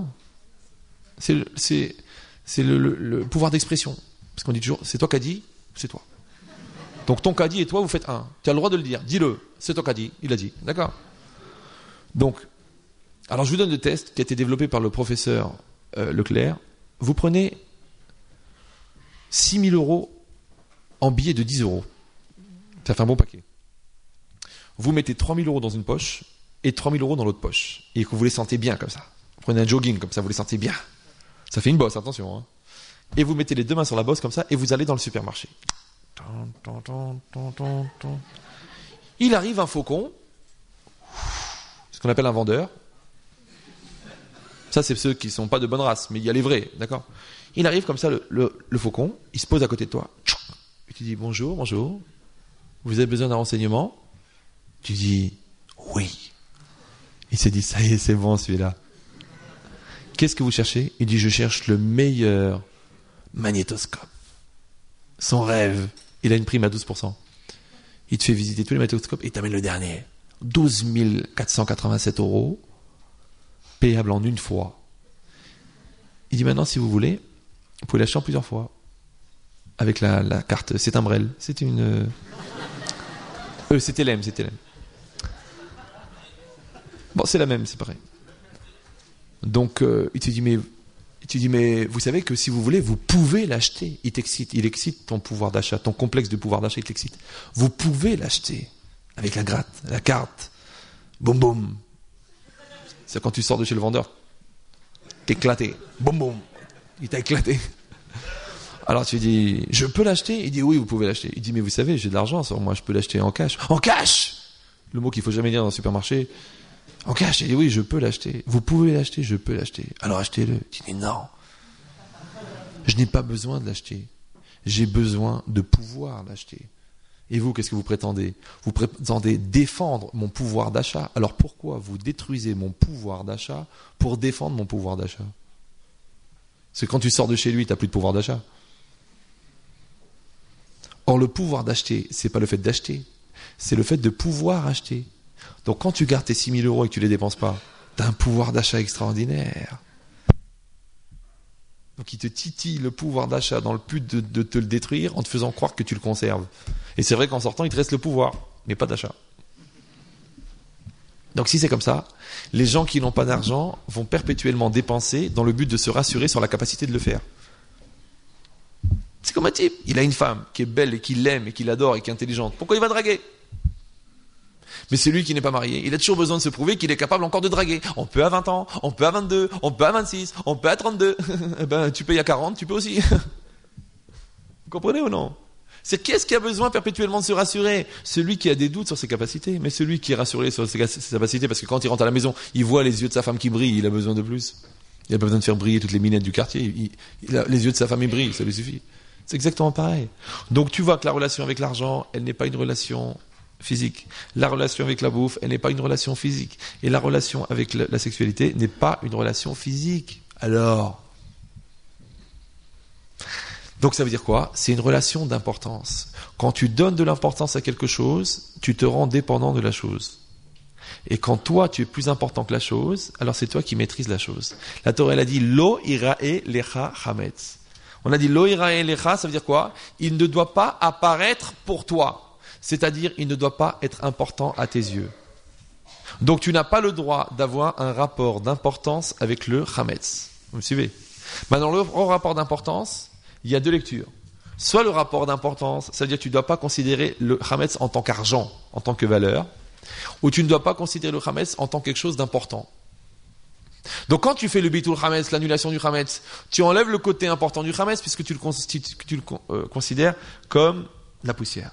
C'est, le, c'est, c'est le, le, le pouvoir d'expression. Parce qu'on dit toujours, c'est toi caddie, c'est toi. Donc ton caddie et toi, vous faites un. Tu as le droit de le dire. Dis-le. C'est ton caddie. Il a dit. D'accord. Donc, alors je vous donne le test qui a été développé par le professeur euh, Leclerc. Vous prenez six mille euros en billets de dix euros. Ça fait un bon paquet. Vous mettez trois mille euros dans une poche et trois mille euros dans l'autre poche. Et que vous les sentez bien comme ça. Vous prenez un jogging comme ça, vous les sentez bien. Ça fait une bosse, attention. Hein. Et vous mettez les deux mains sur la bosse comme ça et vous allez dans le supermarché. Il arrive un faucon, ce qu'on appelle un vendeur. Ça, c'est ceux qui ne sont pas de bonne race, mais il y a les vrais, d'accord ? Il arrive comme ça, le, le, le faucon, il se pose à côté de toi. Et tu dis bonjour, bonjour. Vous avez besoin d'un renseignement ? Tu dis oui. Il se dit ça y est, c'est bon celui-là. Qu'est-ce que vous cherchez ? Il dit je cherche le meilleur magnétoscope. Son rêve. Il a une prime à douze pour cent. Il te fait visiter tous les magnétoscopes et il t'amène le dernier. douze mille quatre cent quatre-vingt-sept euros, payable en une fois. Il dit maintenant, si vous voulez, vous pouvez l'acheter en plusieurs fois. Avec la, la carte, c'est un Brel. C'est une... Euh, euh c'était l'M, c'était l'M. Bon, c'est la même, c'est pareil. Donc, euh, il te dit, mais... Tu dis, mais vous savez que si vous voulez, vous pouvez l'acheter. Il t'excite, il excite ton pouvoir d'achat, ton complexe de pouvoir d'achat, il t'excite. Vous pouvez l'acheter avec la gratte, la carte. Boum boum. C'est quand tu sors de chez le vendeur, t'es éclaté. Boum boum. Il t'a éclaté. Alors tu dis, je peux l'acheter ? Il dit, oui, vous pouvez l'acheter. Il dit, mais vous savez, j'ai de l'argent sur moi, je peux l'acheter en cash. En cash ! Le mot qu'il faut jamais dire dans le supermarché. En cash, il dit oui, je peux l'acheter. Vous pouvez l'acheter, je peux l'acheter. Alors achetez-le. Tu dis non. Je n'ai pas besoin de l'acheter. J'ai besoin de pouvoir l'acheter. Et vous, qu'est-ce que vous prétendez ? Vous prétendez défendre mon pouvoir d'achat. Alors pourquoi vous détruisez mon pouvoir d'achat pour défendre mon pouvoir d'achat ? Parce que quand tu sors de chez lui, tu n'as plus de pouvoir d'achat. Or, le pouvoir d'acheter, c'est pas le fait d'acheter. C'est le fait de pouvoir acheter. Donc quand tu gardes tes six mille euros et que tu ne les dépenses pas, tu as un pouvoir d'achat extraordinaire. Donc il te titille le pouvoir d'achat dans le but de, de te le détruire en te faisant croire que tu le conserves. Et c'est vrai qu'en sortant, il te reste le pouvoir, mais pas d'achat. Donc si c'est comme ça, les gens qui n'ont pas d'argent vont perpétuellement dépenser dans le but de se rassurer sur la capacité de le faire. C'est comme un type, il a une femme qui est belle et qui l'aime et qui l'adore et qui est intelligente. Pourquoi il va draguer ? Mais celui qui n'est pas marié, il a toujours besoin de se prouver qu'il est capable encore de draguer. On peut à vingt ans, on peut à vingt-deux, on peut à vingt-six, on peut à trente-deux. Eh ben, tu payes à quarante, tu peux aussi. Vous comprenez ou non ? C'est qui est-ce qui a besoin perpétuellement de se rassurer ? Celui qui a des doutes sur ses capacités. Mais celui qui est rassuré sur ses capacités, parce que quand il rentre à la maison, il voit les yeux de sa femme qui brillent, il a besoin de plus. Il n'a pas besoin de faire briller toutes les minettes du quartier. Il, il a, les yeux de sa femme, ils brillent, ça lui suffit. C'est exactement pareil. Donc tu vois que la relation avec l'argent, elle n'est pas une relation physique. La relation avec la bouffe, elle n'est pas une relation physique. Et la relation avec la, la sexualité n'est pas une relation physique. Alors, donc ça veut dire quoi ? C'est une relation d'importance. Quand tu donnes de l'importance à quelque chose, tu te rends dépendant de la chose. Et quand toi, tu es plus important que la chose, alors c'est toi qui maîtrises la chose. La Torah, elle a dit « Lo irae lecha chametz ». On a dit « Lo irae lecha », ça veut dire quoi ? Il ne doit pas apparaître pour toi. C'est-à-dire, il ne doit pas être important à tes yeux. Donc, tu n'as pas le droit d'avoir un rapport d'importance avec le chametz. Vous me suivez ? Maintenant, le rapport d'importance, il y a deux lectures. Soit le rapport d'importance, ça veut dire que tu ne dois pas considérer le chametz en tant qu'argent, en tant que valeur, ou tu ne dois pas considérer le chametz en tant que quelque chose d'important. Donc, quand tu fais le bitul chametz, l'annulation du chametz, tu enlèves le côté important du chametz puisque tu le, tu le euh, considères comme la poussière.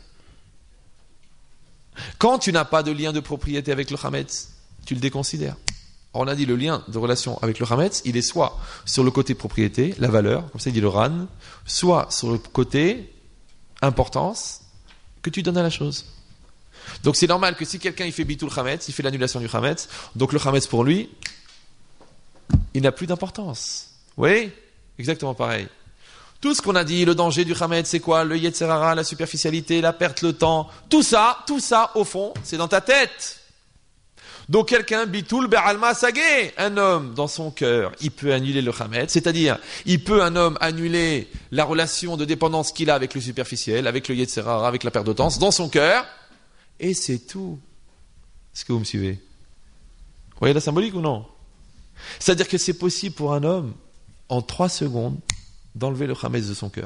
Quand tu n'as pas de lien de propriété avec le chametz, tu le déconsidères. On a dit le lien de relation avec le chametz, il est soit sur le côté propriété, la valeur, comme ça il dit le ran, soit sur le côté importance que tu donnes à la chose. Donc c'est normal que si quelqu'un il fait bitul chametz, il fait l'annulation du chametz, donc le chametz pour lui, il n'a plus d'importance. Oui, exactement pareil. Tout ce qu'on a dit, le danger du chametz, c'est quoi ? Le yetzer hara, la superficialité, la perte, le temps. Tout ça, tout ça, au fond, c'est dans ta tête. Donc quelqu'un, bitul be'alma sagé, un homme dans son cœur, il peut annuler le chametz, c'est-à-dire, il peut un homme annuler la relation de dépendance qu'il a avec le superficiel, avec le yetzer hara, avec la perte de temps, dans son cœur, et c'est tout. Est-ce que vous me suivez? Vous voyez la symbolique ou non? C'est-à-dire que c'est possible pour un homme, en trois secondes, d'enlever le chametz de son cœur.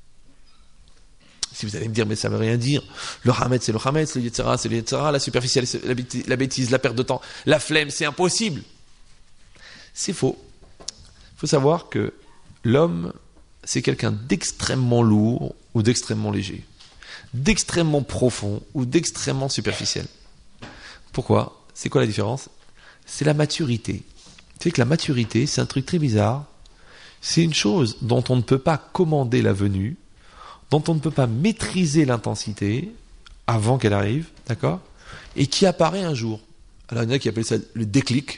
Si vous allez me dire, mais ça ne veut rien dire. Le hametz, c'est le hametz, le yetzer hara, c'est le yetzer hara, la superficielle, c'est la bêtise, la bêtise, la perte de temps, la flemme, c'est impossible. C'est faux. Il faut savoir que l'homme, c'est quelqu'un d'extrêmement lourd ou d'extrêmement léger, d'extrêmement profond ou d'extrêmement superficiel. Pourquoi? C'est quoi la différence? C'est la maturité. Tu sais que la maturité, c'est un truc très bizarre. C'est une chose dont on ne peut pas commander la venue, dont on ne peut pas maîtriser l'intensité avant qu'elle arrive, d'accord, et qui apparaît un jour. Alors il y en a qui appellent ça le déclic,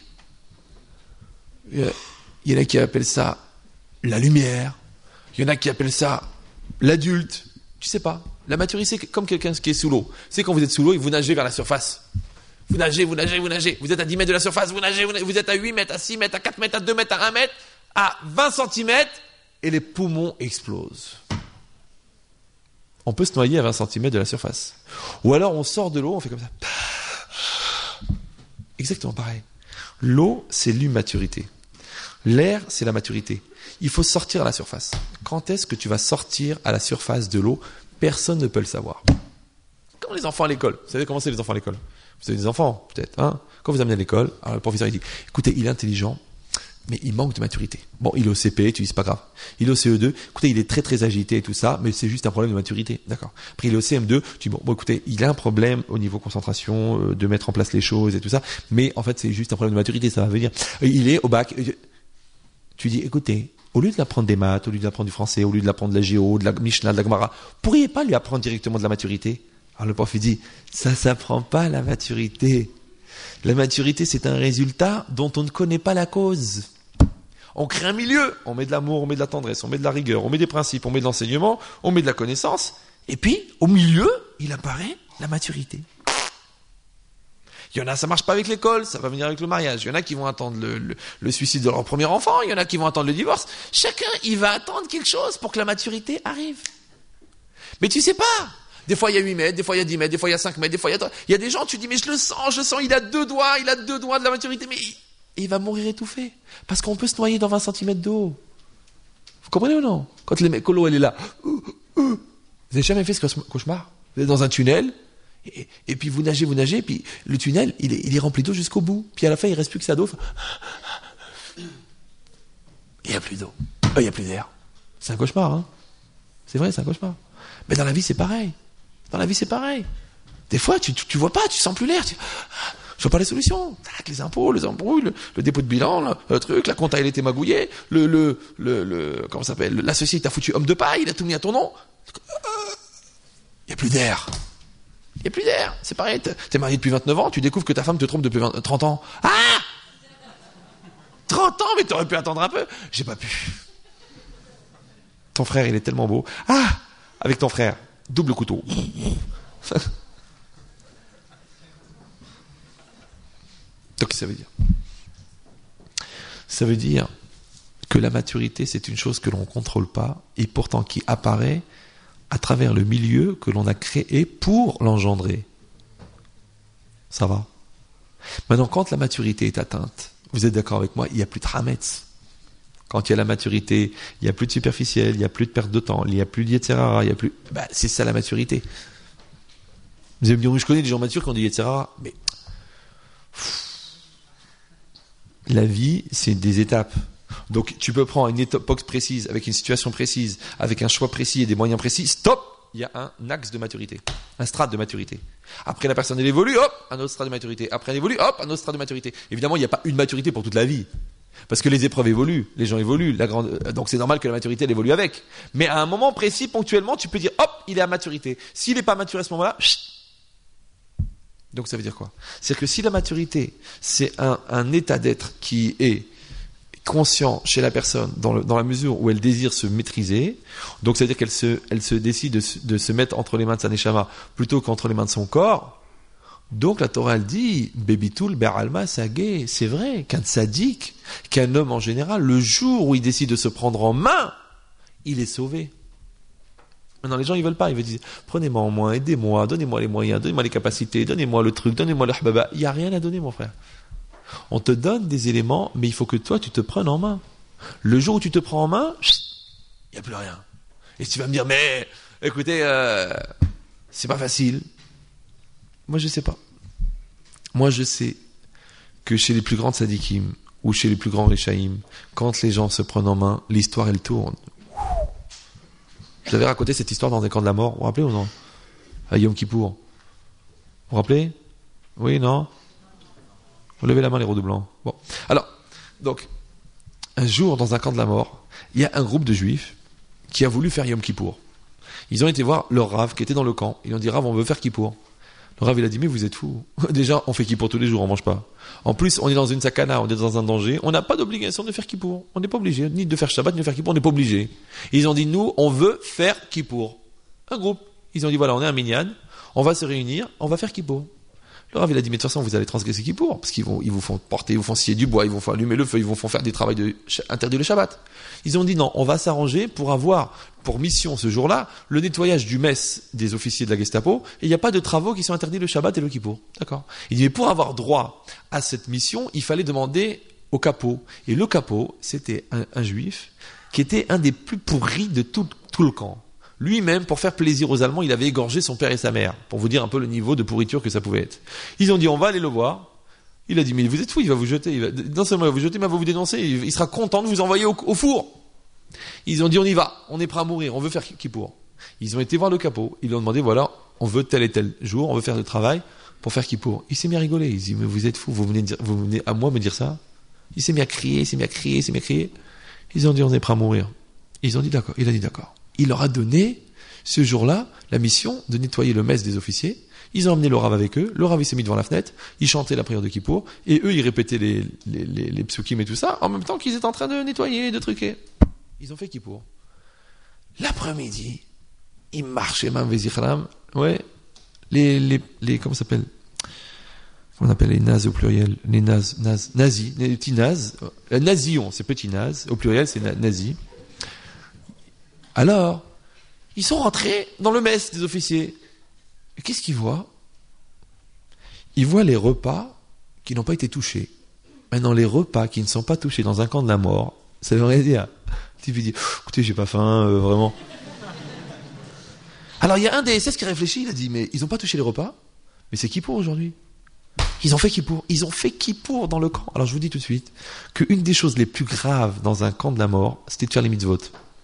il y en a qui appellent ça la lumière, il y en a qui appellent ça l'adulte, tu sais pas. La maturité, c'est comme quelqu'un qui est sous l'eau. C'est quand vous êtes sous l'eau et vous nagez vers la surface. Vous nagez, vous nagez, vous nagez. Vous êtes à dix mètres de la surface, vous nagez, vous nagez. Vous êtes à huit mètres, à six mètres, à quatre mètres, à deux mètres, à un mètre, à vingt centimètres, et les poumons explosent. On peut se noyer à vingt centimètres de la surface. Ou alors on sort de l'eau, on fait comme ça. Exactement pareil. L'eau, c'est l'immaturité. L'air, c'est la maturité. Il faut sortir à la surface. Quand est-ce que tu vas sortir à la surface de l'eau? Personne ne peut le savoir. Comme les enfants à l'école. Vous savez comment c'est les enfants à l'école? Vous avez des enfants, peut-être. Hein, quand vous amenez à l'école, alors le professeur il dit, écoutez, il est intelligent, mais il manque de maturité. Bon, il est au C P, tu dis, c'est pas grave. Il est au C E deux, écoutez, il est très très agité et tout ça, mais c'est juste un problème de maturité. D'accord. Après, il est au C M deux, tu dis, bon, bon écoutez, il a un problème au niveau concentration, euh, de mettre en place les choses et tout ça, mais en fait, c'est juste un problème de maturité, ça va venir. Il est au bac, tu dis, écoutez, au lieu de l'apprendre des maths, au lieu de l'apprendre du français, au lieu de l'apprendre de la géo, de la Mishnah, de la Gemara, pourriez pas lui apprendre directement de la maturité? Alors le prof il dit, ça s'apprend pas la maturité. La maturité, c'est un résultat dont on ne connaît pas la cause. On crée un milieu, on met de l'amour, on met de la tendresse, on met de la rigueur, on met des principes, on met de l'enseignement, on met de la connaissance, et puis, au milieu, il apparaît la maturité. Il y en a, ça marche pas avec l'école, ça va venir avec le mariage. Il y en a qui vont attendre le, le, le suicide de leur premier enfant, il y en a qui vont attendre le divorce. Chacun, il va attendre quelque chose pour que la maturité arrive. Mais tu sais pas. Des fois, il y a huit mètres, des fois, il y a dix mètres, des fois, il y a cinq mètres, des fois, il y a... Il y a des gens, tu dis, mais je le sens, je le sens, il a deux doigts, il a deux doigts de la maturité, mais il, il va mourir étouffé. Parce qu'on peut se noyer dans vingt centimètres d'eau. Vous comprenez ou non? Quand les mecs, quand l'eau, elle est là. Vous n'avez jamais fait ce cauchemar? Vous êtes dans un tunnel, et, et puis vous nagez, vous nagez, et puis le tunnel, il est, il est rempli d'eau jusqu'au bout. Puis à la fin, il reste plus que ça d'eau. Il n'y a plus d'eau. Il n'y a plus d'air. C'est un cauchemar, hein? C'est vrai, c'est un cauchemar. Mais dans la vie, c'est pareil. Dans la vie, c'est pareil. Des fois, tu, tu, tu vois pas, tu sens plus l'air. Tu... Je vois pas les solutions. Les impôts, les embrouilles, le, le dépôt de bilan, le, le truc, la compta, elle était magouillée, le, le, le, le, comment ça s'appelle, l'associé t'a foutu homme de paille, il a tout mis à ton nom. Il y a plus d'air. Il y a plus d'air. C'est pareil. T'es marié depuis vingt-neuf ans, tu découvres que ta femme te trompe depuis vingt, trente ans. Ah! trente ans, mais t'aurais pu attendre un peu. J'ai pas pu. Ton frère, il est tellement beau. Ah! Avec ton frère. Double couteau. Donc, ça veut dire Ça veut dire que la maturité, c'est une chose que l'on ne contrôle pas et pourtant qui apparaît à travers le milieu que l'on a créé pour l'engendrer. Ça va? Maintenant, quand la maturité est atteinte, vous êtes d'accord avec moi, il n'y a plus de hametz. Quand il y a la maturité, il n'y a plus de superficiel, il n'y a plus de perte de temps, il n'y a plus de yetzer hara, il n'y a plus... Ben, c'est ça la maturité. Vous allez me dire, oui, je connais des gens matures qui ont dit yetzer hara, mais... La vie, c'est des étapes. Donc, tu peux prendre une époque précise, avec une situation précise, avec un choix précis et des moyens précis. Stop! Il y a un axe de maturité, un strate de maturité. Après, la personne, elle évolue, hop, un autre strate de maturité. Après, elle évolue, hop, un autre strate de maturité. Évidemment, il n'y a pas une maturité pour toute la vie. Parce que les épreuves évoluent, les gens évoluent, la grande... donc c'est normal que la maturité, elle évolue avec. Mais à un moment précis, ponctuellement, tu peux dire, hop, il est à maturité. S'il n'est pas mature à ce moment-là, chut. Donc ça veut dire quoi? C'est-à-dire que si la maturité, c'est un, un état d'être qui est conscient chez la personne dans, le, dans la mesure où elle désire se maîtriser, donc ça veut dire qu'elle se, elle se décide de, de se mettre entre les mains de sa neshama plutôt qu'entre les mains de son corps, Donc la Torah elle dit Bebitul Be'alma Sagé, c'est vrai qu'un tzaddik, qu'un homme en général, le jour où il décide de se prendre en main, il est sauvé. Maintenant les gens ils veulent pas, ils veulent dire prenez-moi en main, aidez-moi, donnez-moi les moyens, donnez-moi les capacités, donnez-moi le truc, donnez-moi le hababa. Il y a rien à donner mon frère. On te donne des éléments, mais il faut que toi tu te prennes en main. Le jour où tu te prends en main, il y a plus rien. Et tu vas me dire mais écoutez, euh, c'est pas facile. Moi, je sais pas. Moi, je sais que chez les plus grands tzadikim ou chez les plus grands rishaïm, quand les gens se prennent en main, l'histoire, elle tourne. Je vous avais raconté cette histoire dans un camp de la mort. Vous vous rappelez ou non? À Yom Kippour. Vous vous rappelez? Oui, non? Vous levez la main, les redoublants. Bon. Alors, donc, un jour, dans un camp de la mort, il y a un groupe de juifs qui a voulu faire Yom Kippour. Ils ont été voir leur Rav qui était dans le camp. Ils ont dit, Rav, on veut faire Kippour. Le Rav, il a dit, mais vous êtes fous. Déjà, on fait Kippour tous les jours, on mange pas. En plus, on est dans une sakana, on est dans un danger. On n'a pas d'obligation de faire Kippour. On n'est pas obligé. Ni de faire Shabbat, ni de faire Kippour, on n'est pas obligé. Ils ont dit, nous, on veut faire Kippour. Un groupe. Ils ont dit, voilà, on est un minyan. On va se réunir, on va faire Kippour. Le Rav, il a dit, mais de toute façon, vous allez transgresser Kippour. Parce qu'ils vont, ils vous font porter, ils vous font scier du bois, ils vous font allumer le feu, ils vous font faire des travaux de, interdits le Shabbat. Ils ont dit, non, on va s'arranger pour avoir, pour mission ce jour-là, le nettoyage du mess des officiers de la Gestapo, et il n'y a pas de travaux qui sont interdits le Shabbat et le Kippour. D'accord? Il dit, mais pour avoir droit à cette mission, il fallait demander au capot. Et le capot, c'était un, un juif, qui était un des plus pourris de tout, tout le camp. Lui-même, pour faire plaisir aux Allemands, il avait égorgé son père et sa mère, pour vous dire un peu le niveau de pourriture que ça pouvait être. Ils ont dit, on va aller le voir. Il a dit, mais vous êtes fou, il va vous jeter. Il va, non seulement il va vous jeter, mais il va vous dénoncer. Il sera content de vous envoyer au, au four. Ils ont dit, on y va, on est prêt à mourir, on veut faire Kippour. Ils ont été voir le capot. Ils lui ont demandé, voilà, on veut tel et tel jour, on veut faire le travail pour faire Kippour. Il s'est mis à rigoler. Il dit, mais vous êtes fou, vous venez, dire, vous venez à moi me dire ça? Il s'est mis à crier, il s'est mis à crier, il s'est mis à crier. Ils ont dit, on est prêt à mourir. Ils ont dit, d'accord. Il a dit, d'accord. Il leur a donné, ce jour-là, la mission de nettoyer le mess des officiers. Ils ont emmené le Rav avec eux. Le Rav, il s'est mis devant la fenêtre. Ils chantaient la prière de Kippour. Et eux, ils répétaient les, les, les, les psukim et tout ça, en même temps qu'ils étaient en train de nettoyer, de truquer. Ils ont fait Kippour. L'après-midi, ils marchaient, même Vézichram. Ouais. Les, les, les, comment ça s'appelle? On appelle les nazes au pluriel. Les nazes, nazes, nazis, les petits nazes. Euh, nazillons, c'est petits nazes. Au pluriel, c'est na, nazis. Alors, ils sont rentrés dans le mess des officiers. Et qu'est-ce qu'ils voient? Ils voient les repas qui n'ont pas été touchés. Maintenant, les repas qui ne sont pas touchés dans un camp de la mort, ça veut rien dire. Tu lui dis, écoutez, j'ai pas faim, euh, vraiment. Alors, il y a un des S S qui réfléchit, il a dit, mais ils n'ont pas touché les repas, mais c'est Kippour aujourd'hui. Ils ont fait Kippour. Ils ont fait Kippour dans le camp. Alors, je vous dis tout de suite qu'une des choses les plus graves dans un camp de la mort, c'était de faire les mitzvot.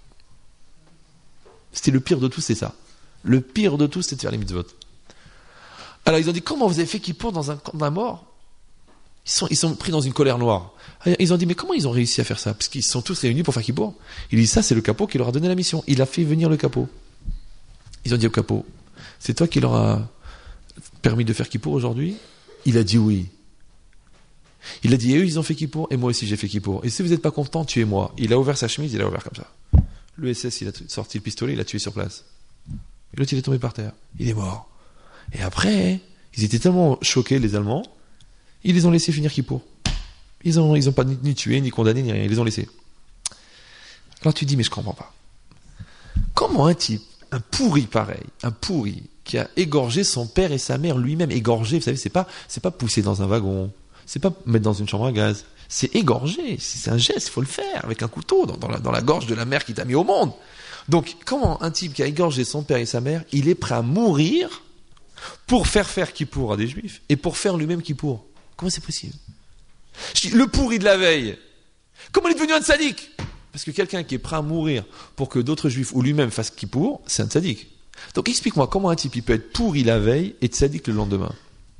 C'était le pire de tout, c'est ça. Le pire de tout, c'était de faire les mitzvot. Alors, ils ont dit, comment vous avez fait Kippour dans un camp de la mort? Ils sont, ils sont pris dans une colère noire. Ils ont dit, mais comment ils ont réussi à faire ça? Parce qu'ils sont tous réunis pour faire Kippour. Il dit, ça, c'est le capot qui leur a donné la mission. Il a fait venir le capot. Ils ont dit au capot, c'est toi qui leur a permis de faire Kippour aujourd'hui? Il a dit oui. Il a dit, et eux, ils ont fait Kippour, et moi aussi, j'ai fait Kippour. Et si vous n'êtes pas content, tuez-moi. Il a ouvert sa chemise, il a ouvert comme ça. Le S S, il a sorti le pistolet, il l'a tué sur place. Et l'autre, il est tombé par terre. Il est mort. Et après, ils étaient tellement choqués, les Allemands, ils les ont laissés finir Kippour. Ils ont, ils ont pas ni, ni tué, ni condamné, ni rien. Ils les ont laissés. Alors tu dis, mais je comprends pas. Comment un type, un pourri pareil, un pourri, qui a égorgé son père et sa mère lui-même, égorgé, vous savez, c'est pas, c'est pas poussé dans un wagon, c'est pas mettre dans une chambre à gaz, c'est égorgé, c'est un geste, il faut le faire, avec un couteau, dans, dans, la, dans la gorge de la mère qui t'a mis au monde. Donc, comment un type qui a égorgé son père et sa mère, il est prêt à mourir pour faire faire Kippour à des juifs, et pour faire lui-même Kippour? Comment c'est possible? Le pourri de la veille, comment il est devenu un tzaddik? Parce que quelqu'un qui est prêt à mourir pour que d'autres juifs ou lui-même fassent Kippour, c'est un tzaddik. Donc explique-moi comment un type il peut être pourri la veille et tzaddik le lendemain.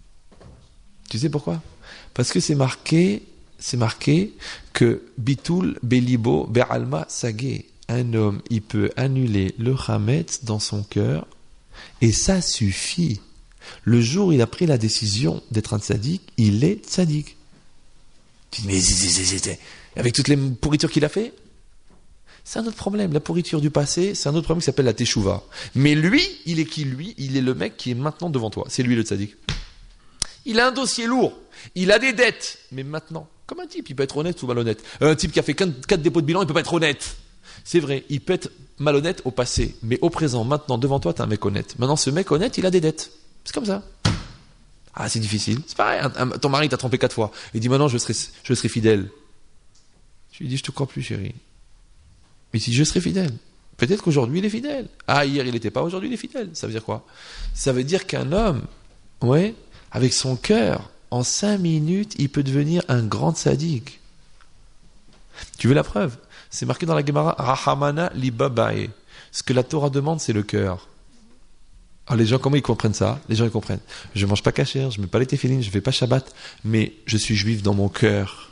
Tu sais pourquoi? Parce que c'est marqué, c'est marqué que bitul belibo be'alma sagé. Un homme, il peut annuler le chametz dans son cœur et ça suffit. Le jour où il a pris la décision d'être un tzaddik, il est tzaddik. Tu dis, mais c'est, avec toutes les pourritures qu'il a fait, c'est un autre problème. La pourriture du passé, c'est un autre problème qui s'appelle la teshuva. Mais lui, il est qui lui? Il est le mec qui est maintenant devant toi. C'est lui le tzaddik. Il a un dossier lourd. Il a des dettes. Mais maintenant, comme un type, il peut être honnête ou malhonnête. Un type qui a fait quatre dépôts de bilan, il peut pas être honnête. C'est vrai, il peut être malhonnête au passé. Mais au présent, maintenant, devant toi, t'as un mec honnête. Maintenant, ce mec honnête, il a des dettes. C'est comme ça. Ah, c'est difficile. C'est pareil. Un, un, ton mari t'a trompé quatre fois. Il dit maintenant, je serai, je serai fidèle. Je lui dis, je te crois plus, chérie. Mais si je serai fidèle. Peut-être qu'aujourd'hui, il est fidèle. Ah, hier, il n'était pas, aujourd'hui, il est fidèle. Ça veut dire quoi? Ça veut dire qu'un homme, ouais, avec son cœur, en cinq minutes, il peut devenir un grand sadique. Tu veux la preuve? C'est marqué dans la Gemara, Rahamana libabae. Ce que la Torah demande, c'est le cœur. Alors les gens, comment ils comprennent ça? Les gens, ils comprennent. Je mange pas kasher, je mets pas les téfilines, je fais pas Shabbat, mais je suis juif dans mon cœur.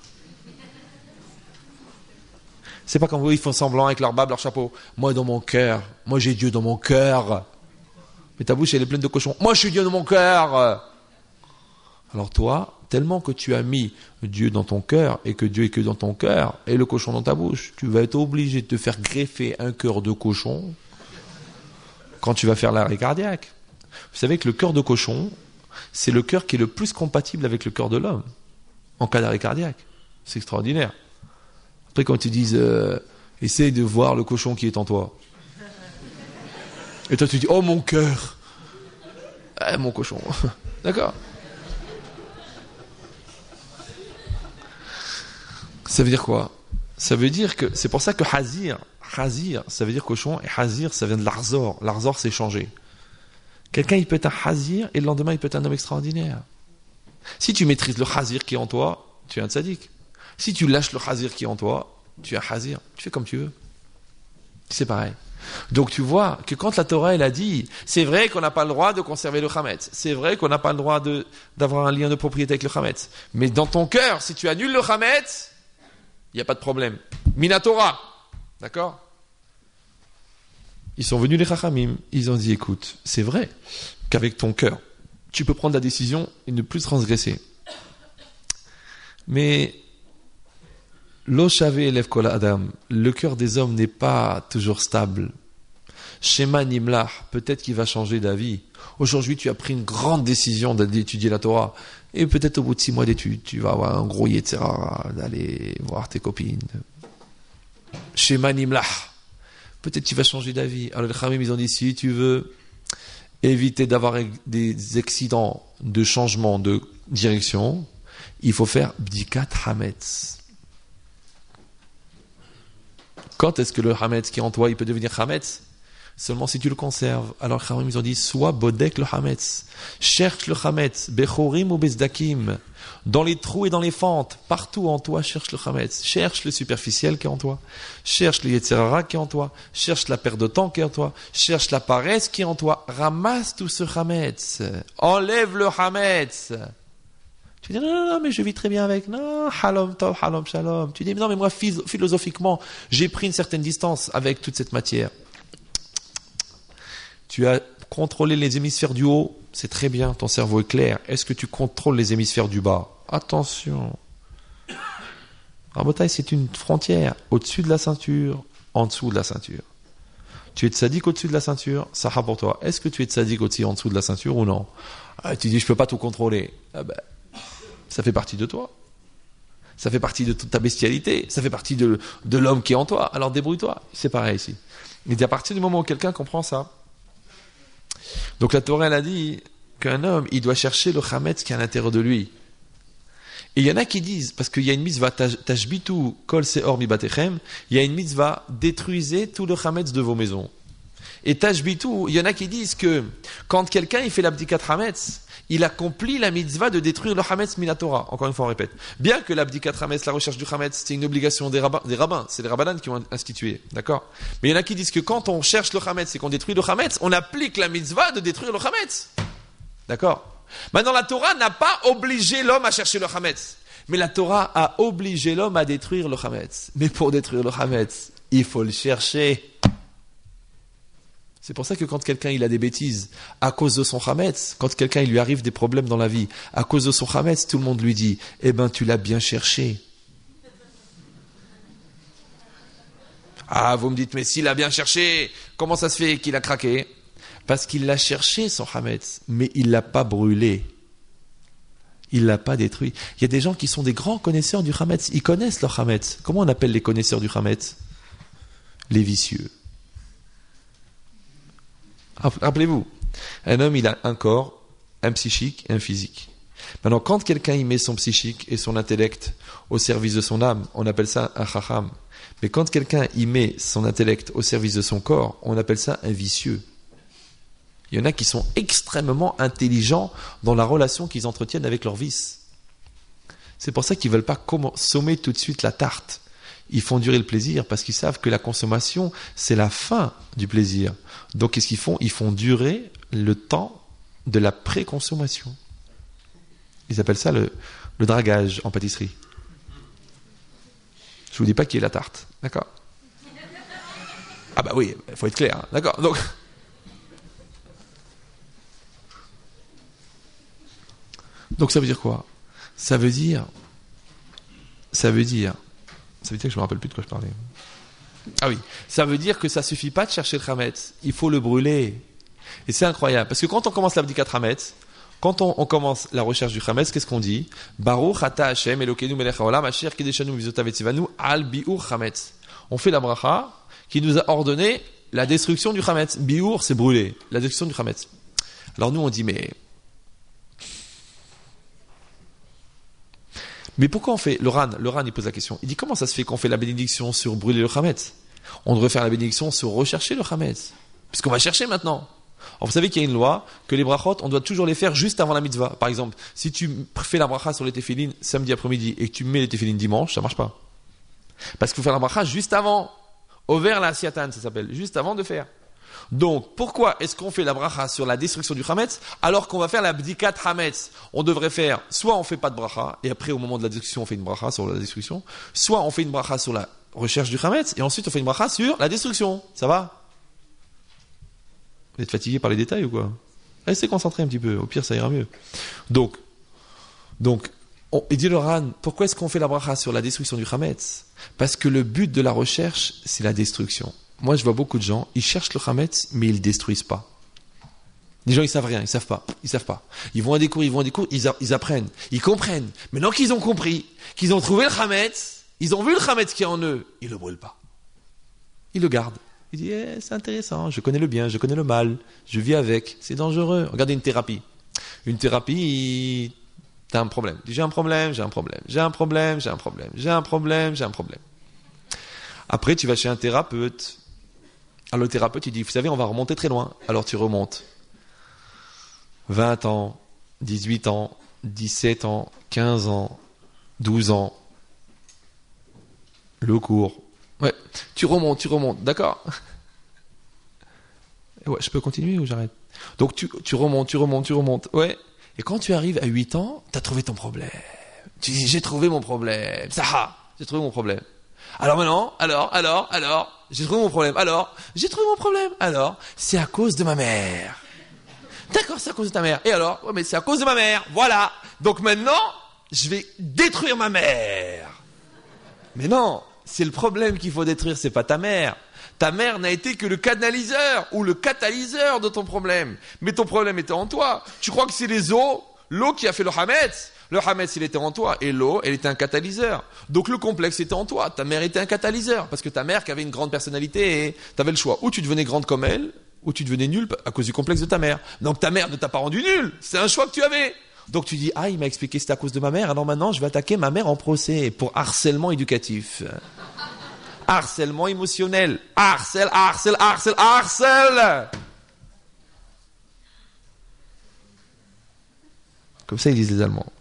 C'est pas comme vous, ils font semblant avec leur barbe, leur chapeau. Moi, dans mon cœur. Moi, j'ai Dieu dans mon cœur. Mais ta bouche, elle est pleine de cochons. Moi, je suis Dieu dans mon cœur. Alors toi, tellement que tu as mis Dieu dans ton cœur, et que Dieu est que dans ton cœur, et le cochon dans ta bouche, tu vas être obligé de te faire greffer un cœur de cochon quand tu vas faire l'arrêt cardiaque. Vous savez que le cœur de cochon, c'est le cœur qui est le plus compatible avec le cœur de l'homme, en cas d'arrêt cardiaque. C'est extraordinaire. Après, quand ils te disent, euh, essaye de voir le cochon qui est en toi. Et toi, tu dis, oh mon cœur. Eh, mon cochon. D'accord. Ça veut dire quoi? Ça veut dire que, c'est pour ça que Hazir, Hazir, ça veut dire cochon, et Hazir, ça vient de l'Arzor. L'Arzor, c'est changé. Quelqu'un, il peut être un Hazir, et le lendemain, il peut être un homme extraordinaire. Si tu maîtrises le Hazir qui est en toi, tu es un tzaddik. Si tu lâches le Hazir qui est en toi, tu es un Hazir. Tu fais comme tu veux. C'est pareil. Donc tu vois que quand la Torah elle a dit, c'est vrai qu'on n'a pas le droit de conserver le Chametz, c'est vrai qu'on n'a pas le droit de, d'avoir un lien de propriété avec le Chametz, mais dans ton cœur, si tu annules le Chametz, il n'y a pas de problème. Minatora, d'accord? Ils sont venus les Chachamim, ils ont dit, écoute, c'est vrai qu'avec ton cœur, tu peux prendre la décision et ne plus transgresser. Mais Lo shavé élève kol adam. Le cœur des hommes n'est pas toujours stable. Shema nimlah, peut-être qu'il va changer d'avis. Aujourd'hui, tu as pris une grande décision d'étudier la Torah. Et peut-être au bout de six mois d'études, tu vas avoir un gros yetzera d'aller voir tes copines. Shema nimlah. Peut-être tu vas changer d'avis. Alors les Khamim, ils ont dit, si tu veux éviter d'avoir des accidents de changement de direction, il faut faire bdikat hametz. Quand est-ce que le Hametz qui est en toi, il peut devenir Hametz? Seulement si tu le conserves. Alors, les ils ont dit, sois bodek le Hametz. Cherche le Hametz. Bechorim ou bezdakim. Dans les trous et dans les fentes. Partout en toi, cherche le Hametz. Cherche le superficiel qui est en toi. Cherche le Yetzirara qui est en toi. Cherche la perte de temps qui est en toi. Cherche la paresse qui est en toi. Ramasse tout ce Hametz. Enlève le Hametz. Tu dis, non, non, non, mais je vis très bien avec. Non, halom tov, halom shalom. Tu dis, non, mais moi, philosophiquement, j'ai pris une certaine distance avec toute cette matière. Tu as contrôlé les hémisphères du haut, c'est très bien, ton cerveau est clair. Est-ce que tu contrôles les hémisphères du bas? Attention. Rabotai, c'est une frontière. Au-dessus de la ceinture, en dessous de la ceinture. Tu es tzaddik au-dessus de la ceinture, ça va pour toi. Est-ce que tu es tzaddik au-dessus en dessous de la ceinture ou non? Ah, tu dis, je peux pas tout contrôler. Ah ben, ça fait partie de toi. Ça fait partie de toute ta bestialité. Ça fait partie de, de l'homme qui est en toi. Alors débrouille-toi. C'est pareil ici. Mais à partir du moment où quelqu'un comprend ça, donc la Torah elle a dit qu'un homme, il doit chercher le chametz qui est à l'intérieur de lui. Et il y en a qui disent, parce qu'il y a une mitzvah, tashbitu kol seor mi batechem, il y a une mitzvah, détruisez tout le chametz de vos maisons. Et tashbitu, il y en a qui disent que quand quelqu'un il fait l'abdikat chametz, il accomplit la mitzvah de détruire le Hametz minatora. Encore une fois, on répète. Bien que l'abdikat Hametz, la recherche du Hametz, c'est une obligation des rabbins, des rabbins. C'est les rabbins qui ont institué. D'accord? Mais il y en a qui disent que quand on cherche le Hametz et qu'on détruit le Hametz, on applique la mitzvah de détruire le Hametz. D'accord? Maintenant, la Torah n'a pas obligé l'homme à chercher le Hametz. Mais la Torah a obligé l'homme à détruire le Hametz. Mais pour détruire le Hametz, il faut le chercher. C'est pour ça que quand quelqu'un il a des bêtises à cause de son chametz, quand quelqu'un il lui arrive des problèmes dans la vie à cause de son chametz, tout le monde lui dit « Eh ben tu l'as bien cherché ». Ah, vous me dites « Mais s'il a bien cherché, comment ça se fait qu'il a craqué ?» Parce qu'il l'a cherché son chametz, mais il l'a pas brûlé. Il l'a pas détruit. Il y a des gens qui sont des grands connaisseurs du Hametz. Ils connaissent leur Hametz. Comment on appelle les connaisseurs du Hametz? Les vicieux. Rappelez-vous, un homme, il a un corps, un psychique et un physique. Maintenant, quand quelqu'un y met son psychique et son intellect au service de son âme, on appelle ça un chacham. Mais quand quelqu'un y met son intellect au service de son corps, on appelle ça un vicieux. Il y en a qui sont extrêmement intelligents dans la relation qu'ils entretiennent avec leur vice. C'est pour ça qu'ils ne veulent pas consommer tout de suite la tarte. Ils font durer le plaisir parce qu'ils savent que la consommation, c'est la fin du plaisir. Donc, qu'est-ce qu'ils font? Ils font durer le temps de la pré-consommation. Ils appellent ça le, le dragage en pâtisserie. Je ne vous dis pas qui est la tarte, d'accord? Ah bah oui, il faut être clair, hein, d'accord? Donc, donc ça veut dire quoi? Ça veut dire, ça veut dire, ça veut dire que je me rappelle plus de quoi je parlais. Ah oui, ça veut dire que ça suffit pas de chercher le Hametz, il faut le brûler. Et c'est incroyable, parce que quand on commence l'abdikat Hametz, quand on, on commence la recherche du Hametz, qu'est-ce qu'on dit? Baruch ata Hashem Elokeinu melech haolam asher kideshanu mitzvotav etzivanu al biur Hametz. On fait la bracha qui nous a ordonné la destruction du Hametz. Biur, c'est brûler, la destruction du Hametz. Alors nous on dit mais mais pourquoi on fait le Ran? Le Ran il pose la question. Il dit comment ça se fait qu'on fait la bénédiction sur brûler le Hametz? On devrait faire la bénédiction sur rechercher le Hametz, puisqu'on va chercher maintenant. Alors vous savez qu'il y a une loi que les brachot, on doit toujours les faire juste avant la mitzvah. Par exemple, si tu fais la bracha sur les téphilines samedi après-midi et que tu mets les téphilines dimanche, ça marche pas. Parce qu'il faut faire la bracha juste avant. Over la siatan, ça s'appelle, juste avant de faire. Donc, pourquoi est-ce qu'on fait la bracha sur la destruction du Hametz alors qu'on va faire la bdikat Hametz? On devrait faire, soit on fait pas de bracha et après au moment de la destruction on fait une bracha sur la destruction, soit on fait une bracha sur la recherche du Hametz et ensuite on fait une bracha sur la destruction. Ça va? Vous êtes fatigué par les détails ou quoi? Restez concentrés un petit peu, au pire ça ira mieux. Donc, donc on, il dit le Ran, pourquoi est-ce qu'on fait la bracha sur la destruction du Hametz? Parce que le but de la recherche, c'est la destruction. Moi je vois beaucoup de gens, ils cherchent le Hametz, mais ils le détruisent pas. Les gens ils savent rien, ils savent pas, ils savent pas. Ils vont à des cours, ils vont à des cours, ils, a, ils apprennent, ils comprennent. Maintenant qu'ils ont compris, qu'ils ont trouvé le Hametz, ils ont vu le Hametz qui est en eux, ils le brûlent pas. Ils le gardent. Il dit, eh, c'est intéressant, je connais le bien, je connais le mal, je vis avec, c'est dangereux. Regardez une thérapie. Une thérapie, t'as un problème. Il dit, j'ai un problème, j'ai un problème, j'ai un problème, j'ai un problème, j'ai un problème, j'ai un problème. Après, tu vas chez un thérapeute. Alors le thérapeute, il dit, vous savez, on va remonter très loin. Alors tu remontes. vingt ans, dix-huit ans, dix-sept ans, quinze ans, douze ans. Le cours. Ouais, tu remontes, tu remontes, d'accord? Ouais, je peux continuer ou j'arrête? Donc tu, tu remontes, tu remontes, tu remontes, ouais. Et quand tu arrives à huit ans, t'as trouvé ton problème. Tu dis, j'ai trouvé mon problème. Ça, j'ai trouvé mon problème. Alors maintenant, alors, alors, alors, j'ai trouvé mon problème. Alors, j'ai trouvé mon problème. Alors, c'est à cause de ma mère. D'accord, c'est à cause de ta mère. Et alors? Ouais, mais c'est à cause de ma mère. Voilà. Donc maintenant, je vais détruire ma mère. Mais non. C'est le problème qu'il faut détruire, c'est pas ta mère. Ta mère n'a été que le canaliseur ou le catalyseur de ton problème. Mais ton problème était en toi. Tu crois que c'est les eaux, l'eau qui a fait le Hametz? Le Hametz, il était en toi. Et l'eau, elle était un catalyseur. Donc le complexe était en toi. Ta mère était un catalyseur. Parce que ta mère, qui avait une grande personnalité, et t'avais le choix. Ou tu devenais grande comme elle, ou tu devenais nul à cause du complexe de ta mère. Donc ta mère ne t'a pas rendu nul. C'est un choix que tu avais. Donc tu dis, ah, il m'a expliqué que c'était à cause de ma mère, alors maintenant je vais attaquer ma mère en procès pour harcèlement éducatif. Harcèlement émotionnel. Harcèle, harcèle, harcèle, harcèle. Comme ça ils disent les Allemands.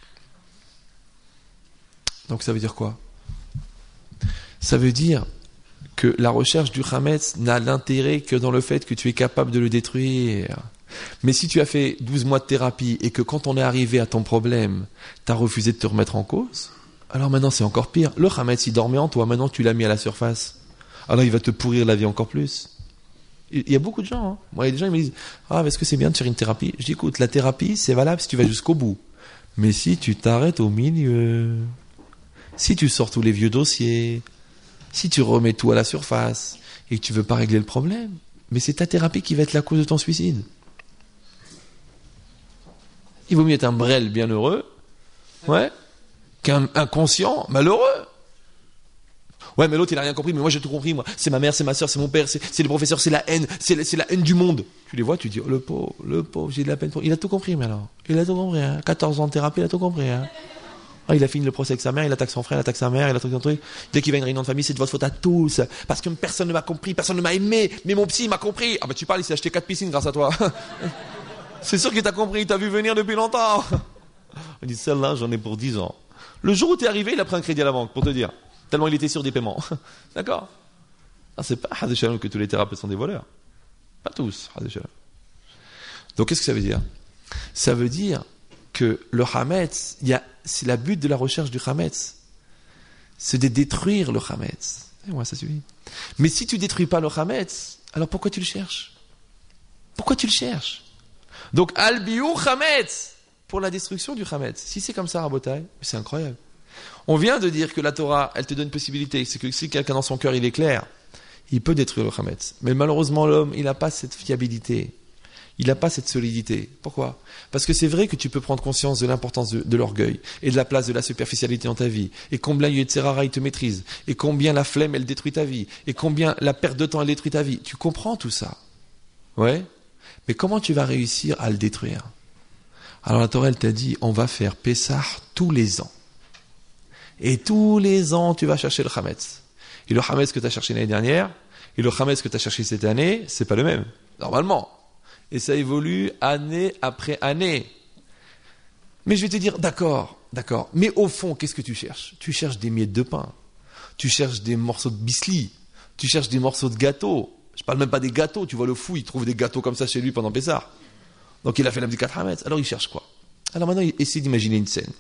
Donc ça veut dire quoi? Ça veut dire que la recherche du Hametz n'a l'intérêt que dans le fait que tu es capable de le détruire. Mais si tu as fait douze mois de thérapie et que quand on est arrivé à ton problème, tu as refusé de te remettre en cause, alors maintenant c'est encore pire. Le Hametz, il dormait en toi, maintenant tu l'as mis à la surface. Alors il va te pourrir la vie encore plus. Il y a beaucoup de gens, hein. Moi, il y a des gens qui me disent, ah, est-ce que c'est bien de faire une thérapie? Je dis, écoute, la thérapie, c'est valable si tu vas jusqu'au bout. Mais si tu t'arrêtes au milieu, si tu sors tous les vieux dossiers, si tu remets tout à la surface et que tu veux pas régler le problème, mais c'est ta thérapie qui va être la cause de ton suicide. Il vaut mieux être un brel bienheureux Ouais. Qu'un inconscient, malheureux. Ouais, mais l'autre, il a rien compris, mais moi, j'ai tout compris, moi. C'est ma mère, c'est ma soeur, c'est mon père, c'est, c'est les professeurs, c'est la haine, c'est la, c'est la haine du monde. Tu les vois, tu dis, oh, le pauvre, le pauvre, j'ai de la peine pour... Il a tout compris, mais alors. Il a tout compris, hein. quatorze ans de thérapie, il a tout compris, hein. Ah, il a fini le procès avec sa mère, il attaque son frère, il attaque sa mère, il attaque son truc. Dès qu'il va à une réunion de famille, c'est de votre faute à tous. Parce que personne ne m'a compris, personne ne m'a aimé, mais mon psy m'a compris. Ah bah tu parles, il s'est acheté quatre piscines grâce à toi. C'est sûr qu'il t'a compris, il t'a vu venir depuis longtemps. Il dit, celle-là, j'en ai pour dix ans. Le jour où t'es arrivé, il a pris un crédit à la banque, pour te dire. Tellement il était sûr des paiements. D'accord? Ah, c'est pas Hadé Shalom que tous les thérapeutes sont des voleurs. Pas tous, Hadé Shalom. Donc qu'est-ce que ça veut dire? Ça veut dire que le Hametz, il y a, c'est la but de la recherche du Hametz. C'est de détruire le Hametz. Et moi, ça suffit. Mais si tu détruis pas le Hametz, alors pourquoi tu le cherches? Pourquoi tu le cherches? Donc, Al-Biou Hametz, pour la destruction du Hametz. Si c'est comme ça, Rabotai, c'est incroyable. On vient de dire que la Torah, elle te donne une possibilité. C'est que si quelqu'un dans son cœur, il est clair, il peut détruire le Hametz. Mais malheureusement, l'homme, il n'a pas cette fiabilité. Il n'a pas cette solidité. Pourquoi? Parce que c'est vrai que tu peux prendre conscience de l'importance de, de l'orgueil et de la place de la superficialité dans ta vie, et combien Yetzirara il te maîtrise, et combien la flemme elle détruit ta vie, et combien la perte de temps elle détruit ta vie. Tu comprends tout ça, ouais? Mais comment tu vas réussir à le détruire? Alors la Torah elle t'a dit, on va faire Pessah tous les ans, et tous les ans tu vas chercher le Hametz. Et le Hametz que tu as cherché l'année dernière et le Hametz que tu as cherché cette année, c'est pas le même, normalement. Et ça évolue année après année. Mais je vais te dire, d'accord, d'accord. Mais au fond, qu'est-ce que tu cherches? Tu cherches des miettes de pain. Tu cherches des morceaux de bisli. Tu cherches des morceaux de gâteau. Je parle même pas des gâteaux. Tu vois le fou, il trouve des gâteaux comme ça chez lui pendant Pessah. Donc il a fait l'abdikat Hametz. Alors il cherche quoi? Alors maintenant, il essaie d'imaginer une scène.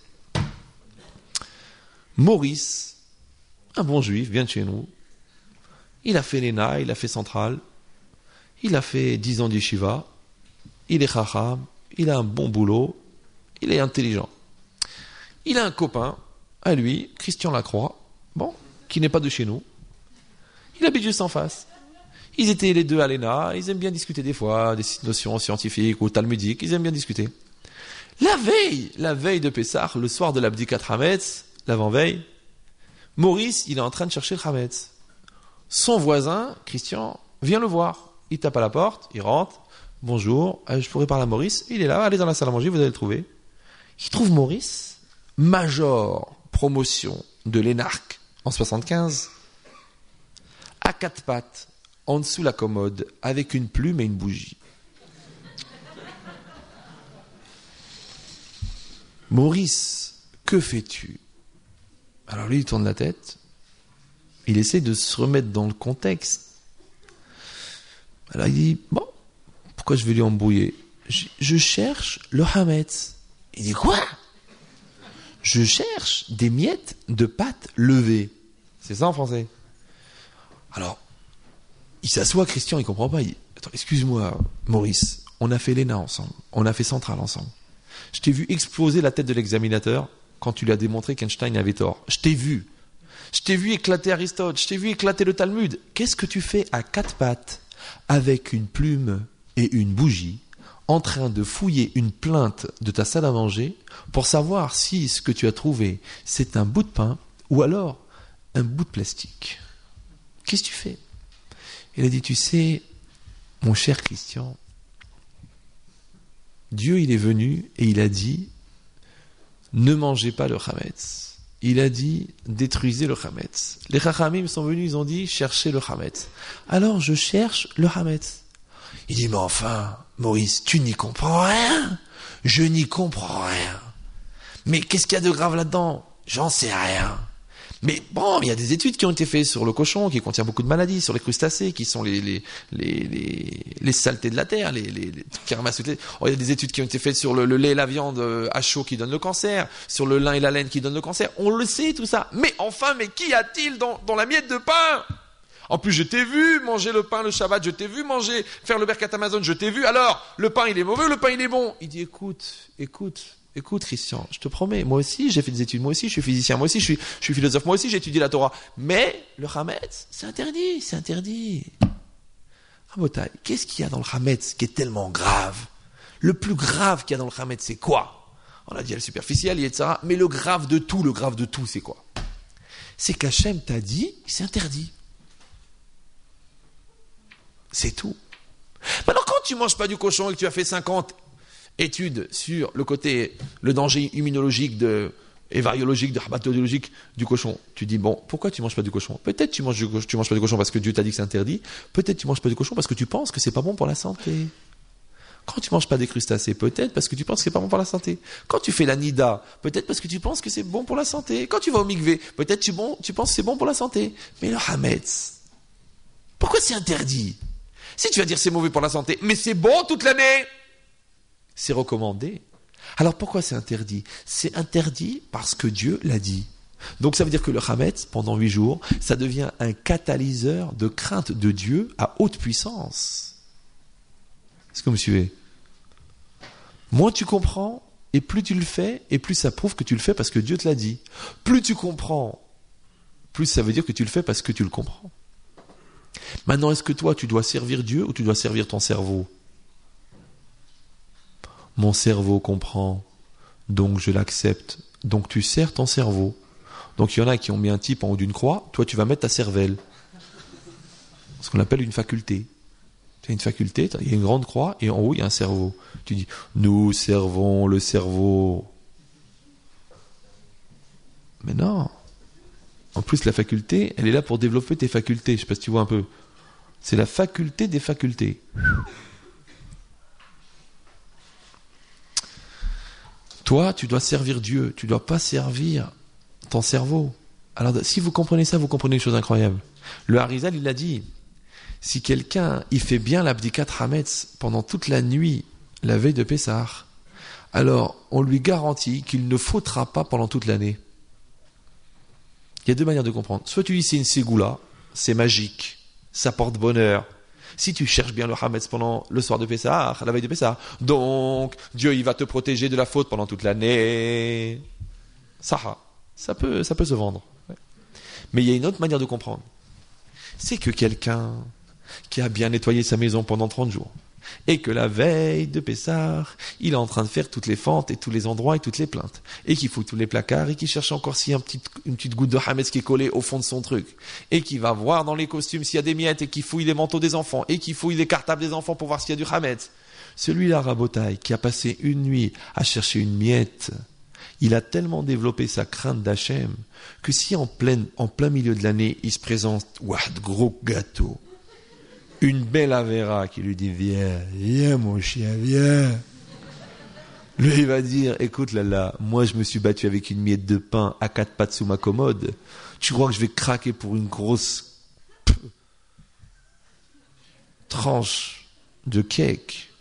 Maurice, un bon juif, vient de chez nous. Il a fait l'E N A, il a fait Centrale. Il a fait dix ans d'Yeshiva. Il est chacham, il a un bon boulot, il est intelligent. Il a un copain, à lui, Christian Lacroix, bon, qui n'est pas de chez nous. Il habite juste en face. Ils étaient les deux à l'E N A, ils aiment bien discuter des fois, des notions scientifiques ou talmudiques, ils aiment bien discuter. La veille, la veille de Pessah, le soir de l'abdikat Hametz, l'avant-veille, Maurice, il est en train de chercher le Hametz. Son voisin, Christian, vient le voir. Il tape à la porte, il rentre. Bonjour, je pourrais parler à Maurice. Il est là, allez dans la salle à manger, vous allez le trouver. Il trouve Maurice, major, promotion de l'E N A R C en soixante-quinze, à quatre pattes, en dessous la commode, avec une plume et une bougie. Maurice, que fais-tu? Alors lui, il tourne la tête. Il essaie de se remettre dans le contexte. Alors il dit, bon, pourquoi je vais lui embrouiller? je, je cherche le Hametz. Il dit, quoi? Je cherche des miettes de pâte levée. C'est ça en français. Alors, il s'assoit, Christian, il comprend pas. Il dit, attends, excuse-moi, Maurice, on a fait l'E N A ensemble, on a fait Centrale ensemble. Je t'ai vu exploser la tête de l'examinateur quand tu lui as démontré qu'Einstein avait tort. Je t'ai vu. Je t'ai vu éclater Aristote, je t'ai vu éclater le Talmud. Qu'est-ce que tu fais à quatre pattes avec une plume et une bougie, en train de fouiller une plainte de ta salle à manger pour savoir si ce que tu as trouvé, c'est un bout de pain ou alors un bout de plastique? Qu'est-ce que tu fais? Il a dit, tu sais, mon cher Christian, Dieu, il est venu et il a dit, ne mangez pas le Hametz. Il a dit, détruisez le Hametz. Les Chachamim sont venus, ils ont dit, cherchez le Hametz. Alors, je cherche le Hametz. Il dit, mais enfin, Maurice, tu n'y comprends rien. Je n'y comprends rien. Mais qu'est-ce qu'il y a de grave là-dedans? J'en sais rien. Mais bon, il y a des études qui ont été faites sur le cochon, qui contient beaucoup de maladies, sur les crustacés, qui sont les les les les, les saletés de la terre, les les, les qui ramassent toutes les... Oh, il y a des études qui ont été faites sur le, le lait et la viande à chaud qui donnent le cancer, sur le lin et la laine qui donnent le cancer. On le sait tout ça. Mais enfin, mais qu'y a-t-il dans dans la miette de pain? En plus, je t'ai vu manger le pain le Shabbat, je t'ai vu manger faire le Birkat Hamazon, je t'ai vu. Alors, le pain il est mauvais, le pain il est bon. Il dit, écoute, écoute. Écoute, Christian, je te promets, moi aussi, j'ai fait des études, moi aussi, je suis physicien, moi aussi, je suis, je suis philosophe, moi aussi, j'ai étudié la Torah. Mais, le Hametz, c'est interdit, c'est interdit. Rabotai, qu'est-ce qu'il y a dans le Hametz qui est tellement grave? Le plus grave qu'il y a dans le Hametz, c'est quoi? On a dit le superficiel, et cetera. Mais le grave de tout, le grave de tout, c'est quoi? C'est qu'Hachem t'a dit, c'est interdit. C'est tout. Maintenant, quand tu manges pas du cochon et que tu as fait cinquante études sur le côté, le danger immunologique de, et variologique, de bactériologique du cochon, tu dis, bon, pourquoi tu manges pas du cochon? Peut-être tu manges, du, tu manges pas du cochon parce que Dieu t'a dit que c'est interdit. Peut-être tu manges pas du cochon parce que tu penses que c'est pas bon pour la santé. Quand tu manges pas des crustacés, peut-être parce que tu penses que c'est pas bon pour la santé. Quand tu fais la nida, peut-être parce que tu penses que c'est bon pour la santé. Quand tu vas au mikvé, peut-être tu, bon, tu penses que c'est bon pour la santé. Mais le hametz, pourquoi c'est interdit? Si tu vas dire c'est mauvais pour la santé, mais c'est bon toute l'année, c'est recommandé. Alors pourquoi c'est interdit? C'est interdit parce que Dieu l'a dit. Donc ça veut dire que le hametz, pendant huit jours, ça devient un catalyseur de crainte de Dieu à haute puissance. Est-ce que vous me suivez? Moins tu comprends, et plus tu le fais, et plus ça prouve que tu le fais parce que Dieu te l'a dit. Plus tu comprends, plus ça veut dire que tu le fais parce que tu le comprends. Maintenant, est-ce que toi, tu dois servir Dieu ou tu dois servir ton cerveau? Mon cerveau comprend, donc je l'accepte. Donc tu sers ton cerveau. Donc il y en a qui ont mis un type en haut d'une croix, toi tu vas mettre ta cervelle. Ce qu'on appelle une faculté. Tu as une faculté, il y a une grande croix, et en haut, il y a un cerveau. Tu dis, nous servons le cerveau. Mais non. En plus, la faculté, elle est là pour développer tes facultés. Je ne sais pas si tu vois un peu. C'est la faculté des facultés. Toi, tu dois servir Dieu. Tu ne dois pas servir ton cerveau. Alors, si vous comprenez ça, vous comprenez une chose incroyable. Le Harizal, il a dit, si quelqu'un, il fait bien l'abdikat hametz pendant toute la nuit, la veille de Pessah, alors on lui garantit qu'il ne fautera pas pendant toute l'année. Il y a deux manières de comprendre. Soit tu dis c'est une ségoula, c'est magique, ça porte bonheur. Si tu cherches bien le hametz pendant le soir de Pessah, la veille de Pessah, donc Dieu il va te protéger de la faute pendant toute l'année. Ça, ça peut, ça peut se vendre. Mais il y a une autre manière de comprendre. C'est que quelqu'un qui a bien nettoyé sa maison pendant trente jours, et que la veille de Pessah, il est en train de faire toutes les fentes et tous les endroits et toutes les plaintes, et qu'il fout tous les placards, et qu'il cherche encore s'il y a un petit, une petite goutte de hametz qui est collée au fond de son truc, et qu'il va voir dans les costumes s'il y a des miettes, et qu'il fouille les manteaux des enfants, et qu'il fouille les cartables des enfants pour voir s'il y a du hametz. Celui-là, Rabotai, qui a passé une nuit à chercher une miette, il a tellement développé sa crainte d'Hachem, que si en plein, en plein milieu de l'année, il se présente, ouah, gros gâteau, une belle Avera qui lui dit, viens, viens mon chien, viens. Lui, il va dire, écoute là là, moi je me suis battu avec une miette de pain à quatre pattes sous ma commode. Tu crois que je vais craquer pour une grosse pff, tranche de cake?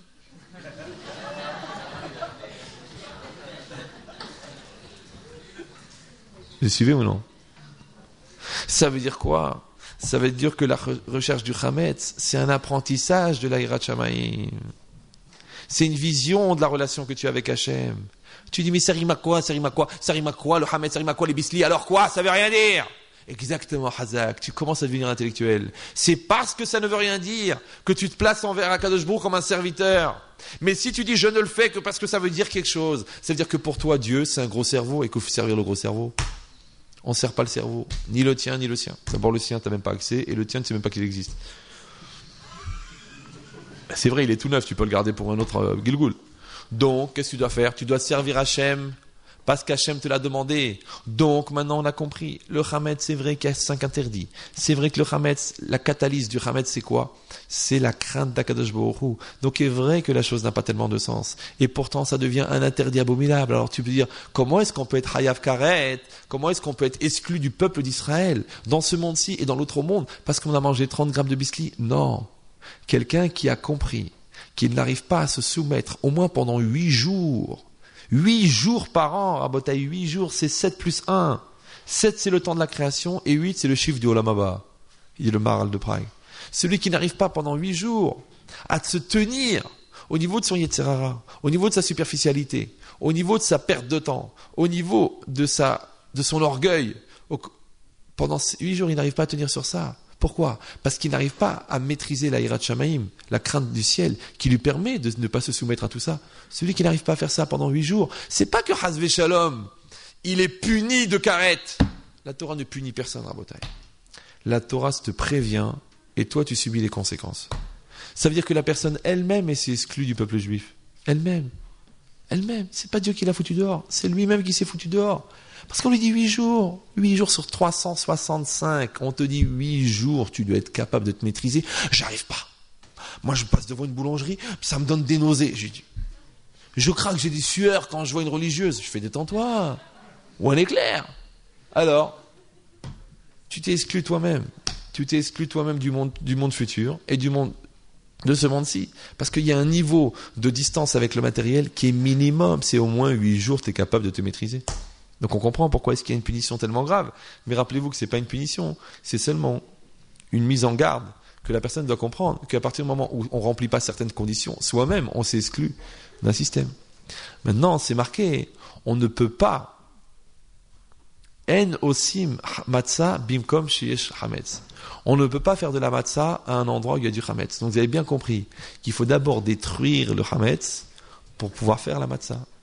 Vous suivez ou non? Ça veut dire quoi? Ça veut dire que la recherche du hametz, c'est un apprentissage de la hirat shamayim. C'est une vision de la relation que tu as avec Hachem. Tu dis, mais ça rime à quoi, ça rime à quoi, ça rime à quoi, le hametz, ça rime à quoi, les bisli, alors quoi, ça veut rien dire. Exactement, Hazak, tu commences à devenir intellectuel. C'est parce que ça ne veut rien dire que tu te places envers Akadosh Baruch comme un serviteur. Mais si tu dis, je ne le fais que parce que ça veut dire quelque chose, ça veut dire que pour toi, Dieu, c'est un gros cerveau et qu'il faut servir le gros cerveau. On ne sert pas le cerveau, ni le tien, ni le sien. D'abord, le sien, tu n'as même pas accès, et le tien, tu ne sais même pas qu'il existe. C'est vrai, il est tout neuf, tu peux le garder pour un autre euh, Gilgul. Donc, qu'est-ce que tu dois faire? Tu dois servir Hachem, parce qu'Hachem te l'a demandé. Donc, maintenant, on a compris. Le hametz, c'est vrai qu'il y a cinq interdits. C'est vrai que le hametz, la catalyse du hametz, c'est quoi? C'est la crainte d'Akadosh Baruch Hu. Donc, il est vrai que la chose n'a pas tellement de sens. Et pourtant, ça devient un interdit abominable. Alors, tu peux dire, comment est-ce qu'on peut être hayav karet? Comment est-ce qu'on peut être exclu du peuple d'Israël, dans ce monde-ci et dans l'autre monde, parce qu'on a mangé trente grammes de biscuits? Non. Quelqu'un qui a compris qu'il n'arrive pas à se soumettre, au moins pendant huit jours, huit jours par an, Rabotai, huit jours, c'est sept plus un. sept, c'est le temps de la création, et huit, c'est le chiffre du Olam Haba. Il dit le Maharal de Prague. Celui qui n'arrive pas pendant huit jours à se tenir au niveau de son Yetzer Hara, au niveau de sa superficialité, au niveau de sa perte de temps, au niveau de sa, de son orgueil, au, pendant huit jours, il n'arrive pas à tenir sur ça. Pourquoi? Parce qu'il n'arrive pas à maîtriser la hirat shamaim, la crainte du ciel, qui lui permet de ne pas se soumettre à tout ça. Celui qui n'arrive pas à faire ça pendant huit jours, c'est pas que Hazvé Shalom, il est puni de karet. La Torah ne punit personne, Rabotai. La Torah te prévient, et toi tu subis les conséquences. Ça veut dire que la personne elle-même s'est exclue du peuple juif. Elle-même. Elle-même. C'est pas Dieu qui l'a foutu dehors, c'est lui-même qui s'est foutu dehors. Parce qu'on lui dit huit jours, huit jours sur trois cent soixante-cinq, on te dit huit jours, tu dois être capable de te maîtriser. J'arrive pas. Moi, je passe devant une boulangerie, ça me donne des nausées. Je dis, je craque, j'ai des sueurs quand je vois une religieuse. Je fais détends-toi. Ou un éclair. Alors, tu t'es exclu toi-même. Tu t'es exclu toi-même du monde, du monde futur et du monde de ce monde-ci. Parce qu'il y a un niveau de distance avec le matériel qui est minimum. C'est au moins huit jours, tu es capable de te maîtriser. Donc on comprend pourquoi est-ce qu'il y a une punition tellement grave. Mais rappelez-vous que ce n'est pas une punition, c'est seulement une mise en garde que la personne doit comprendre, qu'à partir du moment où on ne remplit pas certaines conditions, soi-même, on s'est exclu d'un système. Maintenant, c'est marqué, on ne peut pas En osim matzah bimkom sheyesh hametz. On ne peut pas faire de la matzah à un endroit où il y a du hametz. Donc vous avez bien compris qu'il faut d'abord détruire le hametz pour pouvoir faire la matzah.